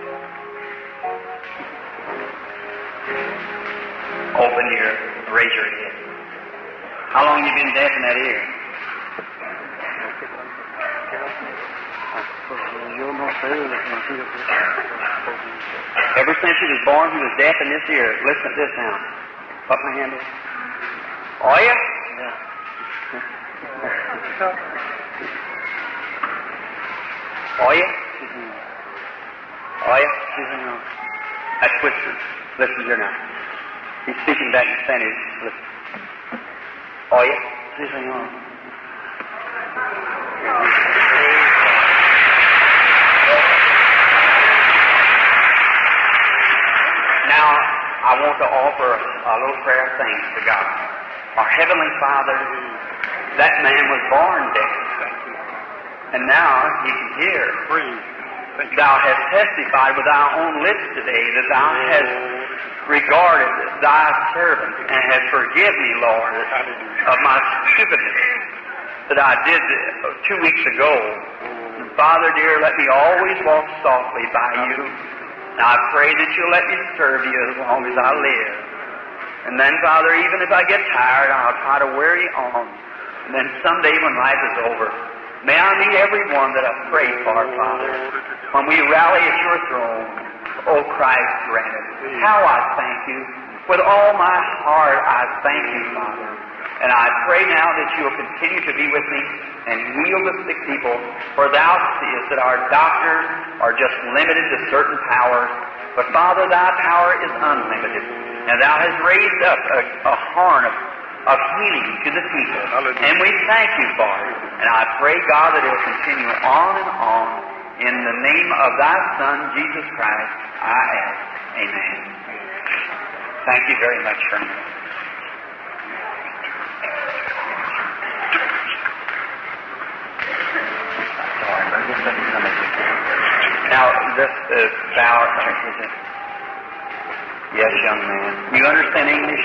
Open your, raise your head. How long have you been deaf in that ear? Ever since he was born, he was deaf in this ear. Listen to this now. Put my hand in. Oh, yeah? Yeah. Oh, yeah? Oh, yeah? That's whispering. Listen here now. He's speaking back in Spanish. Listen. Oh, yeah? Sí, señor. Now, I want to offer a little prayer of thanks to God. Our Heavenly Father, that man was born deaf, and now he can hear. Thou hast testified with Thy own lips today that Thou hast regarded Thy servant and hast forgiven me, Lord, of my stupidness that I did two weeks ago. And Father dear, let me always walk softly by You. And I pray that You'll let me serve You as long as I live. And then, Father, even if I get tired, I'll try to weary on. And then someday when life is over, may I meet every one that I've prayed for, Father. When we rally at Your throne, O Christ, grant it. How I thank You. With all my heart, I thank You, Father. And I pray now that You'll continue to be with me and heal the sick people. For Thou seest that our doctors are just limited to certain powers. But Father, Thy power is unlimited. And Thou hast raised up a, a horn of of healing to the people. Hallelujah. And we thank you for it. And I pray, God, that it will continue on and on. In the name of thy Son, Jesus Christ, I ask. Amen. Thank you very much, Sherman. Now, this is thou, is it? Yes, young man. You understand English?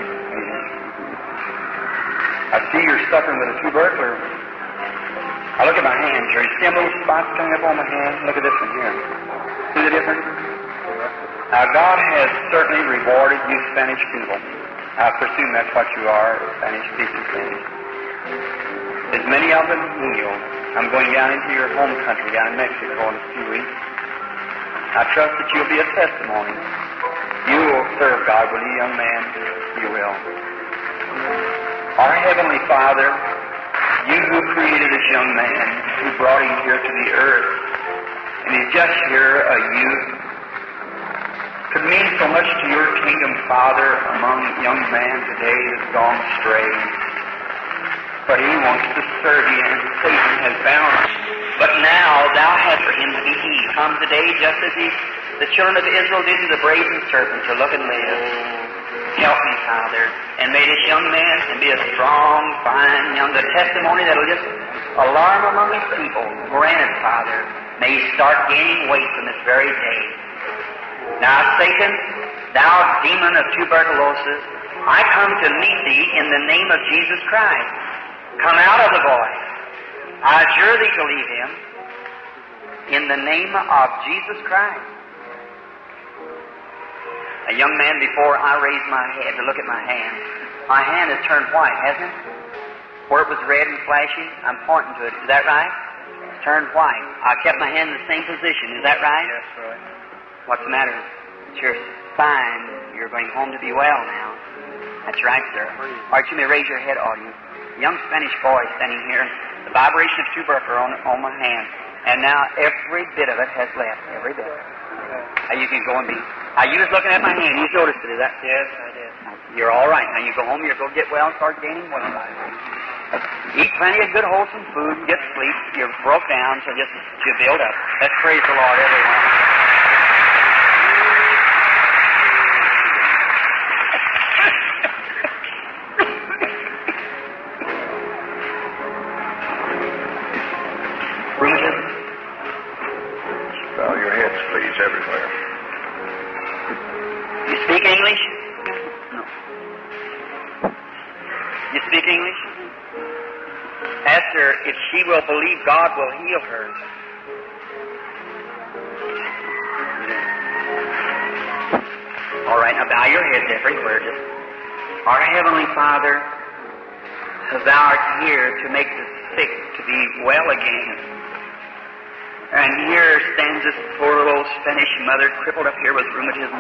I see you're suffering with a tubercular. I look at my hands here. You see them little spots coming up on my hand? Look at this one here. See the difference? Now, God has certainly rewarded you Spanish people. I presume that's what you are, Spanish speaking Spanish. As many of them healed. I'm going down into your home country, down in Mexico, in a few weeks. I trust that you'll be a testimony. You will serve God, will you, young man? You will. Our Heavenly Father, you who created this young man, who brought him here to the earth, and he's just here a youth, could mean so much to your kingdom, Father, among young men today that's gone astray. But he wants to serve you, and Satan has bound him. But now thou hast for him to be healed. Come today, just as he, the children of Israel did to the brazen serpent, to look and live. Help me, Father, and may this young man and be a strong, fine young, the testimony that'll just alarm among his people. Granted, Father, may he start gaining weight from this very day. Now, Satan, thou demon of tuberculosis, I come to meet thee in the name of Jesus Christ. Come out of the boy. I adjure thee to leave him in the name of Jesus Christ. A young man, before I raised my head to look at my hand, my hand has turned white, hasn't it? Where it was red and flashing, I'm pointing to it. Is that right? It's turned white. I kept my hand in the same position. Is that right? Yes, right. What's the matter? It's your sign. You're going home to be well now. That's right, sir. All right, you may raise your head, audience. Young Spanish boy standing here, the vibration of tuberculosis on, on my hand, and now every bit of it has left, every bit. Now you can go and be. Now you was looking at my hand. You noticed it, is that? Yes, I did. Now, you're all right. Now you go home. You go get well and start gaining weight. Eat plenty of good, wholesome food and get sleep. You're broke down, so just you build up. Let's praise the Lord, everyone. Bow your heads, please, everywhere. You speak English? No. You speak English? Ask her if she will believe God will heal her. All right, now bow your heads everywhere. Just, our Heavenly Father, thou art here to make the sick to be well again. And here stands this poor little Spanish mother, crippled up here with rheumatism.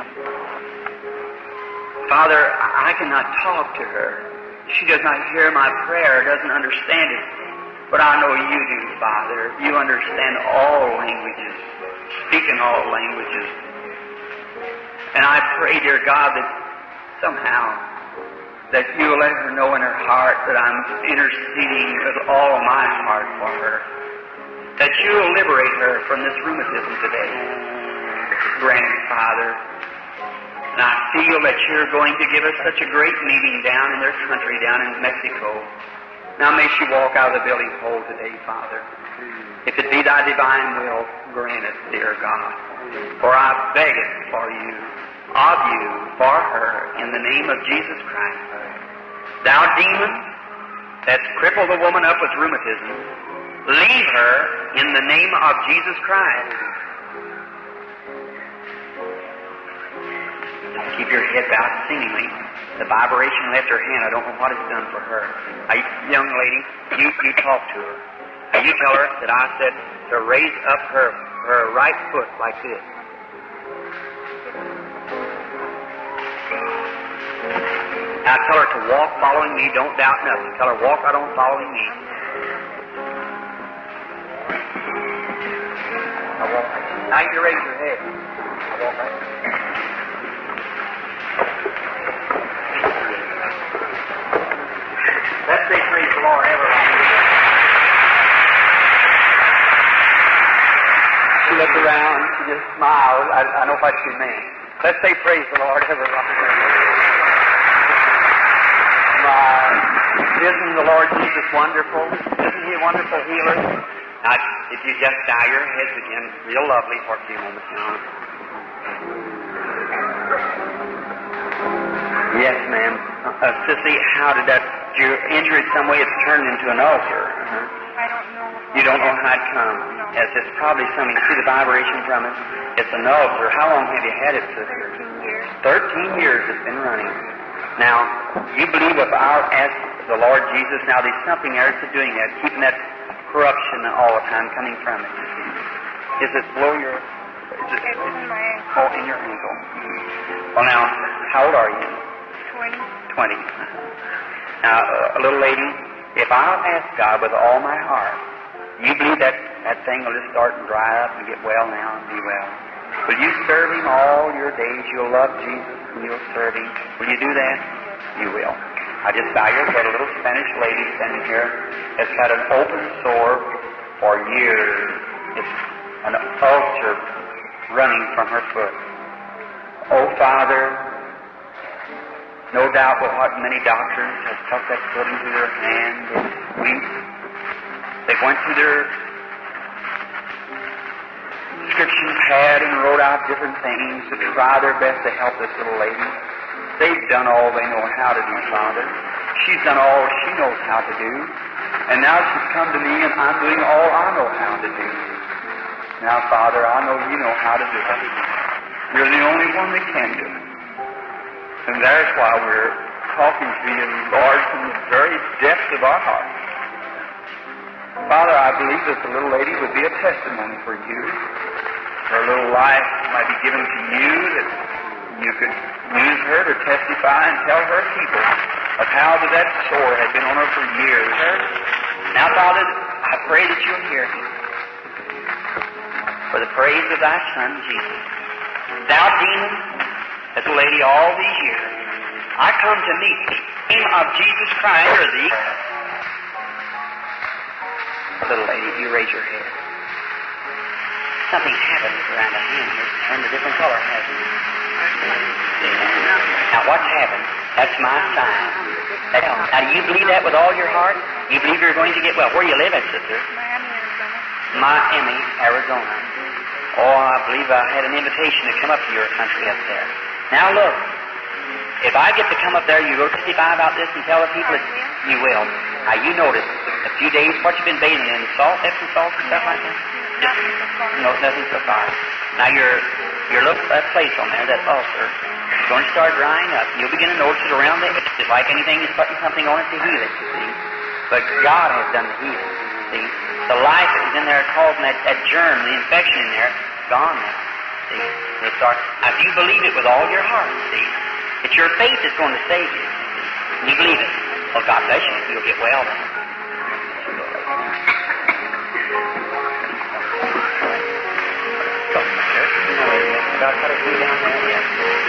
Father, I cannot talk to her. She does not hear my prayer, doesn't understand it. But I know you do, Father. You understand all languages, speak in all languages. And I pray, dear God, that somehow that you will let her know in her heart that I'm interceding with all my heart for her. That you will liberate her from this rheumatism today. Grant it, Father. And I feel that you're going to give us such a great meeting down in their country, down in Mexico. Now may she walk out of the building whole today, Father. If it be thy divine will, grant it, dear God. For I beg it for you, of you, for her, in the name of Jesus Christ. Thou demon that's crippled the woman up with rheumatism, leave her in the name of Jesus Christ. Keep your head bowed seemingly. The vibration left her hand. I don't know what it's done for her. Now, young lady, you, you talk to her. Now, you tell her that I said to raise up her, her right foot like this. Now, tell her to walk following me. Don't doubt nothing. Tell her, walk right on following me. Now, walk right. Now, you can raise your head. Now, walk right. the Lord, everybody. She looked around, she just smiled. I, I know what she meant. Let's say praise the Lord, everybody. My, isn't the Lord Jesus wonderful? Isn't He a wonderful healer? Now, if you just bow your heads again, real lovely for a few moments now. Yes, ma'am. Uh, Sissy, how did that, your injury some way it's turned into an ulcer? Uh-huh. I don't know. You don't know how it come? No. Yes, it's probably something. See the vibration from it? It's an ulcer. How long have you had it, sister? Thirteen years. Thirteen years it's been running. Now, you believe if I'll ask the Lord Jesus, now there's something there that's doing that, keeping that corruption all the time coming from it, you see. Is it below your... Is it, It's in my ankle. oh, in your ankle. Well, now, how old are you? Twenty. Twenty. Now, uh, a little lady, if I'll ask God with all my heart, you believe that that thing will just start and dry up and get well now and be well. Will you serve Him all your days? You'll love Jesus and you'll serve Him. Will you do that? You will. I just bow your head. A little Spanish lady standing here has had an open sore for years. It's an ulcer running from her foot. Oh, Father, no doubt with what many doctors have tucked that foot into their hand and weep. They went through their prescription pad and wrote out different things to try their best to help this little lady. They've done all they know how to do, Father. She's done all she knows how to do. And now she's come to me and I'm doing all I know how to do. Now, Father, I know you know how to do it. You're the only one that can do it. And that's why we're talking to you, Lord, from the very depths of our hearts. Father, I believe that the little lady would be a testimony for you. Her little life might be given to you, that you could use her to testify and tell her people of how that sore had been on her for years. Now, Father, I pray that you'll hear me. For the praise of thy Son, Jesus. Thou demon, as a lady all these years, I come to meet thee. In the name of Jesus Christ, or thee. Little lady, you raise your head. Something's happened around the hand here. It's turned a different color, hasn't it? Now, what's happened? That's my sign. That's, now, do you believe that with all your heart? You believe you're going to get well? Where do you live at, sister? Miami, Arizona. Miami, Arizona. Oh, I believe I had an invitation to come up to your country up there. Now, look. If I get to come up there, you go testify about this and tell the people that you will. Now, you notice a few days, what you've been bathing in, salt, Epsom salt, and stuff like that? Nothing so far. No, nothing so far. Now, your your look that place on there, that ulcer, is going to start drying up. You'll begin to notice it around the edge. It's like anything is putting something on it to heal it, you see. But God has done the healing, see. The life that was in there causing that, that germ, the infection in there, is gone now, see. It'll start. Now, if you believe it with all your heart, see, it's your faith that's going to save you, see. You believe it. Well, God bless you. You'll get well then. God cut it down there, yes.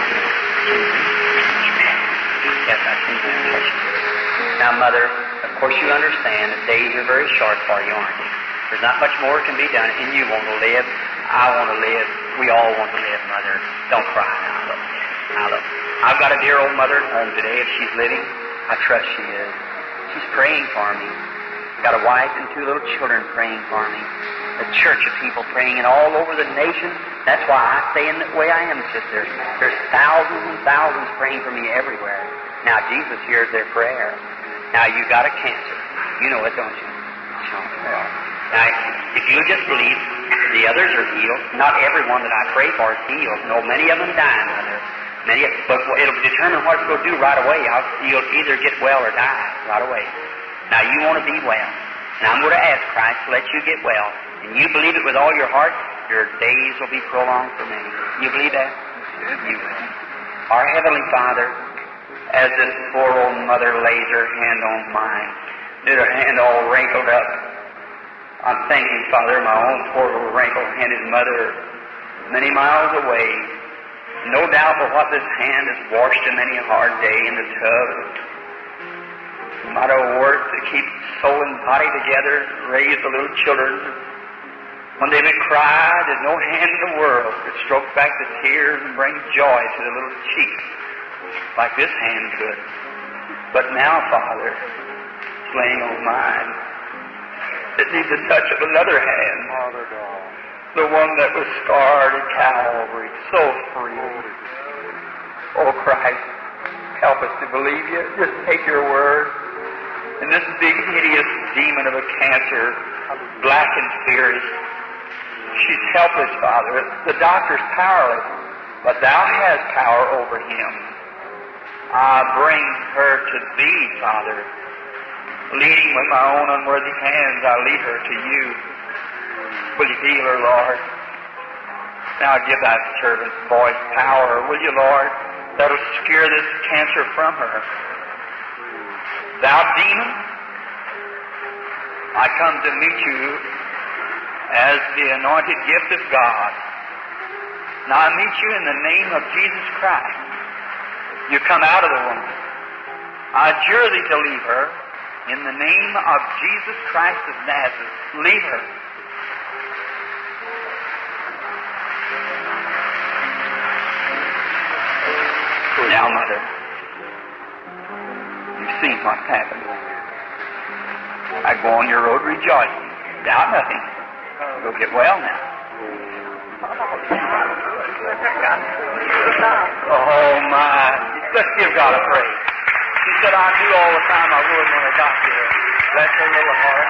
Yes, I see that. Now, Mother, of course you understand that days are very short for you, aren't they? There's not much more can be done, and you want to live. I want to live. We all want to live, Mother. Don't cry now, look. Now, look. I've got a dear old mother at home today. If she's living, I trust she is. She's praying for me. I've got a wife and two little children praying for me. A church of people praying, and all over the nation. That's why I stay in the way I am, sister. There's thousands and thousands praying for me everywhere. Now, Jesus hears their prayer. Now, you got a cancer. You know it, don't you? Now, if you just believe the others are healed, not everyone that I pray for is healed. No, many of them die, Mother. Many, of, but it'll determine what it's going to do right away. I'll, you'll either get well or die right away. Now, you want to be well. Now, I'm going to ask Christ to let you get well. And you believe it with all your heart, your days will be prolonged for many. You believe that? You will. Our Heavenly Father, as this poor old mother lays her hand on mine, did her hand all wrinkled up, I'm thanking, Father, my own poor little wrinkled-handed mother, many miles away. No doubt but what this hand has washed a many a hard day in the tub. Might have worked to keep soul and body together, raise the little children. When they would cry, there's no hand in the world could stroke back the tears and bring joy to the little cheeks like this hand could. But now, Father, it's laying on mine. It needs a touch of another hand. The one that was scarred at Calvary, so free. Oh, Christ, help us to believe you. Just take your word. And this big, hideous demon of a cancer, black and fierce, she's helpless, Father. The doctor's powerless, but Thou hast power over him. I bring her to Thee, Father. Leading with my own unworthy hands, I lead her to You. Will You heal her, Lord? Now give Thy servant's voice power, will You, Lord? That'll scare this cancer from her. Thou demon, I come to meet You as the anointed gift of God. Now I meet You in the name of Jesus Christ. You come out of the woman. I adjure Thee to leave her. In the name of Jesus Christ of Nazareth, leave her. Now, Mother, you've seen what's happened. I go on your road rejoicing. Doubt nothing. You'll get well now. Oh, my. Let's give God a praise. She said, I knew all the time I would when I got here. Bless her little heart.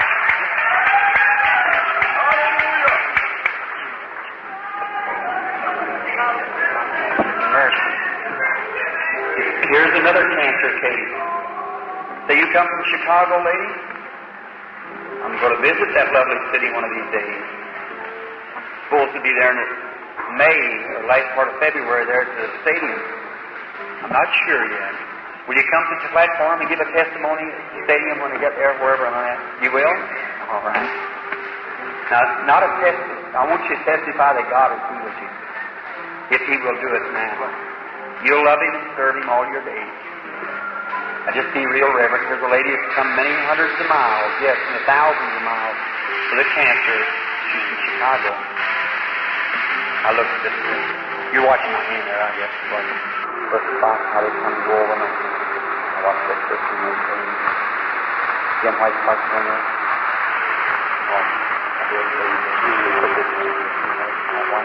Mercy. Here's another cancer case. Say, you come from Chicago, lady? I'm going to visit that lovely city one of these days. Supposed to be there in May or last part of February there at the stadium. I'm not sure yet. Will you come to the platform and give a testimony at the stadium when we get there, wherever I'm at? You will? All right. Now, not a test. I want you to testify that God has healed you. If He will do it now. You'll love Him and serve Him all your days. I just be real reverent. There's a lady who's come many hundreds of miles, yes, and thousands of miles for the cancer. She's from Chicago. I look at this. You're watching my hand there, I guess. First spot, how they come to go over me. I watch that Christian thing. Jim White spots on there. Oh, I did say you put this in. I want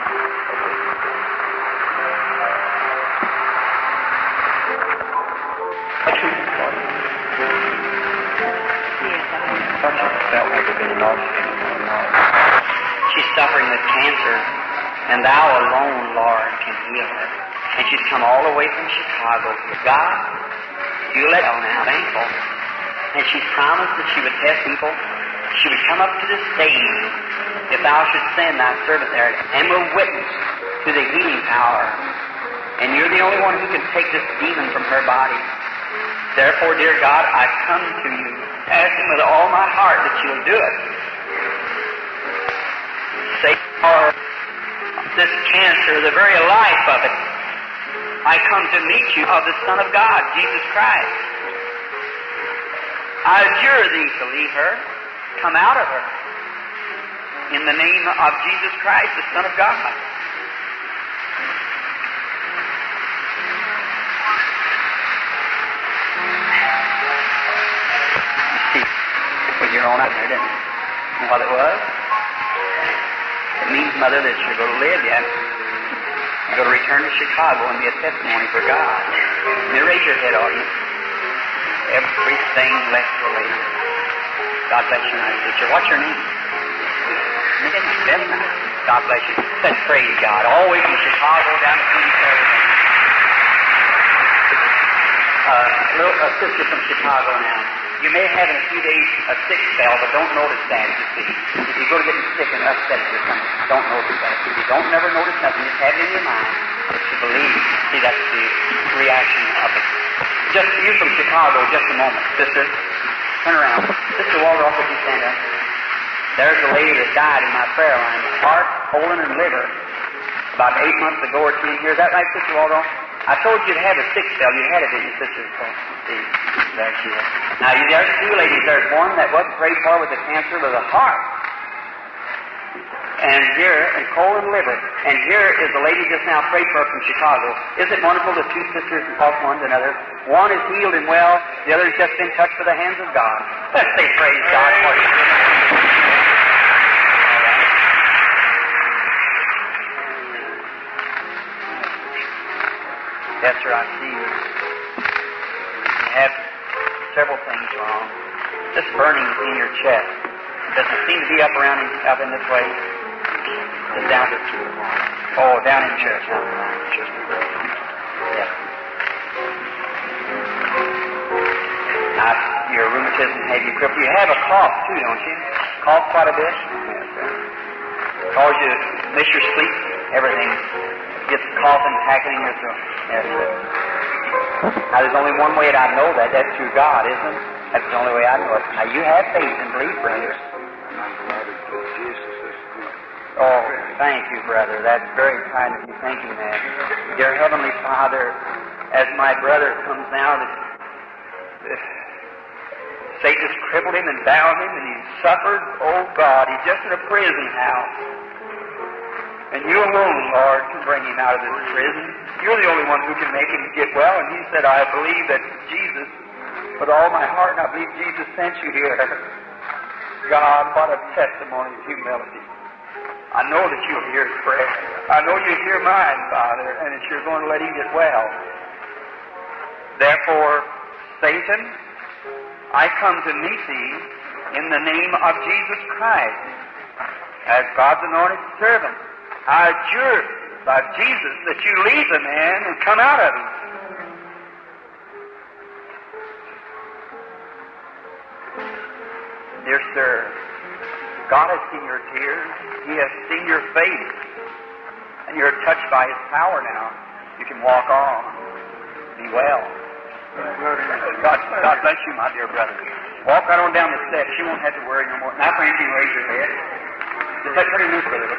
What's your thought? Felt like it been lost. She's suffering with cancer, and Thou alone, Lord, can heal her. And she's come all the way from Chicago. God, you let her now, thankful. And she's promised that she would test people. She would come up to the stage if Thou should send Thy servant there, and will witness to the healing power. And You're the only one who can take this demon from her body. Therefore, dear God, I come to You, asking with all my heart that You'll do it. Save for this cancer, the very life of it. I come to meet You of the Son of God, Jesus Christ. I adjure Thee to leave her, come out of her, in the name of Jesus Christ, the Son of God. You see, with your own out there, didn't you? And what it was? It means, Mother, that you're going to live yet. You're going to return to Chicago and be a testimony for God. Now raise your head, audience. Everything left for later. God bless you, my teacher. What's your name? God bless you. Let's praise God. All the way from Chicago down to Phoenix, Arizona. Uh, little, a sister from Chicago now. You may have in a few days a sick spell, but don't notice that, you see. If you go to getting sick and upset or something, don't notice that. If you don't never notice nothing, just have it in your mind that you believe. See, that's the reaction of it. Just you from Chicago, just a moment. Sister, turn around. Sister Waldrop, would you stand up? There's a lady that died in my prayer line with heart, colon, and liver about eight months ago or ten years. Is that right, Sister Waldrop? I told you to have a sick spell. You had it, didn't you, Sister? See, there she is. Now, you, there's two ladies. There's one that wasn't prayed for with the cancer of the heart. And here, and colon and liver. And here is a lady just now prayed for from Chicago. Isn't it wonderful that two sisters talk one to another? One is healed and well. The other has just been touched with the hands of God. Let's say praise God for you. Yes, sir, I see you. You have several things wrong. This burning in your chest. Doesn't seem to be up around in, up in this way. It's down to oh, down in church. Down in church. Yeah. Now, your rheumatism have you crippled. You have a cough too, don't you? Cough quite a bit. Yes, sir. Cause you miss your sleep. Everything gets coughing, hacking in your throat. Yes, sir. Now, there's only one way that I know that. That's through God, isn't it? That's the only way I know it. Now, you have faith and believe, brother. Oh, thank you, brother. That's very kind of you thinking that. Dear Heavenly Father, as my brother comes now, that uh, Satan has crippled him and bound him, and he's suffered. Oh, God, he's just in a prison house. And you alone, Lord, can bring him out of this prison. You're the only one who can make him get well. And he said, I believe that Jesus, with all my heart, and I believe Jesus sent you here. God, what a testimony of humility. I know that you'll hear his prayer. I know you'll hear mine, Father, and that you're going to let him get well. Therefore, Satan, I come to meet thee in the name of Jesus Christ as God's anointed servant. I adjure by Jesus that you leave the man and come out of him. Dear sir, God has seen your tears. He has seen your faith. And you're touched by his power now. You can walk on. Be well. God, God bless you, my dear brother. Walk right on down the steps. You won't have to worry no more. Now, friends, you raise your head. Just let pretty loose, brother.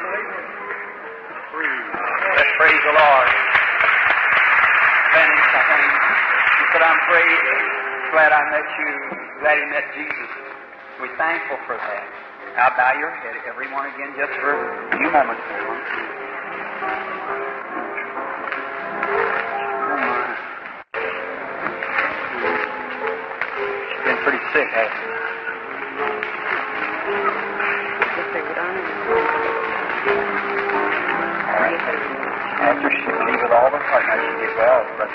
Let's praise the Lord. Standing second. He said, I'm praying, glad I met you, glad he met Jesus. We're thankful for that. Now bow your head, everyone, again, just for a few moments now. She's been pretty sick, hasn't she? After she believed with all her heart, now she get well, but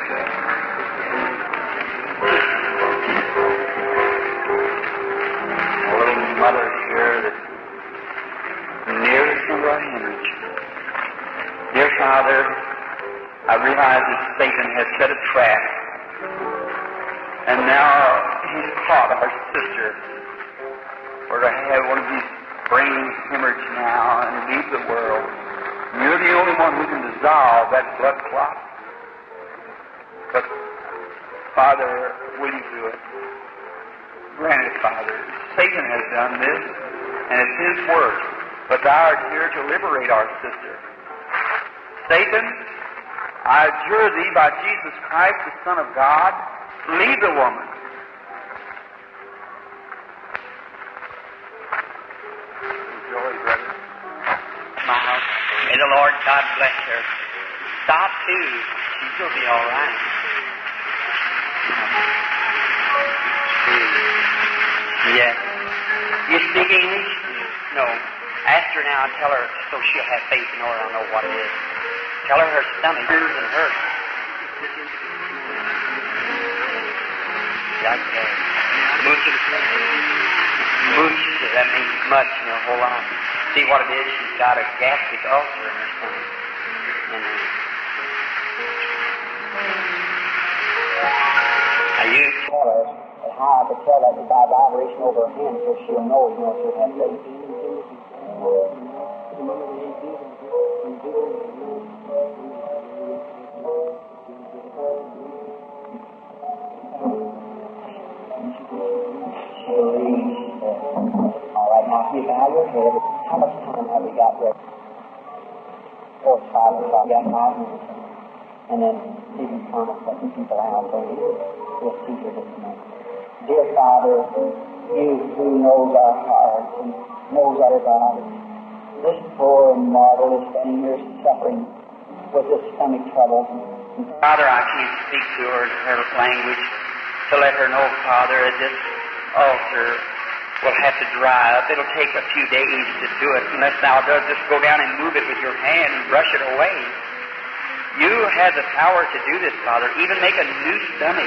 little mother here that nearest to our hemorrhage. Dear Father, I realize that Satan has set a trap, and now he's caught our sister for to have one of these brain hemorrhage now and leave the world. You're the only one who can dissolve that blood clot. But, Father, will you do it? Grant it, Father. Satan has done this, and it's his work. But thou art here to liberate our sister. Satan, I adjure thee by Jesus Christ, the Son of God, leave the woman. Joy, brother. My house. May the Lord God bless her. Stop, too. She'll be all right. Yes. You speak English? No. Ask her now and tell her so she'll have faith in order to know what it is. Tell her her stomach doesn't hurt. That's it. Much. Much. That means much in a whole lot. See what it is? She's got a gastric ulcer in her stomach. And now you tell her how I could tell that by vibration over her hand so she'll know, you know, she'll have faith. All right, now if you bow your head, how much time have we got left? Oh, it's five o'clock. Got five minutes. And then Stephen Thomas, let me people out there. We'll see here just a minute. Dear Father, you who knows our hearts and knows our bodies, this poor mortal is standing here suffering with this stomach trouble. Father, I can't speak to her in her language to let her know, Father, that this ulcer will have to dry up. It'll take a few days to do it, unless thou does just go down and move it with your hand and brush it away. You have the power to do this, Father, even make a new stomach.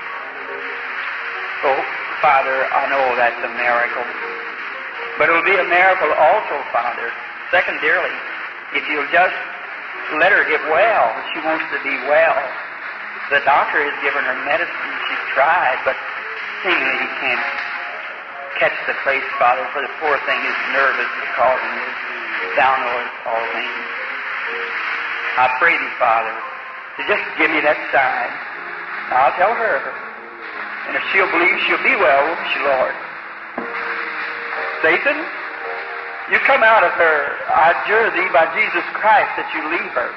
Oh, Father, I know that's a miracle. But it will be a miracle also, Father, secondarily, if you'll just let her get well. She wants to be well. The doctor has given her medicine. She's tried, but seemingly he can't catch the place, Father, for the poor thing is nervous is causing this. Thou knowest all things. I pray thee, Father, to just give me that sign. I'll tell her. And if she'll believe, she'll be well, won't she, Lord? Satan, you come out of her. I adjure thee by Jesus Christ that you leave her.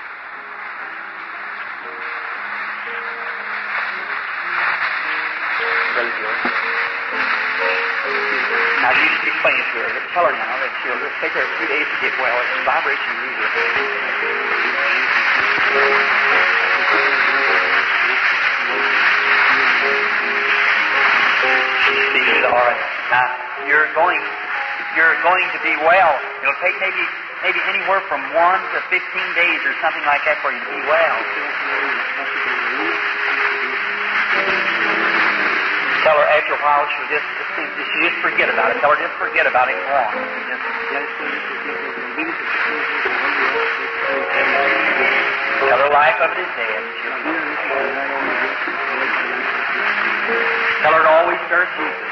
Brother George. Now you just explain it to her. Tell her now that she'll just take her a few days to get well. It's a vibration leave her. She sees all right. Now you're going you're going to be well. It'll take maybe maybe anywhere from one to fifteen days or something like that for you to be well. Tell her after a while she'll just, just she'll just forget about it. Tell her just forget about it and go on. Tell her life of it is dead. Tell her to always serve Jesus.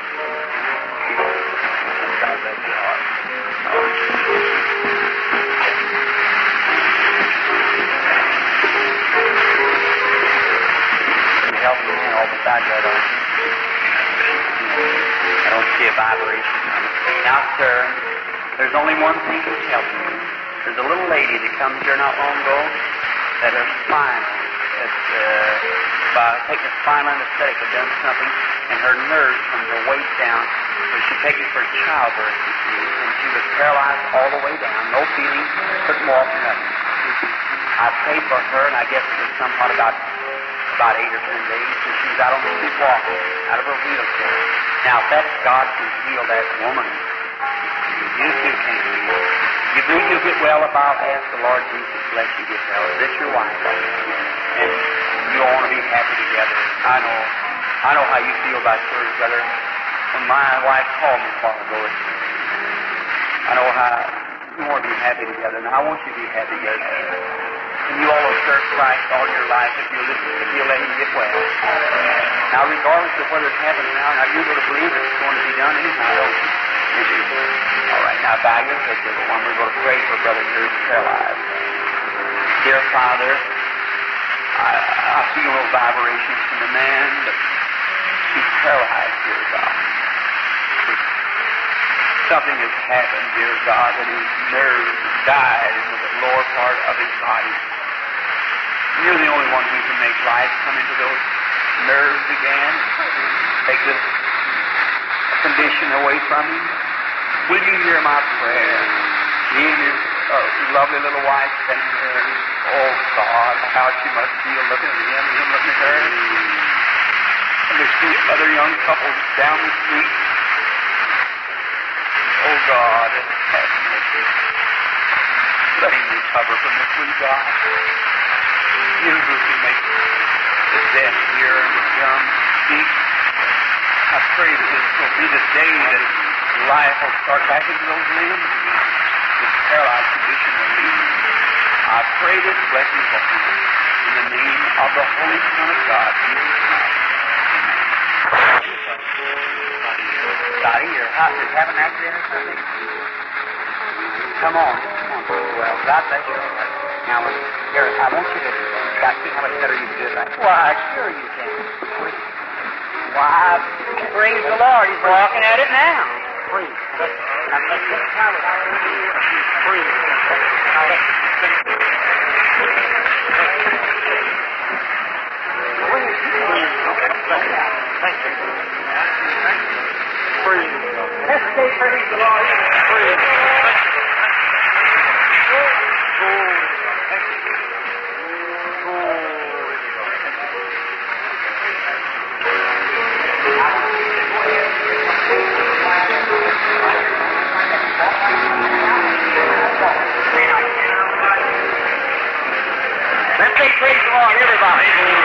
God bless your heart. Can you help me in all beside that, don't you? I don't see a vibration coming. Now, sir, there's only one thing that can help you. There's a little lady that comes here not long ago that her spine, that, uh, by taking a spinal anesthetic, had done something, and her nerves from her waist down, when she taken for childbirth, you see, and she was paralyzed all the way down, no feeling, couldn't walk, nothing. I prayed for her, and I guess it was somewhat about about eight or ten days, and she was out on the street walking, out of her wheelchair. Now, if that's God can heal that woman, you too can. You believe you'll get well if I'll ask the Lord Jesus to let you get well. Is this your wife? And you all want to be happy together. I know. I know how you feel about yours, brother. When my wife called me a while ago, I know how you want to be happy together, and I want you to be happy together. And you all will serve Christ all your life if you listen, if you let Him get well. Now, regardless of whether it's happening now, now you're going to believe it's going to be done anyhow, don't you? You do. All right, now bow your head, little one. We're going to pray for Brother Drew paralyzed. Dear Father, I, I feel no vibrations from the man, but he's paralyzed, dear God. Something has happened, dear God, that his nerves died in the lower part of his body. You're the only one who can make life come into those nerves again, take this condition away from him. Will you hear my prayer? He and his uh, lovely little wife standing there. Oh, God, how she must feel looking at him and him looking at her. And there's two other young couples down the street. Oh, God, have mercy. Let him recover from this, will you, God? You who can make the deaf hear and the dumb speak. I pray that this will be the day that life will start back into those limbs again. This paralyzed condition will leave. I pray this blessing for you in the name of the Holy Son of God, Jesus Christ. Dottie, your house is having an accident or something? Come on, come on. Well, God bless you. Now, here, I want you to got to see how much better you can do it right. Why, sure you can. Why, praise the Lord, he's walking at it now. Free. Now, let's just try it. Free. praise the Lord, everybody.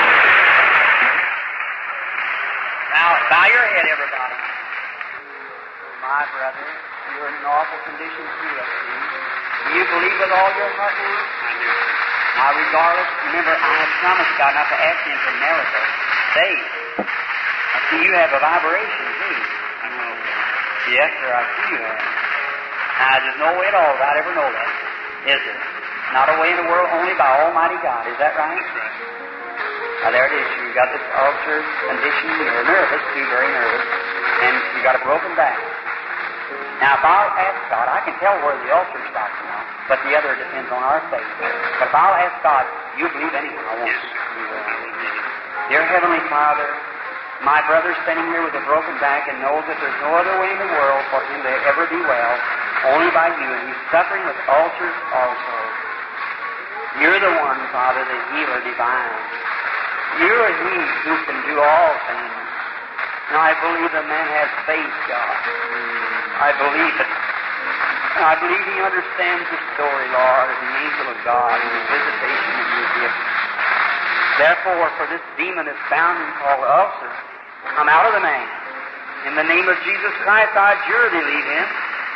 Now, bow your head, everybody. My brother, you're in an awful condition too, I see. Do you believe with all your heart now? I do. Now, regardless, remember, I have promised God not to ask Him for miracles. Faith. I see you have a vibration, too. I know. Yes, sir, I see you have. Now, there's no way at all that I ever know that, is there? Not a way in the world, only by Almighty God. Is that right? That's right. Now, there it is. You've got this ulcer condition. You're nervous, too, very nervous. And you've got a broken back. Now, if I'll ask God, I can tell where the ulcer stops now, but the other depends on our faith. But if I'll ask God, you believe anything I want. Yes, you will. Dear Heavenly Father, my brother's standing here with a broken back and knows that there's no other way in the world for him to ever be well, only by you, and he's suffering with ulcers also. You're the one, Father, the healer divine. You're He who can do all things. And I believe the man has faith, God. I believe it. And I believe he understands the story, Lord, of the angel of God and his visitation and your gift. Therefore, for this demon that's bound and called ulcer, come out of the man. In the name of Jesus Christ, I adjure thee, leave him.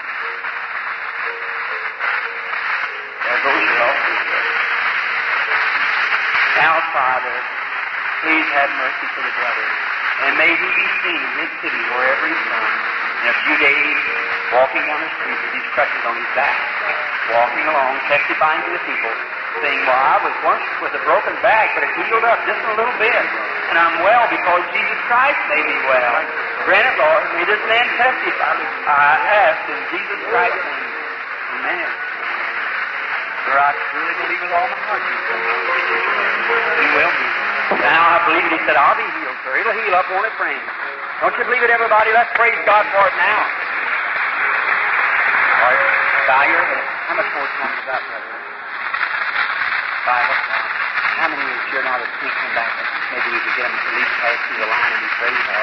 There goes your ulcer. Now, Father, please have mercy for the brother. And may he be seen in his city, wherever he's gone, in a few days, walking down the street with these crutches on his back, walking along, testifying to the people, saying, well, I was once with a broken back, but it healed up just a little bit, and I'm well because Jesus Christ made me well. Grant it, Lord, may this man testify. I ask in Jesus Christ's name. Amen. For I truly believe with all my heart you will be. Now I believe it. He said, I'll be healed, sir. It'll heal up, won't it, friends? Don't you believe it, everybody? Let's praise God for it now. All right, bow your head. How much more time is that, brother? Five o'clock. How many of you sure now that can't come back? Maybe we could get them at least pass through the line and be prayed for.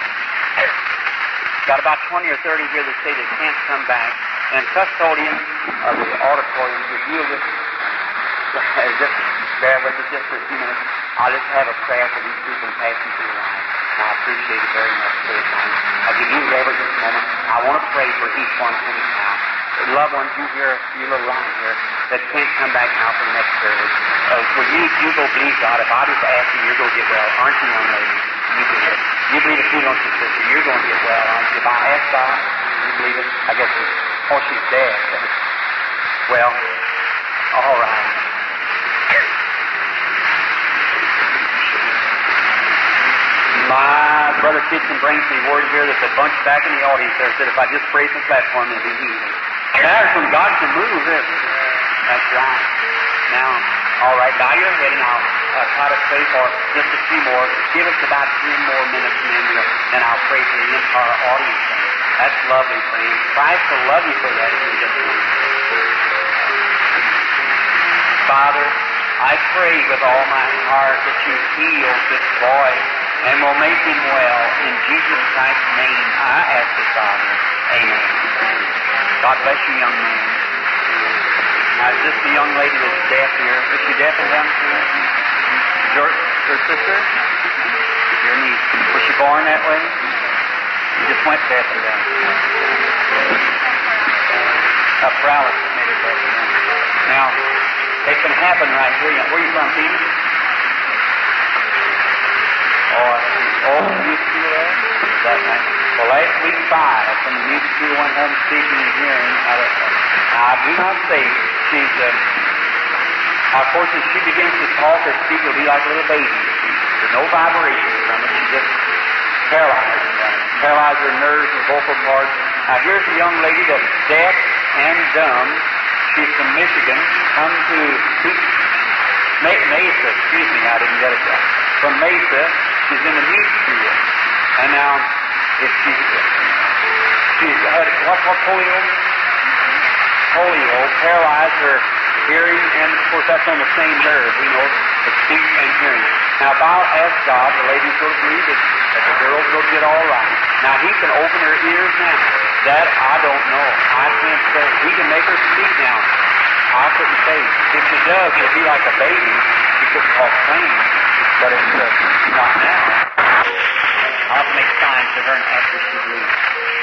Got about twenty or thirty here that say they can't come back. And custodian of the auditorium would deal with just bear with us just for a few minutes. I'll just have a prayer for these people passing through the line. And I appreciate it very much for your time. I'll give you Reverend just a moment. I want to pray for each one anyhow. Loved ones, you hear your little line here that can't come back now for the next service. Uh, for you, you go believe God. If I just ask you, you're going to get well. Aren't you, young lady? You believe it. You believe it too, don't you, sister? You're going to get well, aren't you? If I ask God, you believe it? I guess it's, oh, she's dead. Well, all right. My brother Kitson brings me word here that the bunch back in the audience there said if I just pray from the platform, they'll be healed. That's when God can move, isn't it? That's right. Now, all right, bow your head and I'll uh, try to pray for just a few more. Give us about three more minutes and then we'll, and I'll pray for the entire audience. That's lovely, friend. Christ will love you for that in just a minute. Father, I pray with all my heart that you heal this boy and will make him well. In Jesus Christ's name, I ask it, Father. Amen. God bless you, young man. Now, is this the young lady that's deaf here? Is she deaf and dumb here? Your, your sister? Your niece. Was she born that way? She just went deaf and dumb. A paralysis made her deaf and dumb. Now, it can happen right here. Where are you from, Peter? Oh, oh, youth school there? Is that right? Well, last week five from the youth school went home speaking and hearing. Now, I do not say she's, uh, of course, as she begins to talk or speak, it'll be like a little baby. There's no vibration from it. She just paralyzed. Uh, paralyzed her nerves and vocal cords. Now, here's a young lady that's deaf and dumb. She's from Michigan. Come to Mesa. Excuse me, I didn't get it right. From Mesa. She's in the youth school. And now, if she's, she's had, what, what polio? Polio paralyzed her hearing, and of course that's on the same nerve, we know, the speech and hearing. Now, if I'll ask God, the ladies will believe that, that the girls will get all right. Now, He can open her ears now. That I don't know. I can't say. He can make her speak now. I couldn't say. If she does, it'll be like a baby. She football playing, but it's uh, not now. I'll make signs to her after she leaves.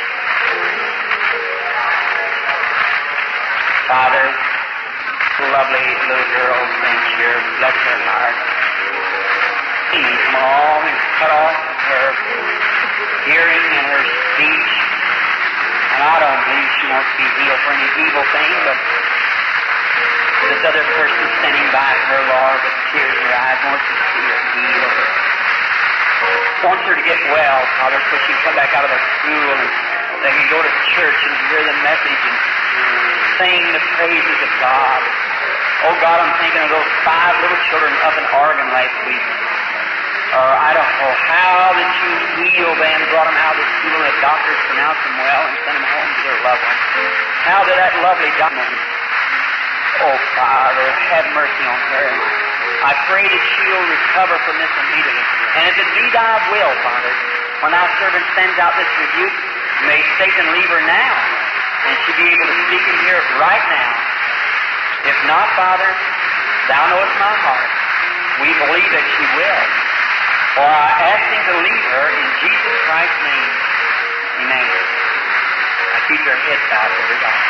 Father, lovely little girl sings here, bless her heart. She's small and cut off her hearing and her speech, and I don't believe she wants to be healed for any evil thing, but this other person standing by her, Lord, with tears in her eyes, wants to see her healed. Wants her to get well, Father, so she can come back out of the school and they can go to church and hear the message and sing the praises of God. Oh, God, I'm thinking of those five little children up in Oregon last week, or Idaho, how that you healed them, brought them out of the school, and the doctors pronounced them well and sent them home to their loved ones. How did that lovely doctor? Oh, Father, have mercy on her. I pray that she'll recover from this immediately. And if it be thy will, Father, when thy servant sends out this rebuke, may Satan leave her now, and she be able to speak and hear it right now. If not, Father, thou knowest my heart. We believe that she will. For I ask him to leave her in Jesus Christ's name. Amen. Now keep your head bowed, everybody.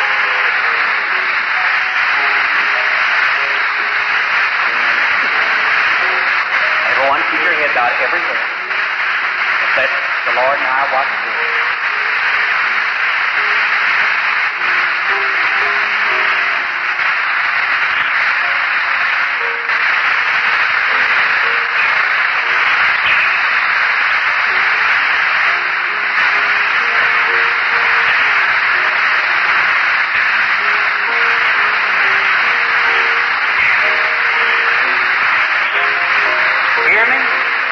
Everyone, keep your head bowed, every head. Let the Lord and I watch this. Hear me?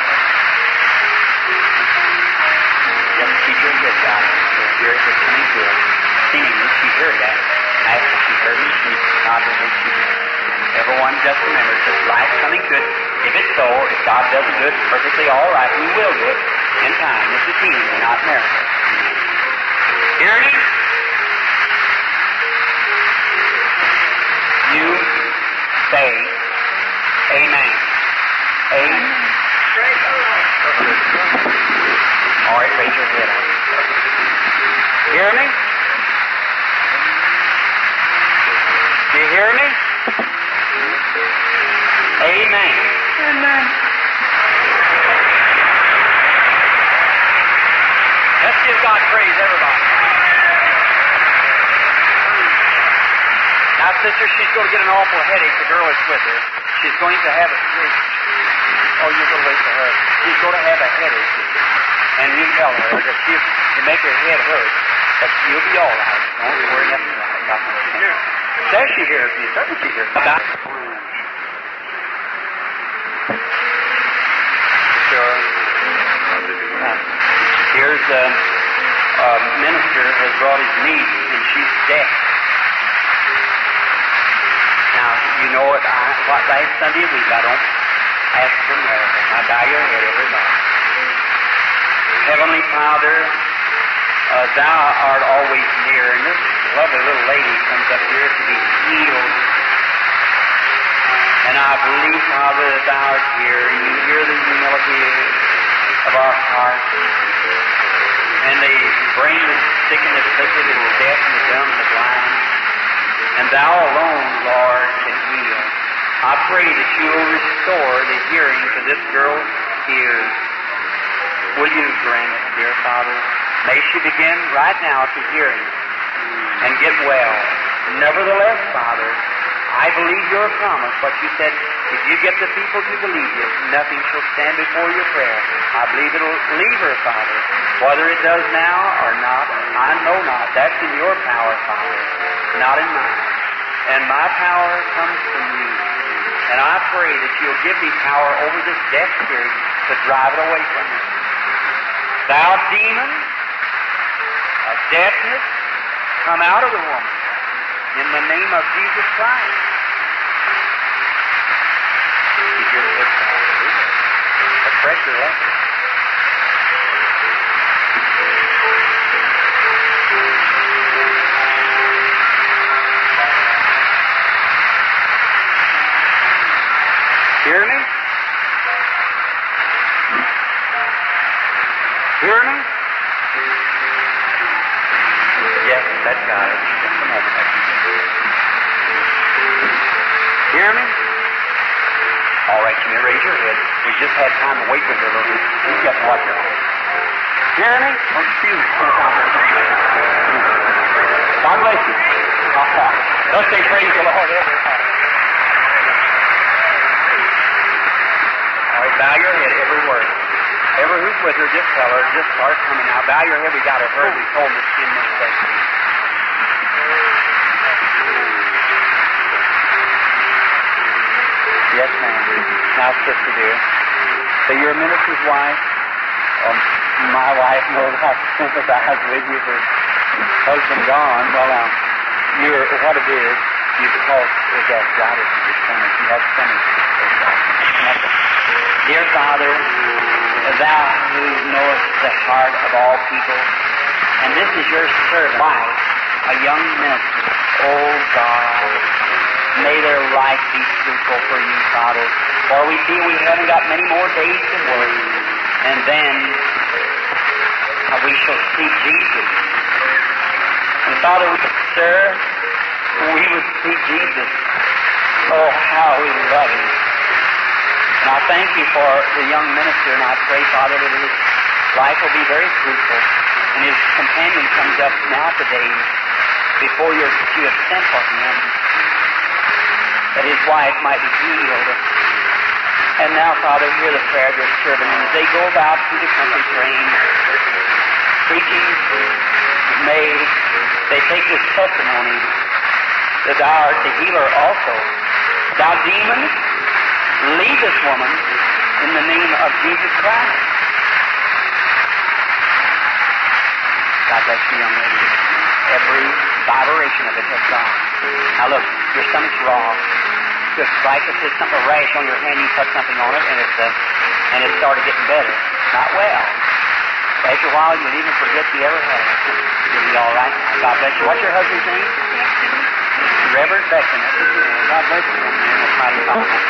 Just keep your head down. The Spirit is coming to her. Singing, she heard that. After she heard me, she nodded her head. Everyone just remember, this life's coming to it. If it's so, if God doesn't do it, it's perfectly all right. We will do it in time. This is healing, not miracle. Hear me? You say, Amen. Amen. All right, raise your head up. Hear me? Do you hear me? Amen. Amen. Let's give God praise, everybody. Now, sister, she's going to get an awful headache. The girl is with her. She's going to have a headache. Oh, you're going to wait for her. She's going to have a headache. And you tell her that she you make her head hurt, but you'll be all right. Don't worry nothing about it. There she hears me. Doesn't she hear me? Sure. Uh, here's a uh, uh, minister has brought his niece, and she's deaf. Now, you know what? I, what last Sunday week, I don't ask for miracles. I bow your head, everybody. Heavenly Father, uh, Thou art always near, and this lovely little lady comes up here to be healed. And I believe, Father, that Thou art here, and you hear the humility of our hearts. And they bring the sick and the afflicted, and the deaf and the dumb and the blind. And Thou alone, Lord, can heal. I pray that You'll restore the hearing to this girl's ears. Will You grant it, dear Father? May she begin right now to hear Him and get well. Nevertheless, Father, I believe Your promise, what You said, if You get the people to believe You, nothing shall stand before Your prayer. I believe it'll leave her, Father. Whether it does now or not, I know not. That's in Your power, Father, not in mine. And my power comes from You. And I pray that You'll give me power over this deaf spirit to drive it away from me. Thou demon of deafness, come out of the woman in the name of Jesus Christ. Keep your head down. The pressure left. raise your head. We just had time to wait with her a little bit. You just watch her. Hear me? Oh, excuse me. God bless you. Let's say praise the Lord every time. All right, bow your head every word. Ever who's with her, just tell her, just start coming now. Bow your head, we got her heard. We told them it's ten minutes late. Yes, ma'am. Now, sister dear, so you're a minister's wife? Um, my wife knows I sympathize with you for husband gone. Well, now, you're, what it is, you because there's that God is your stomach. You have stomach. Dear Father, Thou who knowest the heart of all people, and this is your servant, wife, a young minister. Oh God, may their life be fruitful for you, Father. For we feel we haven't got many more days to work, and then uh, we shall see Jesus. And Father, we, sir, we would see Jesus. Oh, how we love Him. And I thank you for the young minister, and I pray, Father, that his life will be very fruitful. And his companion comes up now today before you you have sent for him, that his wife might be healed. And now, Father, hear the prayer of your servant. And as they go about through the country praying, preaching, may they take this testimony that thou art the healer also. Thou demon, leave this woman in the name of Jesus Christ. God bless you, young lady. Every vibration of it has gone. Now look, your stomach's raw. Just right, if there's something, a rash on your hand, you put something on it, and it's uh, and it started getting better. Not well. After a while, you'll even forget you ever had it. You'll be all right. God bless you. What's your husband's name? Reverend Beckton. God bless you. That's mighty fine.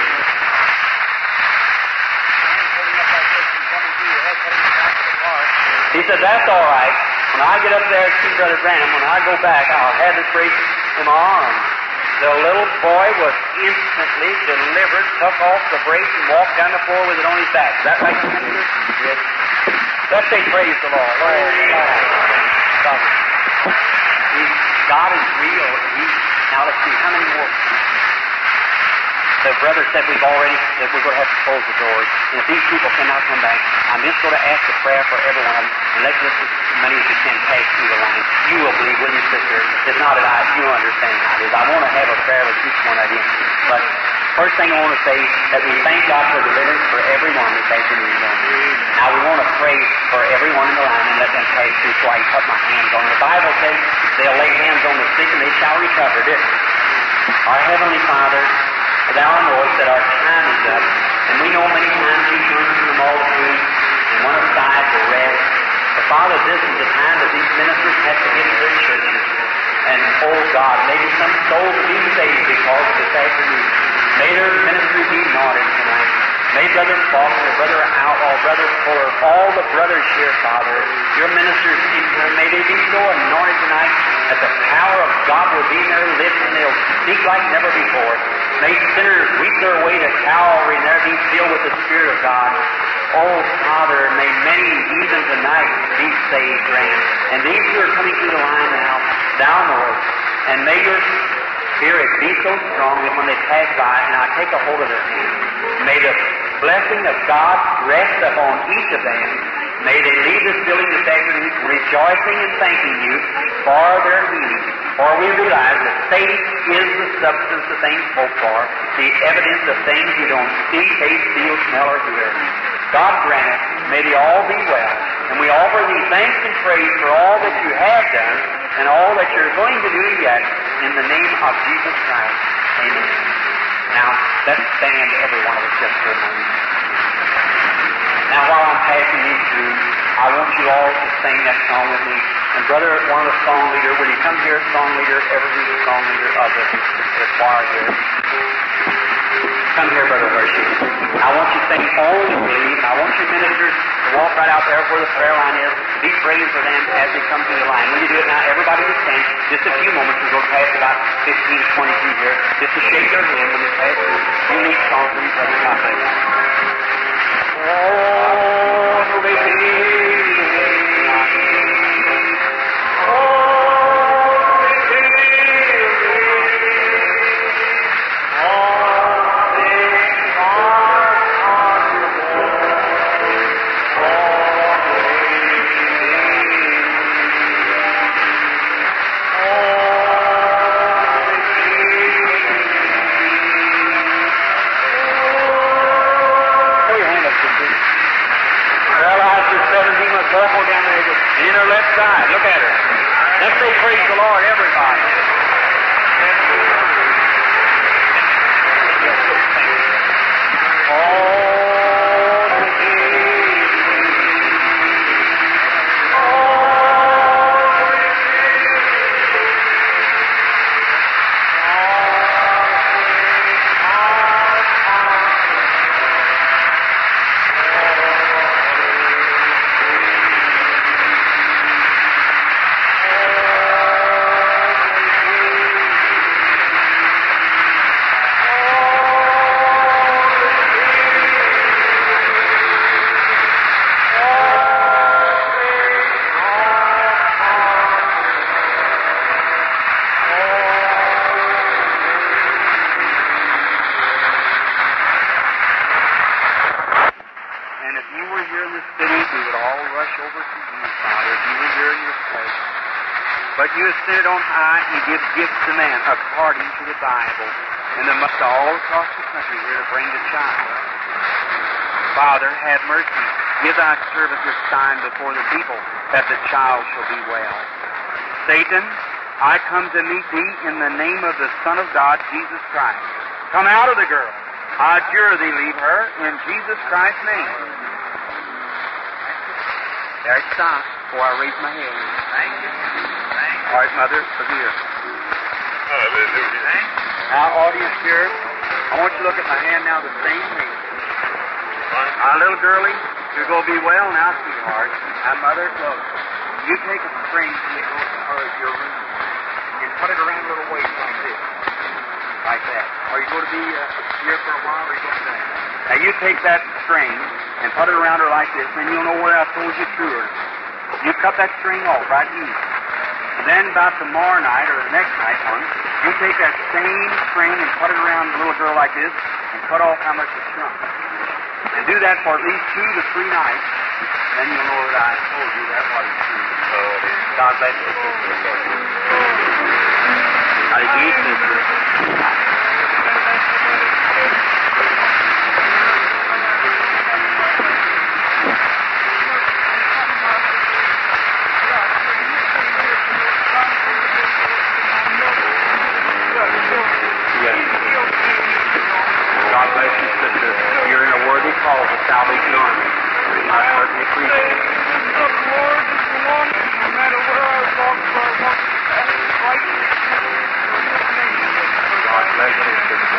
He said, that's all right. When I get up there to see Brother Branham, when I go back, I'll have this brace in my arm. The little boy was instantly delivered, took off the brace, and walked down the floor with it on his back. Is that right, Senator? Yes. Let's say praise the Lord. Oh, God. He, God is real. He, now let's see, how many more? The brother said we've already, that we're going to have to close the doors. And if these people cannot come back, I'm just going to ask a prayer for every one of them, and let just as many as you can pass through the line. You will believe, will you, sister? It's not that I, you understand how it is. I want to have a prayer with each one of you. But first thing I want to say that we thank God for deliverance for everyone this afternoon. Now we want to pray for everyone in the line and let them pass through so I can put my hands on them. The Bible says they'll lay hands on the sick and they shall recover, didn't it? Our Heavenly Father, Thou knowest that our time is up, and we know many times we turn from the multitude and one aside to rest. But Father, this is the time that these ministers have to get to their churches. And, oh God, maybe some souls will be saved because of this afternoon. May their ministry be anointed tonight. May Brother Faulkner, Brother Outlaw, Brother Fuller, all the brothers here, Father, your ministers, may they be so anointed tonight that the power of God will be in their lips and they'll speak like never before. May sinners weep their way to Calvary and there be filled with the Spirit of God. Oh, Father, may many even tonight be saved, grant. And these who are coming through the line now, Thou knowest. And may your Spirit be so strong that when they pass by, and I take a hold of their hand, may the blessing of God rest upon each of them. May they leave this building this afternoon rejoicing and thanking you for their healing. For we realize that faith is the substance of things hoped for, the evidence of things you don't see, taste, feel, smell, or hear. God grant it, may they all be well. And we offer thee thanks and praise for all that you have done and all that you're going to do yet in the name of Jesus Christ. Amen. Now, let's stand, every one of us, just for a moment. Now, while I'm passing these through, I want you all to sing that song with me. And brother, one of the song leader, will you come here, song leader, ever who's the song leader of the, the choir here? Come here, Brother Hershey. I want you to sing Only Believe, and I want your ministers to walk right out there where the prayer line is, be praying for them as they come through the line. When you do it now, everybody will stand just a few moments. We'll go past about fifteen to twenty feet here, just to shake their hand when they pass through. Unique song for each other. God bless you. Only Believe. Careful down there, and in her left side. Look at her. Let's say praise the Lord, everybody. Oh, the King. Oh, the You ascended on high and give gifts to man according to the Bible. And they must all across the country here to bring the child. Father, have mercy. Give thy servant this sign before the people that the child shall be well. Satan, I come to meet thee in the name of the Son of God, Jesus Christ. Come out of the girl. I adjure thee, leave her in Jesus Christ's name. There it stops before I raise my head. Thank you. All right, Mother, over here. Hallelujah. Now, audience here, I want you to look at my hand now the same way. Our little girlie, you're going to be well now, sweetheart. Now, Mother, look. You take a string and you go to her your room. You put it around a little waist like this. Like that. Are you going to be uh, here for a while, or are you going to stay? Now, you take that string and put it around her like this, and you'll know where I told you through her. You cut that string off right here. And then about tomorrow night, or the next night one, you take that same string and put it around the little girl like this, and cut off how much it shrunk. And do that for at least two to three nights, then you'll know that I told you that was true. God bless you, sister. How do you do, sister? God bless you, sister. You're in a worthy cause of Salvation Army. I certainly appreciate it. The Lord is the one, no matter where I walk, where I walk, right. God bless you, sister.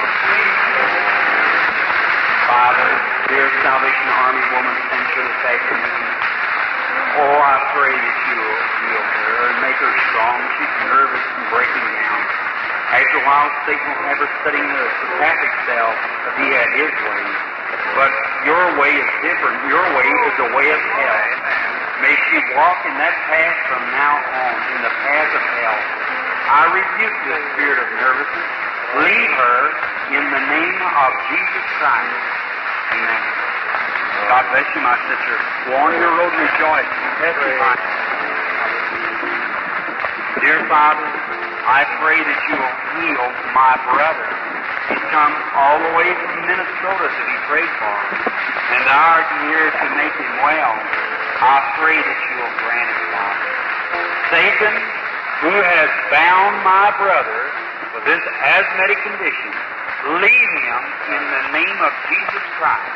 Father, dear Salvation Army woman, sent her this afternoon. Oh, I pray that you'll heal her and make her strong. She's nervous and breaking down. After a while, Satan will have her studying the Catholic self if he had his way. But your way is different. Your way is the way of hell. May she walk in that path from now on, in the path of hell. I rebuke the spirit of nervousness. Leave her in the name of Jesus Christ. Amen. God bless you, my sister. Go on your road, rejoice, and testify. Dear Father, I pray that you will heal my brother. He's come all the way from Minnesota to be prayed for, and thou art here to make him well. I pray that you will grant it, Father. Satan, who has bound my brother with this asthmatic condition, leave him in the name of Jesus Christ.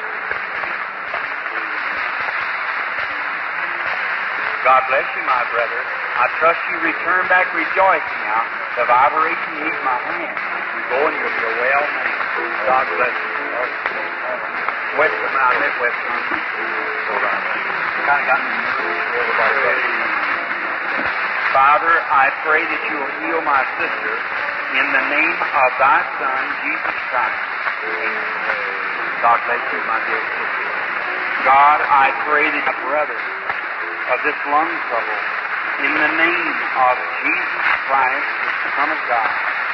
God bless you, my brother. I trust you return back rejoicing now. The vibration leaves my hand. You go and you'll be a well man. God bless you. Western, I live Western. Kind of got me nervous. Everybody ready. Father, I pray that you will heal my sister in the name of thy Son, Jesus Christ. God bless you, my dear sister. God, I pray that my brother of this lung trouble, in the name of Jesus Christ, the Son of God.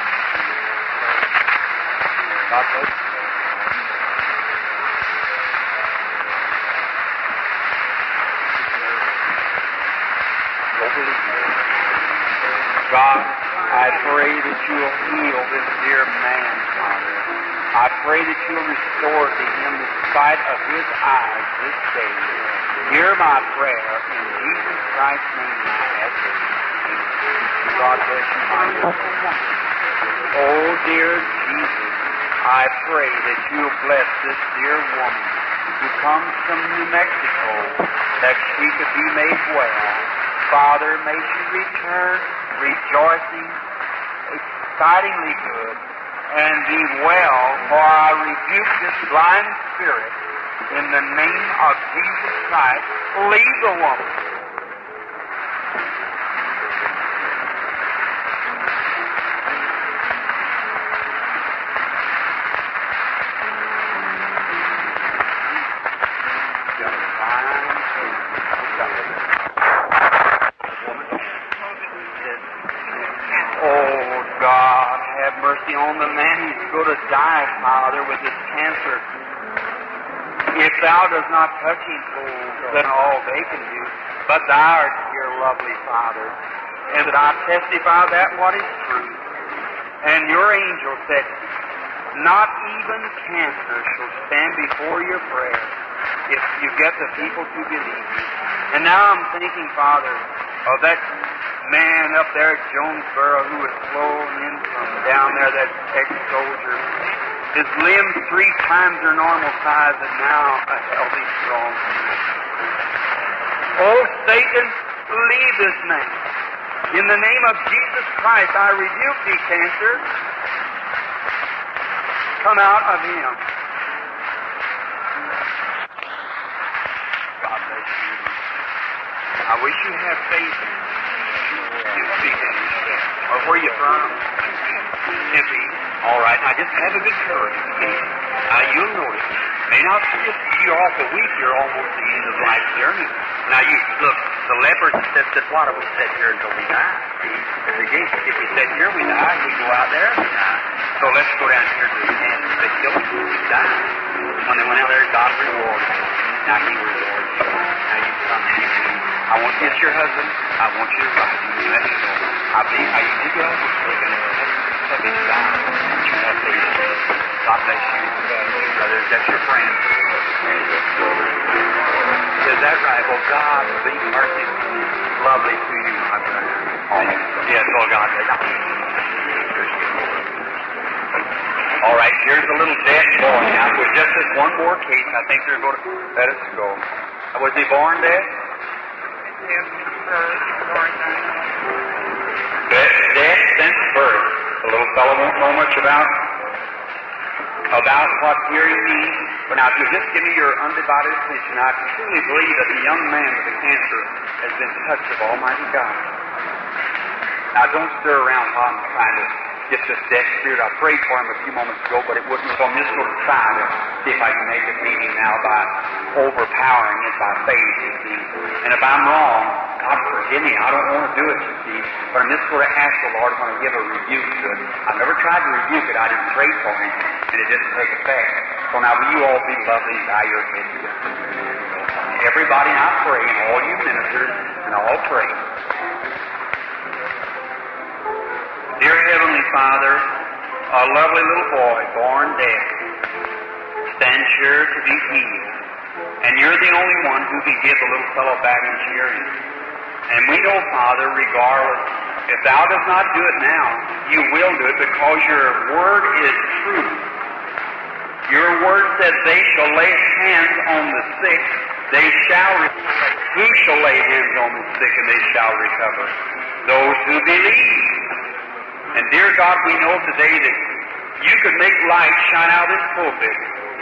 God bless you. God, I pray that you will heal this dear man, Father. I pray that you will restore to him the sight of his eyes this day. Hear my prayer in Jesus Christ's name, I ask it. God bless you, my dear. Oh, dear Jesus, I pray that you will bless this dear woman who comes from New Mexico, that she could be made well. Father, may she return rejoicing, excitingly good, and be well, for I rebuke this blind spirit in the name of Jesus Christ. Leave the woman. On the man who's going to die, Father, with this cancer. If thou does not touch him, then all they can do. But thou art dear, lovely Father, and that I testify that what is true. And your angel said, not even cancer shall stand before your prayer if you get the people to believe you. And now I'm thinking, Father, of that man up there at Jonesboro who was flown in from down there, that ex-soldier. His limbs three times their normal size and now a healthy, strong man. Oh, Satan, leave this man. In the name of Jesus Christ, I rebuke thee, cancer. Come out of him. God bless you. I wish you had faith in him. Or where are you from? Tempe. All right. Now just have a good courage. Now you'll notice. May not just you're off a week. You're almost the end of life's journey. Now you look. The lepers said, "Said what? We sit here until we die." If we did, if we sit here, we die. We go out there, we die. So let's go down here to the end. They killed us. We die. When they went out there, God rewarded them. Now He rewards you. Now you come here. I want you as your husband. I want you to write you. Let me know. I believe how you did your husband taken it. Have you died? You have faith. God bless you. Brothers, that's your friend. Is that right? Well, God be merciful. Lovely to you, my brother. Oh, yes, oh God. All right, here's a little dead boy. Now, if there's just this one more case, I think they're going to let us go. Was he born dead? Dead since birth. The little fellow won't know much about about what hearing means. But now, if you'll just give me your undivided attention, I truly believe that the young man with the cancer has been touched of Almighty God. Now, don't stir around while I'm trying to get this deaf spirit. I prayed for him a few moments ago, but it wouldn't. So I'm just going to try to see if I can make it meeting now by overpowering it by faith, you see. And if I'm wrong, God forgive me. I don't want to do it, you see. But I'm just going to ask the Lord when I give a rebuke to it. I've never tried to rebuke it. I just prayed for him, and it didn't take effect. So now will you all be lovely and bow your heads with me? Everybody now pray, and all you ministers, and all pray. Dear Heavenly Father, a lovely little boy born dead stands sure to be healed. And you're the only one who can give the little fellow back his hearing. And we know, Father, regardless, if thou does not do it now, you will do it because your word is true. Your word says they shall lay hands on the sick, they shall recover. Who shall lay hands on the sick and they shall recover? Those who believe. And dear God, we know today that you could make light shine out of this pulpit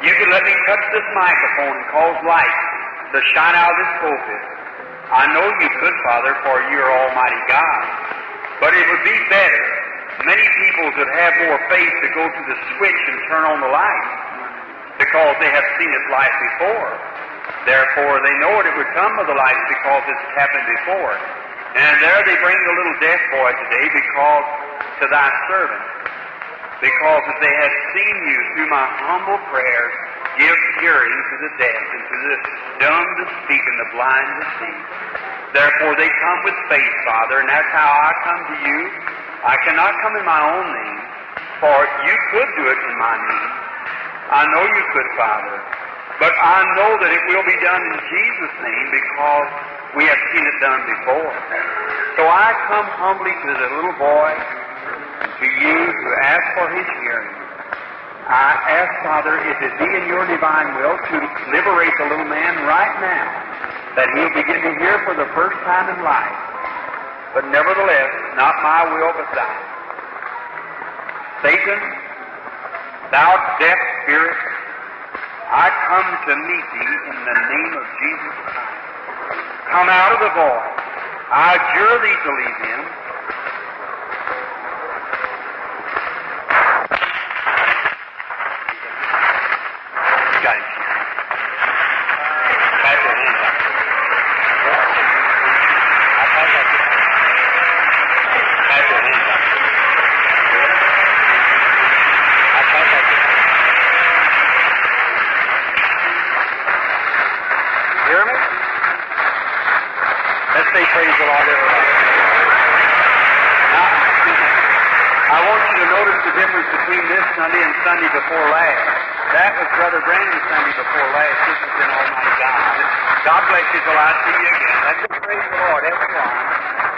you could let me touch this microphone and cause light to shine out of this pulpit. I know you could, Father, for you're Almighty God. But it would be better. Many people would have more faith to go to the switch and turn on the light because they have seen its light before. Therefore, they know it, it would come with the light because it's happened before. And there they bring the little deaf boy today because to thy servant. Because if they had seen you through my humble prayers, give hearing to the deaf and to the dumb to speak and the blind to see. Therefore they come with faith, Father, and that's how I come to you. I cannot come in my own name, for you could do it in my name. I know you could, Father. But I know that it will be done in Jesus' name because we have seen it done before. So I come humbly to the little boy, to you to ask for his hearing. I ask, Father, if it be in your divine will to liberate the little man right now, that he'll begin to hear for the first time in life. But nevertheless, not my will but thine. Satan, thou deaf spirit, I come to meet thee in the name of Jesus Christ. Come out of the void. I adjure thee to leave him. Got him. Pat your hands up. Pat your hands up. Hear me? Let's say praise the Lord, everybody. Now, I want you to notice the difference between this Sunday and Sunday before last. That was Brother Brandon's Sunday before last. This has been Almighty God. God bless you till I see you again. Let's say praise the Lord, everyone.